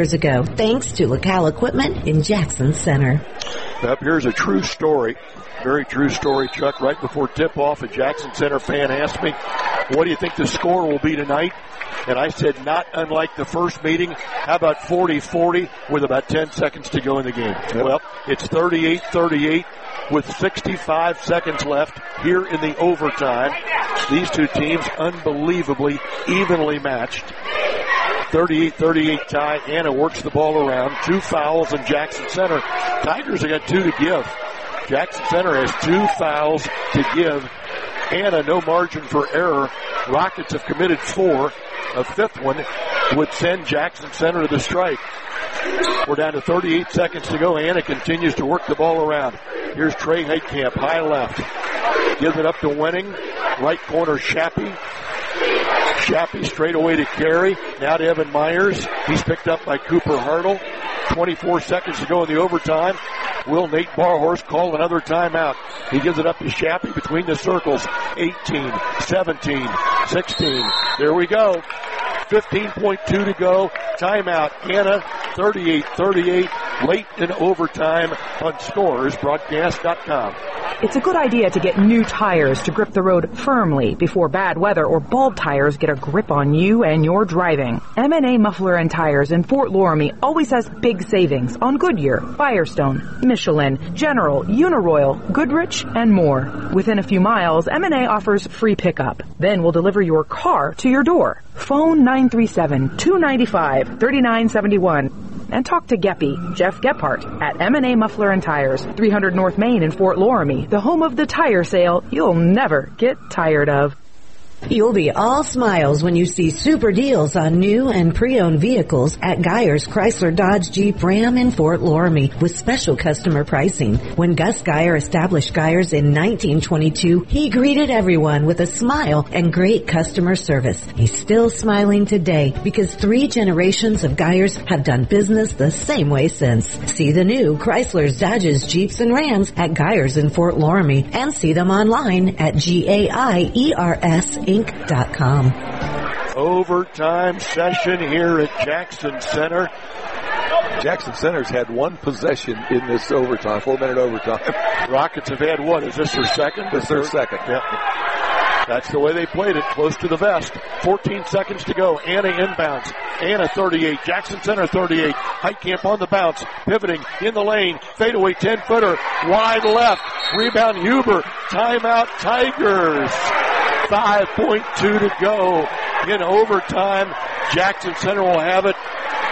years ago, thanks to LaCal Equipment in Jackson Center. Up here's a true story. Very true story, Chuck. Right before tip-off, a Jackson Center fan asked me, what do you think the score will be tonight? And I said, not unlike the first meeting. How about forty forty with about ten seconds to go in the game? Yep. Well, it's thirty-eight thirty-eight with sixty-five seconds left here in the overtime. These two teams unbelievably evenly matched. thirty-eight thirty-eight tie. Anna works the ball around. Two fouls in Jackson Center. Tigers have got two to give. Jackson Center has two fouls to give. Anna, no margin for error. Rockets have committed four. A fifth one would send Jackson Center to the strike. We're down to thirty-eight seconds to go. Anna continues to work the ball around. Here's Trey Heitkamp, high left. Gives it up to Wenning. Right corner, Shappy. Shappy straight away to Carey. Now to Evan Myers. He's picked up by Cooper Hartle. twenty-four seconds to go in the overtime. Will Nate Barhorse call another timeout? He gives it up to Shappy between the circles. eighteen, seventeen, sixteen. There we go. fifteen point two to go. Timeout. Anna, thirty-eight thirty-eight. Late in overtime on Scores Broadcast dot com. It's a good idea to get new tires to grip the road firmly before bad weather or bald tires get a grip on you and your driving. M and A Muffler and Tires in Fort Loramie always has big savings on Goodyear, Firestone, Michelin, General, Uniroyal, Goodrich, and more. Within a few miles, M and A offers free pickup. Then we'll deliver your car to your door. Phone nine three seven, two nine five, three nine seven one. And talk to Geppy, Jeff Gephardt, at M and A Muffler and Tires, three hundred North Main in Fort Loramie, the home of the tire sale you'll never get tired of. You'll be all smiles when you see super deals on new and pre-owned vehicles at Geyer's Chrysler Dodge Jeep Ram in Fort Loramie with special customer pricing. When Gus Geyer established Geyer's in nineteen twenty-two, he greeted everyone with a smile and great customer service. He's still smiling today because three generations of Geyers have done business the same way since. See the new Chrysler's, Dodges, Jeeps, and Rams at Geyer's in Fort Loramie and see them online at G A I E R S Inc dot com. Overtime session here at Jackson Center. Jackson Center's had one possession in this overtime, four-minute overtime. Rockets have had one. Is this their second? This is their second. Yeah. That's the way they played it, close to the vest. fourteen seconds to go. Anna inbounds. Anna thirty-eight. Jackson Center thirty-eight. Heitkamp on the bounce. Pivoting in the lane. Fadeaway ten-footer. Wide left. Rebound Huber. Timeout Tigers. five point two to go in overtime. Jackson Center will have it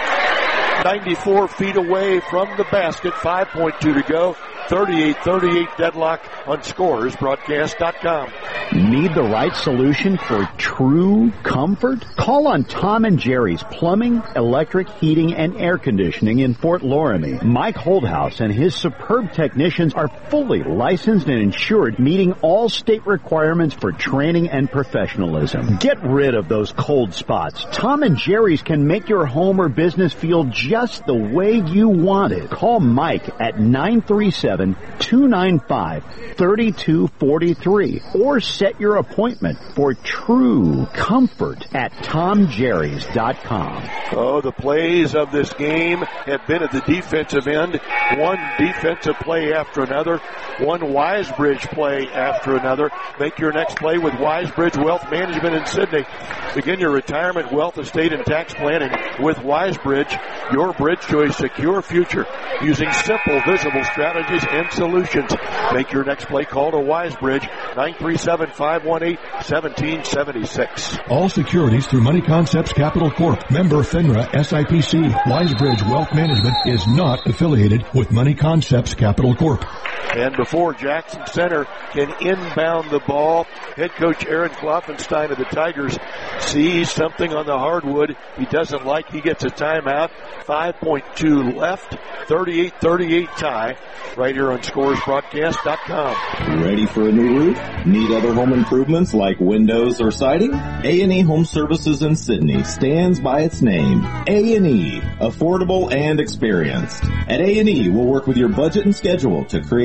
ninety-four feet away from the basket. five point two to go. thirty-eight thirty-eight deadlock on Scores Broadcast dot com. Need the right solution for true comfort? Call on Tom and Jerry's Plumbing, Electric, Heating, and Air Conditioning in Fort Loramie. Mike Holdhouse and his superb technicians are fully licensed and insured, meeting all state requirements for training and professionalism. Get rid of those cold spots. Tom and Jerry's can make your home or business feel just the way you want it. Call Mike at nine three seven, two nine five, three two four three or set your appointment for true comfort at tom jerrys dot com. Oh, the plays of this game have been at the defensive end. One defensive play after another. One Wisebridge play after another. Make your next play with Wisebridge Wealth Management in Sydney. Begin your retirement, wealth, estate, and tax planning with Wisebridge, your bridge to a secure future using simple, visible strategies and solutions. Make your next play. Call to Wisebridge, nine three seven, five one eight, one seven seven six. All securities through Money Concepts Capital Corp. Member FINRA S I P C. Wisebridge Wealth Management is not affiliated with Money Concepts Capital Corp. And before Jackson Center can inbound the ball, head coach Aaron Kloffenstein of the Tigers sees something on the hardwood he doesn't like. He gets a timeout. five point two left. thirty-eight thirty-eight tie right here on Scores Broadcast dot com. Ready for a new roof? Need other home improvements like windows or siding? A and E Home Services in Sydney stands by its name. A and E, affordable and experienced. At A and E, we'll work with your budget and schedule to create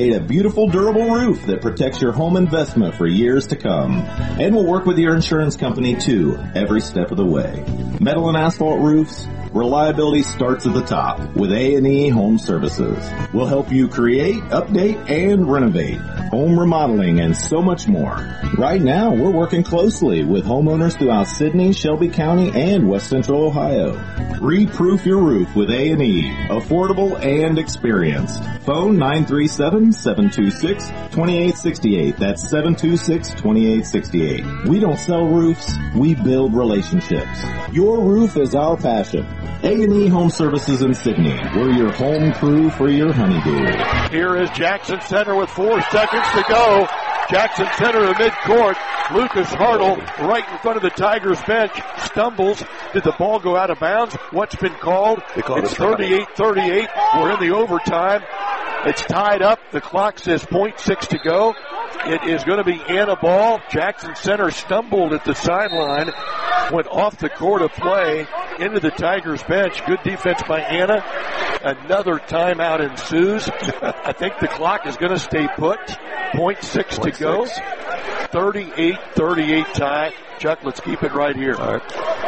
create a beautiful, durable roof that protects your home investment for years to come. And we'll work with your insurance company too, every step of the way. Metal and asphalt roofs, reliability starts at the top with A and E Home Services. We'll help you create, update, and renovate, home remodeling, and so much more. Right now, we're working closely with homeowners throughout Sidney, Shelby County, and West Central Ohio. Re-proof your roof with A and E, affordable and experienced. Phone nine three seven, seven two six, two eight six eight. That's seven two six, two eight six eight. We don't sell roofs, we build relationships. Your roof is our passion. A and E Home Services in Sidney. We're your home crew for your honeydew. Here is Jackson Center with four seconds to go. Jackson Center in midcourt. Lucas Hartle right in front of the Tigers bench stumbles. Did the ball go out of bounds? What's been called? It's thirty-eight thirty-eight. We're in the overtime. It's tied up. The clock says point six to go. It is going to be Anna ball. Jackson Center stumbled at the sideline, went off the court of play into the Tigers bench. Good defense by Anna. Another timeout ensues. I think the clock is going to stay put. point six to go. thirty-eight thirty-eight tie. Chuck, let's keep it right here. All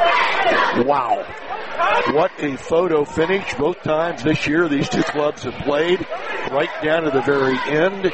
right. Wow. What a photo finish. Both times this year these two clubs have played right down to the very end.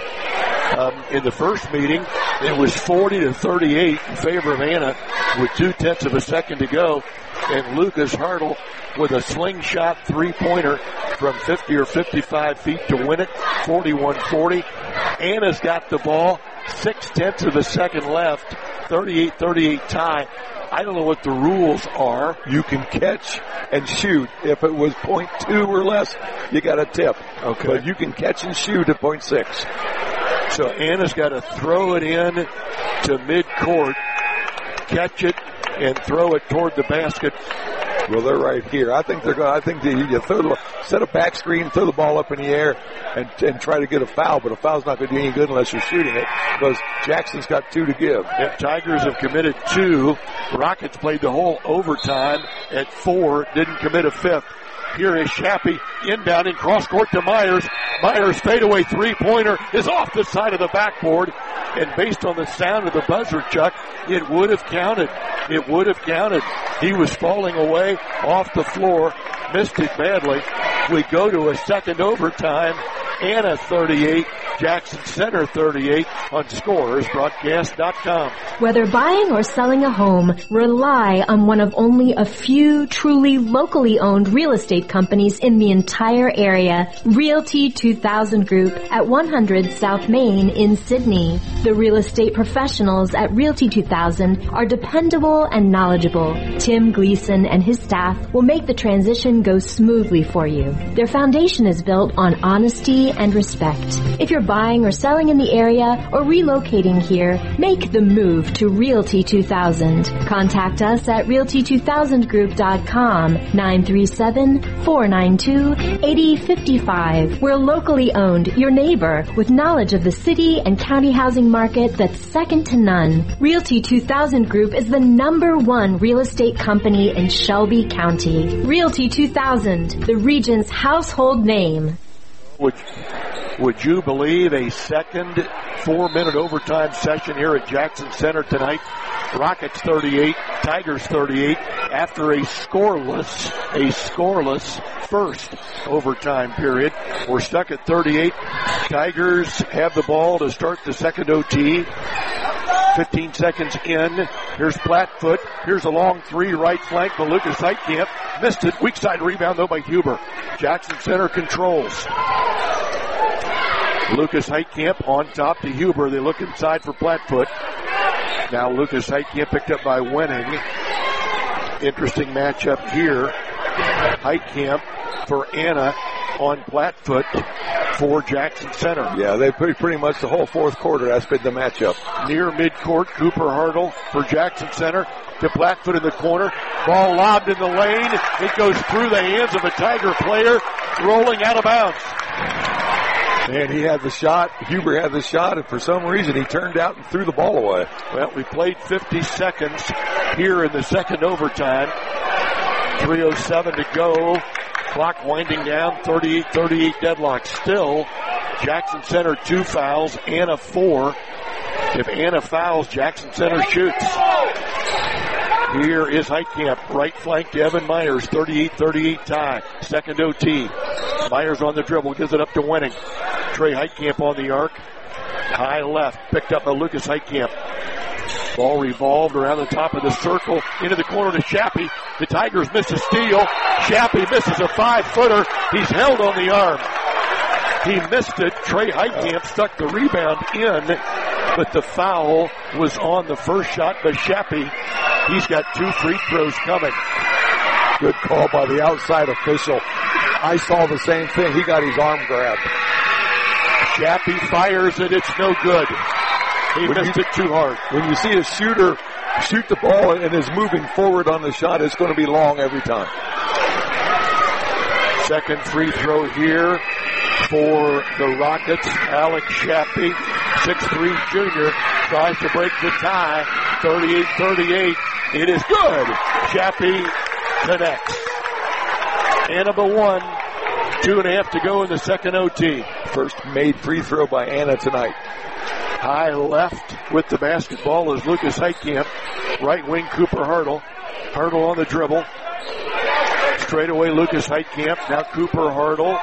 Um, in the first meeting, it was forty to thirty-eight in favor of Anna with two-tenths of a second to go. And Lucas Hartle with a slingshot three-pointer from fifty or fifty-five feet to win it, forty-one forty. Anna's got the ball, six-tenths of a second left, thirty-eight thirty-eight tie. I don't know what the rules are. You can catch and shoot. If it was point two or less, you got a tip. Okay. But you can catch and shoot at point six. So Anna's got to throw it in to midcourt, catch it, and throw it toward the basket. Well, they're right here. I think they're going. I think they, you throw the, set a back screen, throw the ball up in the air, and and try to get a foul. But a foul's not going to do any good unless you're shooting it, because Jackson's got two to give. Yep, Tigers have committed two. Rockets played the whole overtime at four. Didn't commit a fifth. Here is Shappy inbounding cross court to Myers. Myers fadeaway three-pointer is off the side of the backboard. And based on the sound of the buzzer, Chuck, it would have counted. It would have counted. He was falling away off the floor. Missed it badly. We go to a second overtime. Anna thirty-eight, Jackson Center thirty-eight on Scores Broadcast dot com. Whether buying or selling a home, rely on one of only a few truly locally owned real estate companies in the entire area. Realty two thousand Group at one hundred South Main in Sidney. The real estate professionals at Realty two thousand are dependable and knowledgeable. Tim Gleason and his staff will make the transition go smoothly for you. Their foundation is built on honesty and respect. If you're buying or selling in the area or relocating here, make the move to Realty two thousand. Contact us at realty two thousand group dot com, nine three seven, four nine two, eight zero five five. We're locally owned, your neighbor, with knowledge of the city and county housing market that's second to none. Realty two thousand Group is the number one real estate company in Shelby County. Realty two thousand, the region's household name. Would, would you believe a second four-minute overtime session here at Jackson Center tonight? Rockets thirty-eight, Tigers thirty-eight, after a scoreless, a scoreless first overtime period. We're stuck at thirty-eight. Tigers have the ball to start the second O T. fifteen seconds in. Here's Plattfoot. Here's a long three, right flank for Lucas Heitkamp. Missed it. Weak side rebound, though, by Huber. Jackson Center controls. Lucas Heitkamp on top to Huber. They look inside for Plattfoot. Now Lucas Heitkamp picked up by Wenning. Interesting matchup here. Heitkamp for Anna on Plattfoot for Jackson Center. Yeah, they pretty pretty much the whole fourth quarter. That's been the matchup. Near midcourt, Cooper Hartle for Jackson Center to Plattfoot in the corner. Ball lobbed in the lane. It goes through the hands of a Tiger player, rolling out of bounds. And he had the shot. Huber had the shot, and for some reason he turned out and threw the ball away. Well, we played fifty seconds here in the second overtime. three oh seven to go. Clock winding down, thirty-eight thirty-eight deadlock still. Jackson Center two fouls, Anna four. If Anna fouls, Jackson Center shoots. Here is Heitkamp, right flank to Evan Myers, thirty-eight thirty-eight tie. Second O T. Myers on the dribble, gives it up to Wenning. Trey Heitkamp on the arc. High left, picked up by Lucas Heitkamp. Ball revolved around the top of the circle, into the corner to Shappy. The Tigers miss a steal. Shappy misses a five-footer. He's held on the arm. He missed it. Trey Heitkamp stuck the rebound in, but the foul was on the first shot by Shappy. He's got two free throws coming. Good call by the outside official. I saw the same thing. He got his arm grabbed. Shappy fires it. It's no good. He when missed you, it too hard. When you see a shooter shoot the ball and is moving forward on the shot, it's going to be long every time. Second free throw here for the Rockets. Alex Shappy, six three junior, tries to break the tie. thirty-eight thirty-eight. It is good. Shappy connects. Annaba one. Two and a half to go in the second O T. First made free throw by Anna tonight. High left with the basketball is Lucas Heitkamp. Right wing Cooper Hartle. Hartle on the dribble. Straight away Lucas Heitkamp. Now Cooper Hartle.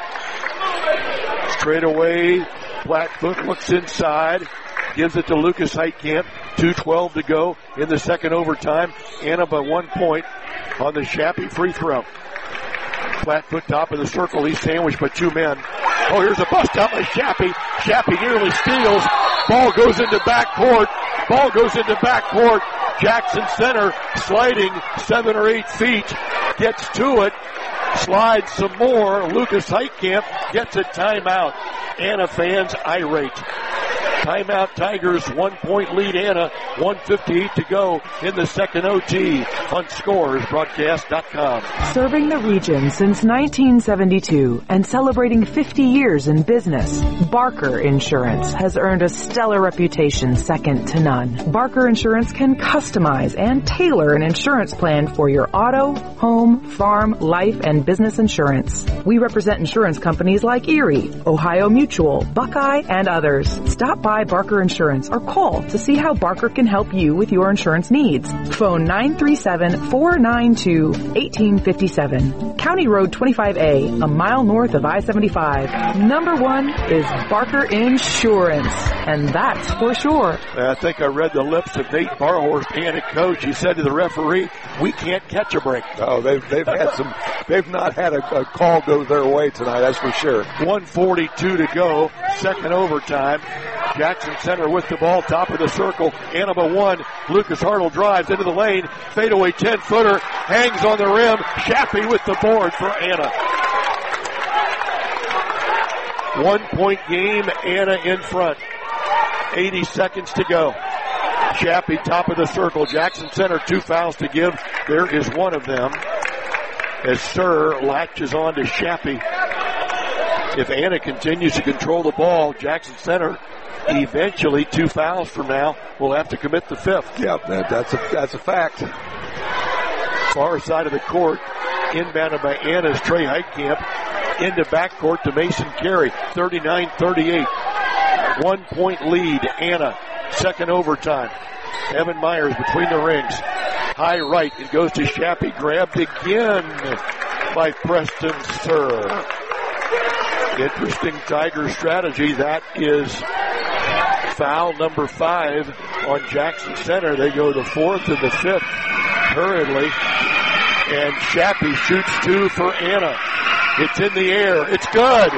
Straight away Blackfoot looks inside. Gives it to Lucas Heitkamp. two twelve to go in the second overtime. Anna by one point on the Shappy free throw. Flatfoot top of the circle. He's sandwiched by two men. Oh, here's a bust out by Shappy. Shappy nearly steals. Ball goes into backcourt. Ball goes into backcourt. Jackson Center sliding seven or eight feet. Gets to it. Slides some more. Lucas Heitkamp gets a timeout. Anna fans irate. Timeout Tigers, one point lead Anna, one fifty-eight to go in the second O T on scores broadcast dot com. Serving the region since nineteen seventy-two and celebrating fifty years in business, Barker Insurance has earned a stellar reputation second to none. Barker Insurance can customize and tailor an insurance plan for your auto, home, farm, life, and business insurance. We represent insurance companies like Erie, Ohio Mutual, Buckeye, and others. Stop by Barker Insurance or call to see how Barker can help you with your insurance needs. Phone nine three seven, four nine two, one eight five seven. County Road twenty-five A, a mile north of I seventy-five. Number one is Barker Insurance, and that's for sure. I think I read the lips of Nate Barhorst, and coach. He said to the referee, "We can't catch a break." Oh, they've they've had some. They've not had a, a call go their way tonight. That's for sure. one forty-two to go, second overtime. Jackson Center with the ball, top of the circle. Annaba one. Lucas Hartle drives into the lane. Fadeaway ten-footer. Hangs on the rim. Shappy with the board for Anna. One-point game. Anna in front. eighty seconds to go. Shappy top of the circle. Jackson Center, two fouls to give. There is one of them as Sir latches on to Shappy. If Anna continues to control the ball, Jackson Center eventually, two fouls from now, will have to commit the fifth. Yep, that, that's a that's a fact. Far side of the court, inbounded by Anna's Trey Heitkamp, into backcourt to Mason Carey, thirty-nine thirty-eight. One point lead, Anna, second overtime. Evan Myers between the rings. High right, it goes to Shappy, grabbed again by Preston Sir. Interesting Tiger strategy. That is foul number five on Jackson Center. They go the fourth and the fifth hurriedly. And Shappy shoots two for Anna. It's in the air. It's good.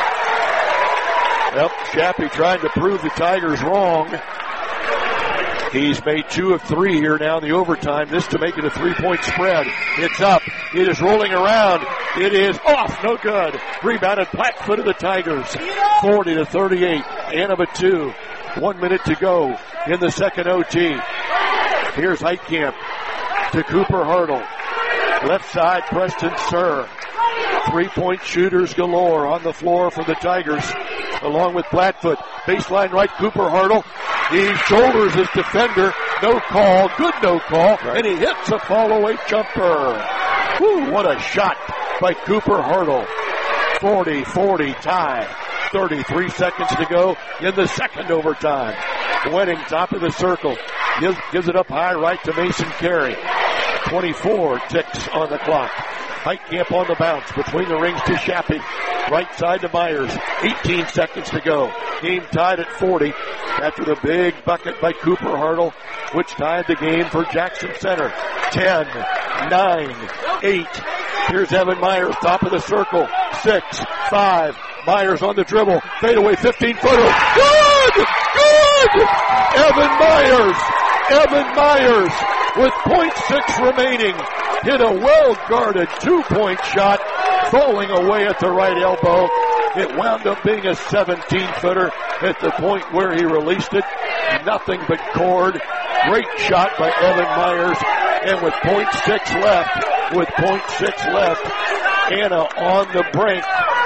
Yep, Shappy trying to prove the Tigers wrong. He's made two of three here now in the overtime. This to make it a three-point spread. It's up. It is rolling around. It is off. No good. Rebounded Blackfoot of the Tigers. forty to thirty-eight. Annaba two. One minute to go in the second O T. Here's Heitkamp to Cooper Hartle. Left side, Preston Sir. Three-point shooters galore on the floor for the Tigers, along with Blackfoot. Baseline right, Cooper Hartle. He shoulders his defender. No call. Good no call. Right. And he hits a fall-away jumper. Whew, what a shot by Cooper Hartle. forty forty tie. thirty-three seconds to go in the second overtime. Winning top of the circle. Gives, gives it up high right to Mason Carey. twenty-four ticks on the clock. Heitkamp on the bounce between the rings to Shappy. Right side to Myers. eighteen seconds to go. Game tied at forty after the big bucket by Cooper Hartle, which tied the game for Jackson Center. ten, nine, eight. Here's Evan Myers, top of the circle. six, five. Myers on the dribble. Fadeaway fifteen-footer. Good! Good! Evan Myers. Evan Myers with point six remaining. Hit a well-guarded two-point shot, falling away at the right elbow. It wound up being a seventeen-footer at the point where he released it. Nothing but cord. Great shot by Evan Myers. And with point six left, with point six left, Anna on the brink.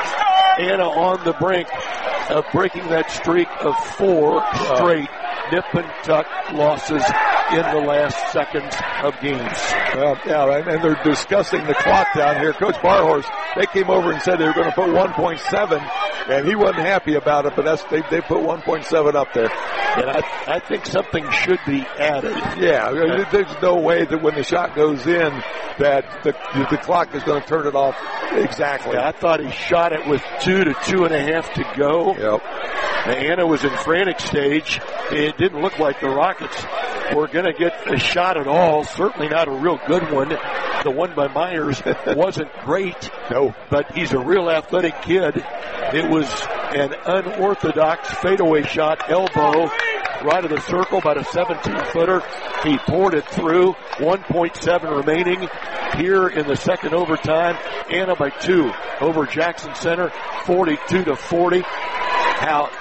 Anna on the brink of breaking that streak of four straight nip and tuck losses in the last seconds of games. Well, yeah, and, and they're discussing the clock down here. Coach Barhorse, they came over and said they were going to put one point seven, and he wasn't happy about it, but that's they, they put one point seven up there. And I, I think something should be added. Yeah, there's no way that when the shot goes in that the, the clock is going to turn it off exactly. Yeah, I thought he shot it with two to two and a half to go. Yep. Anna was in frantic stage. It didn't look like the Rockets were going to get a shot at all. Certainly not a real good one. The one by Myers wasn't great. No. But he's a real athletic kid. It was an unorthodox fadeaway shot, elbow, right of the circle, about a seventeen-footer. He poured it through. one point seven remaining here in the second overtime. Anna by two over Jackson Center, forty-two to forty. How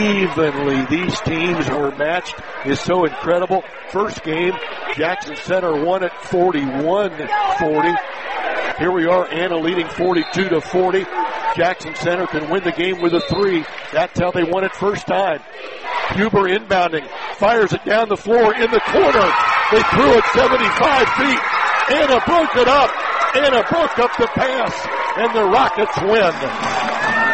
evenly these teams were matched is so incredible. First game, Jackson Center won it forty-one forty. Here we are, Anna leading forty-two to forty. Jackson Center can win the game with a three. That's how they won it first time. Huber inbounding, fires it down the floor in the corner. They threw it seventy-five feet. Anna broke it up. Anna broke up the pass, and the Rockets win.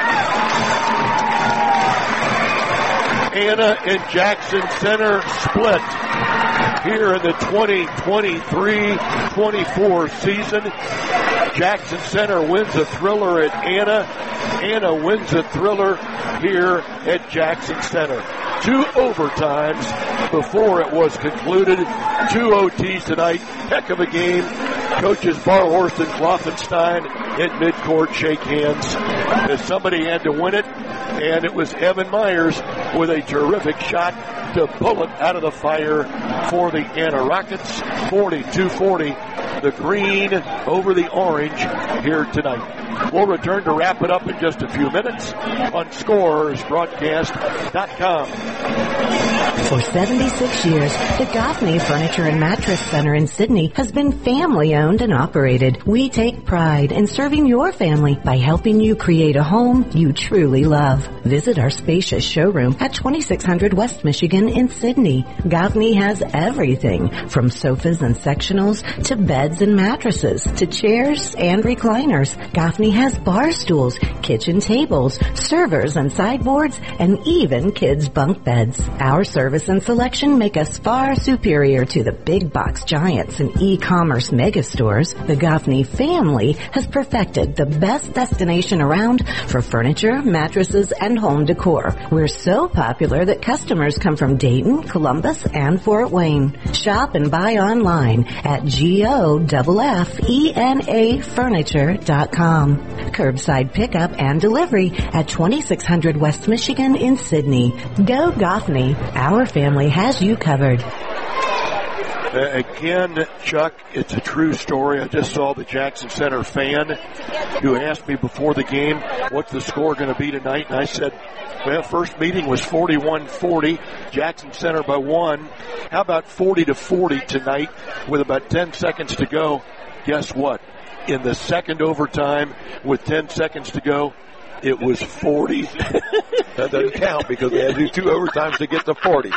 Anna and Jackson Center split here in the twenty twenty-three twenty-four season. Jackson Center wins a thriller at Anna. Anna wins a thriller here at Jackson Center. Two overtimes before it was concluded. Two O Ts tonight. Heck of a game. Coaches Barhorst and Kloffenstein at midcourt shake hands as somebody had to win it, and it was Evan Myers with a terrific shot to pull it out of the fire for the Anna Rockets. forty-two forty, the green over the orange here tonight. We'll return to wrap it up in just a few minutes on Scores Broadcast dot com. For seventy-six years, the Goffney Furniture and Mattress Center in Sydney has been family-owned and operated. We take pride in serving your family by helping you create a home you truly love. Visit our spacious showroom at twenty-six hundred West Michigan in Sydney. Goffney has everything from sofas and sectionals to beds and mattresses to chairs and recliners. Goffney has bar stools, kitchen tables, servers and sideboards, and even kids' bunk beds. Our service and selection make us far superior to the big box giants and e-commerce mega stores. The Goffney family has perfected the best destination around for furniture, mattresses, and home decor. We're so popular that customers come from Dayton, Columbus, and Fort Wayne. Shop and buy online at G O F F E N A furniture dot com. Curbside pickup and delivery at twenty-six hundred West Michigan in Sydney. Go Goffney. Our family has you covered. Uh, again, Chuck, it's a true story. I just saw the Jackson Center fan who asked me before the game, what's the score going to be tonight? And I said, well, first meeting was forty-one forty, Jackson Center by one. How about forty to forty tonight with about ten seconds to go? Guess what? In the second overtime with ten seconds to go, it was forty. That doesn't count because they had to do two overtimes to get to forty.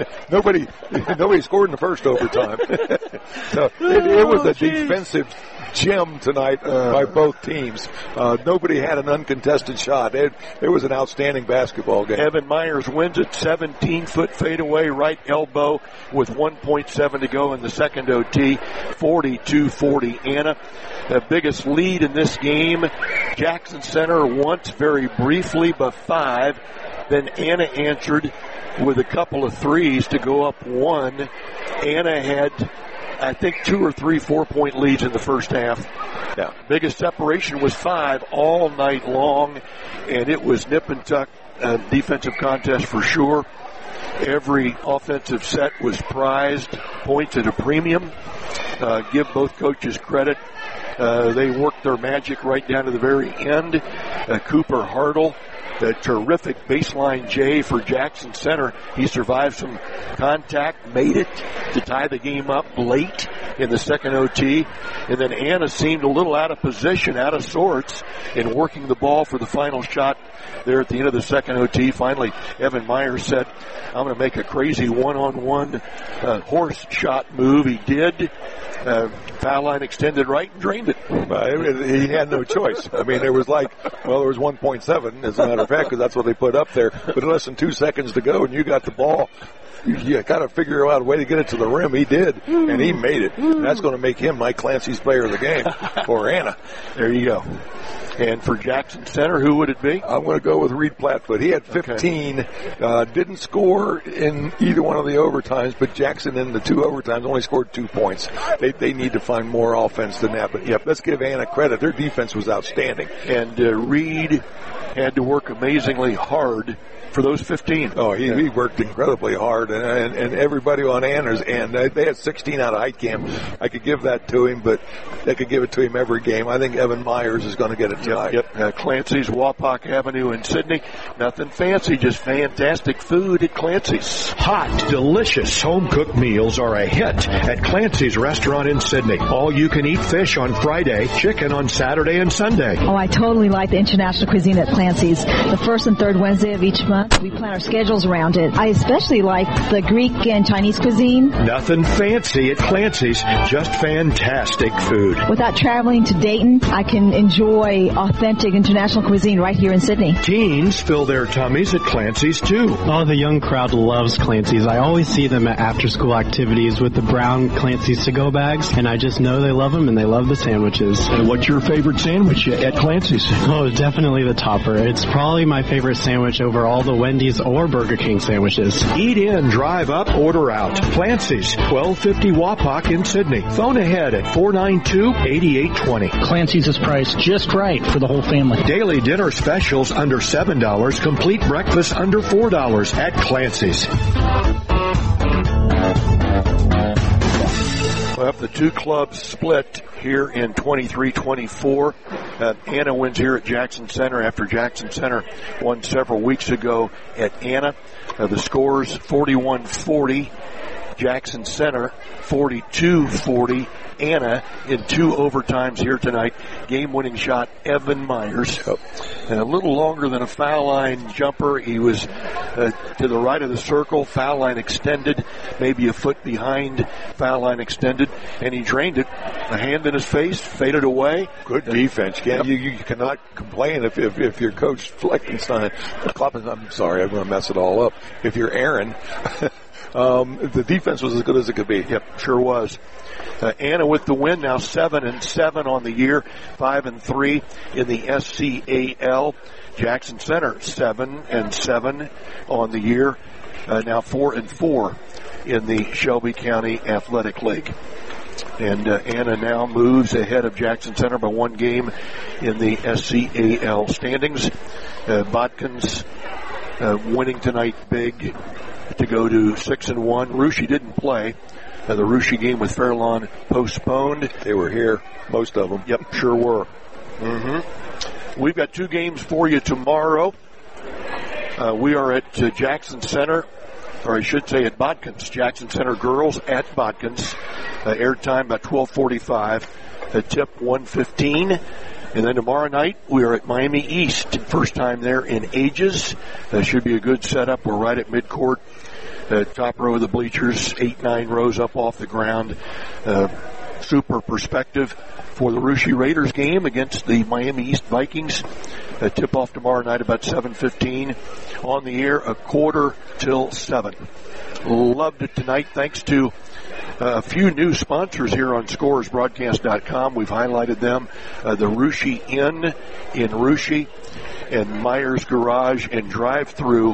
nobody, nobody scored in the first overtime. So it, it was a defensive gem tonight uh, by both teams. Uh, nobody had an uncontested shot. It, it was an outstanding basketball game. Evan Myers wins it, seventeen-foot fadeaway, right elbow with one point seven to go in the second O T, forty-two forty Anna. The biggest lead in this game, Jackson Center once very briefly by five. Then Anna answered with a couple of threes to go up one. Anna had, I think, two or three four-point leads in the first half. Yeah, biggest separation was five all night long, and it was nip and tuck uh, defensive contest for sure. Every offensive set was prized, points at a premium. Uh, give both coaches credit. Uh, they worked their magic right down to the very end. Uh, Cooper Hartle, the terrific baseline J for Jackson Center. He survived some contact, made it to tie the game up late in the second O T. And then Anna seemed a little out of position, out of sorts, in working the ball for the final shot there at the end of the second O T. Finally, Evan Myers said, I'm going to make a crazy one-on-one uh, horse shot move. He did. Uh, foul line extended right and drained it. Uh, he had no choice. I mean, there was like, well, there was one point seven, as a matter of fact, because that's what they put up there. But less than two seconds to go, and you got the ball. You, you got to figure out a way to get it to the rim. He did, and he made it. And that's going to make him Mike Clancy's player of the game, or Anna. There you go. And for Jackson Center, who would it be? I'm going to go with Reed Plattfoot. He had fifteen, okay. uh, didn't score in either one of the overtimes, but Jackson in the two overtimes only scored two points. They they need to find more offense than that. But, yep, let's give Anna credit. Their defense was outstanding. And uh, Reed had to work amazingly hard for those fifteen. Oh, he, yeah. he worked incredibly hard, and, and, and everybody on Anna's end, they had sixteen out of height camp. I could give that to him, but they could give it to him every game. I think Evan Myers is going to get it tonight. Yep, yep. Uh, Clancy's, Wapak Avenue in Sydney. Nothing fancy, just fantastic food at Clancy's. Hot, delicious home-cooked meals are a hit at Clancy's restaurant in Sydney. All-you-can-eat fish on Friday, chicken on Saturday and Sunday. Oh, I totally like the international cuisine at Clancy's. The first and third Wednesday of each month, we plan our schedules around it. I especially like the Greek and Chinese cuisine. Nothing fancy at Clancy's, just fantastic food. Without traveling to Dayton, I can enjoy authentic international cuisine right here in Sydney. Teens fill their tummies at Clancy's too. Oh, the young crowd loves Clancy's. I always see them at after-school activities with the brown Clancy's to-go bags, and I just know they love them and they love the sandwiches. And what's your favorite sandwich at Clancy's? Oh, definitely the topper. It's probably my favorite sandwich over all the Wendy's or Burger King sandwiches. Eat in, drive up, order out. Clancy's, twelve fifty Wapak in Sydney. Phone ahead at four nine two, eight eight two zero. Clancy's is priced just right for the whole family. Daily dinner specials under seven dollars. Complete breakfast under four dollars at Clancy's. Well, the two clubs split here in twenty-three twenty-four. Uh, Anna wins here at Jackson Center after Jackson Center won several weeks ago at Anna. Uh, the scores forty-one forty. Jackson Center forty-two forty. Anna in two overtimes here tonight. Game-winning shot, Evan Myers. And a little longer than a foul line jumper. He was uh, to the right of the circle, foul line extended, maybe a foot behind, foul line extended, and he drained it. A hand in his face, faded away. Good defense. Can't, you, you cannot complain if, if, if you're Coach Fleckenstein. I'm sorry, I'm going to mess it all up. If you're Aaron, um, the defense was as good as it could be. Yep, sure was. Uh, Anna with the win, now seven and seven on the year, five and three in the S C A L. Jackson Center seven and seven on the year, uh, now four and four in the Shelby County Athletic League. And uh, Anna now moves ahead of Jackson Center by one game in the S C A L standings. Uh, Bodkins uh, winning tonight big to go to six and one. Russia didn't play. Uh, the Russia game with Fairlawn postponed. They were here, most of them. Yep, sure were. Mm-hmm. We've got two games for you tomorrow. Uh, we are at uh, Jackson Center, or I should say at Bodkins. Jackson Center girls at Bodkins. Uh, airtime about twelve forty-five. The tip one fifteen. And then tomorrow night, we are at Miami East. First time there in ages. That should be a good setup. We're right at midcourt. Uh, top row of the bleachers, eight, nine rows up off the ground. Uh, super perspective for the Russia Raiders game against the Miami East Vikings. A tip-off tomorrow night about seven fifteen. On the air, a quarter till seven. Loved it tonight. Thanks to a few new sponsors here on Scores Broadcast dot com. We've highlighted them. Uh, the Russia Inn in Russia and Myers Garage and Drive-Thru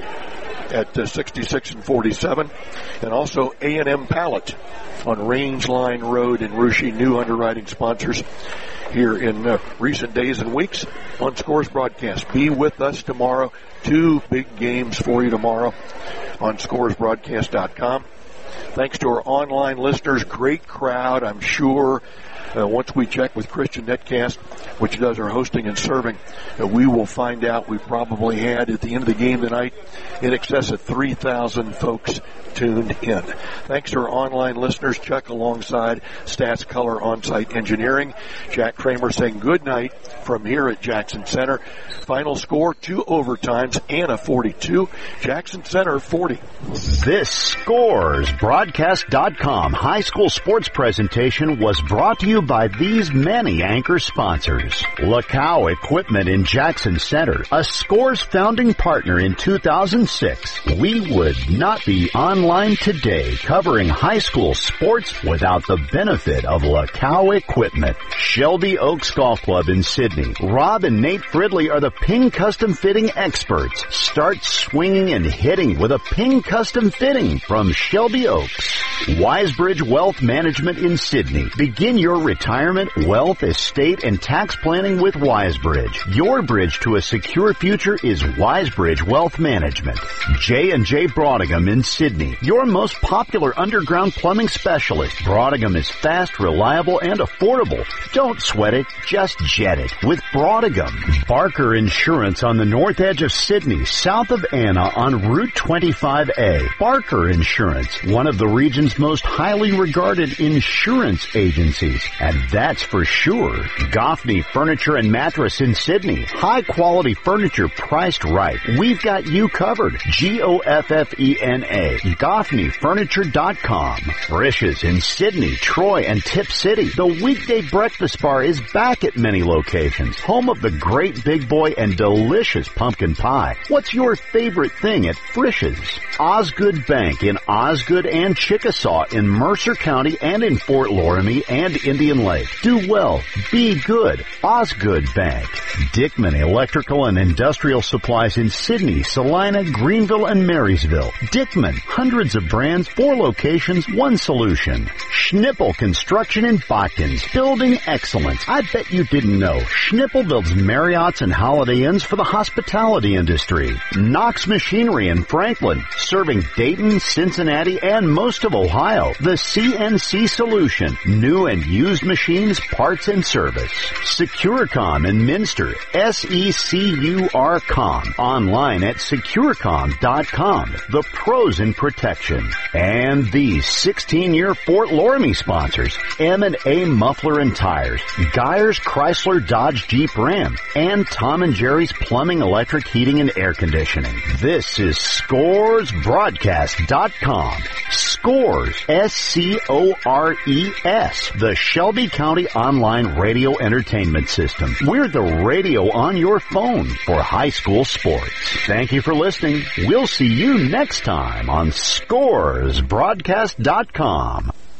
at uh, sixty-six and forty-seven. And also A and M Pallet on Range Line Road in Russia. New underwriting sponsors here in uh, recent days and weeks on Scores Broadcast. Be with us tomorrow. Two big games for you tomorrow on Scores Broadcast dot com. Thanks to our online listeners. Great crowd, I'm sure. Uh, once we check with Christian Netcast, which does our hosting and serving, uh, we will find out we probably had, at the end of the game tonight, in excess of three thousand folks tuned in. Thanks to our online listeners. Chuck alongside Stats Color On-Site Engineering. Jack Kramer saying good night from here at Jackson Center. Final score, two overtimes, Anna forty-two, Jackson Center forty. This Scores Broadcast dot com high school sports presentation was brought to you by these many anchor sponsors. Lacow Equipment in Jackson Center, a Scores founding partner in two thousand six. We would not be online today covering high school sports without the benefit of Lacow Equipment. Shelby Oaks Golf Club in Sydney. Rob and Nate Fridley are the Ping Custom Fitting experts. Start swinging and hitting with a Ping Custom Fitting from Shelby Oaks. Wisebridge Wealth Management in Sydney. Begin your retirement, wealth, estate, and tax planning with Wisebridge. Your bridge to a secure future is Wisebridge Wealth Management. J and J Broadingham in Sydney. Your most popular underground plumbing specialist. Broadingham is fast, reliable, and affordable. Don't sweat it, just jet it with Broadingham. Barker Insurance on the north edge of Sydney, south of Anna on Route twenty-five A. Barker Insurance, one of the region's most highly regarded insurance agencies. And that's for sure. Goffney Furniture and Mattress in Sydney. High quality furniture priced right. We've got you covered. G O F F E N A. Goffney Furniture dot com. Frisch's in Sydney, Troy, and Tip City. The weekday breakfast bar is back at many locations. Home of the great big boy and delicious pumpkin pie. What's your favorite thing at Frisch's? Osgood Bank in Osgood and Chickasaw in Mercer County and in Fort Loramie and Indian Lake. Do well. Be good. Osgood Bank. Dickman Electrical and Industrial Supplies in Sydney, Salina, Greenville, and Marysville. Dickman. Hundreds of brands, four locations, one solution. Schnippel Construction in Botkins. Building excellence. I bet you didn't know. Schnippel builds Marriotts and Holiday Inns for the hospitality industry. Knox Machinery in Franklin. Serving Dayton, Cincinnati, and most of Ohio. The C N C Solution. New and used machines, parts, and service. Securicom in Minster. S E C U R com. Online at Securicom dot com. The pros in protection. And these sixteen-year Fort Loramie sponsors. M and A Muffler and Tires. Geyers Chrysler Dodge Jeep Ram. And Tom and Jerry's Plumbing, Electric, Heating, and Air Conditioning. This is Scores Broadcast dot com. Scores. S C O R E S. The Shelby County Online Radio Entertainment System. We're the radio on your phone for high school sports. Thank you for listening. We'll see you next time on Scores Broadcast dot com.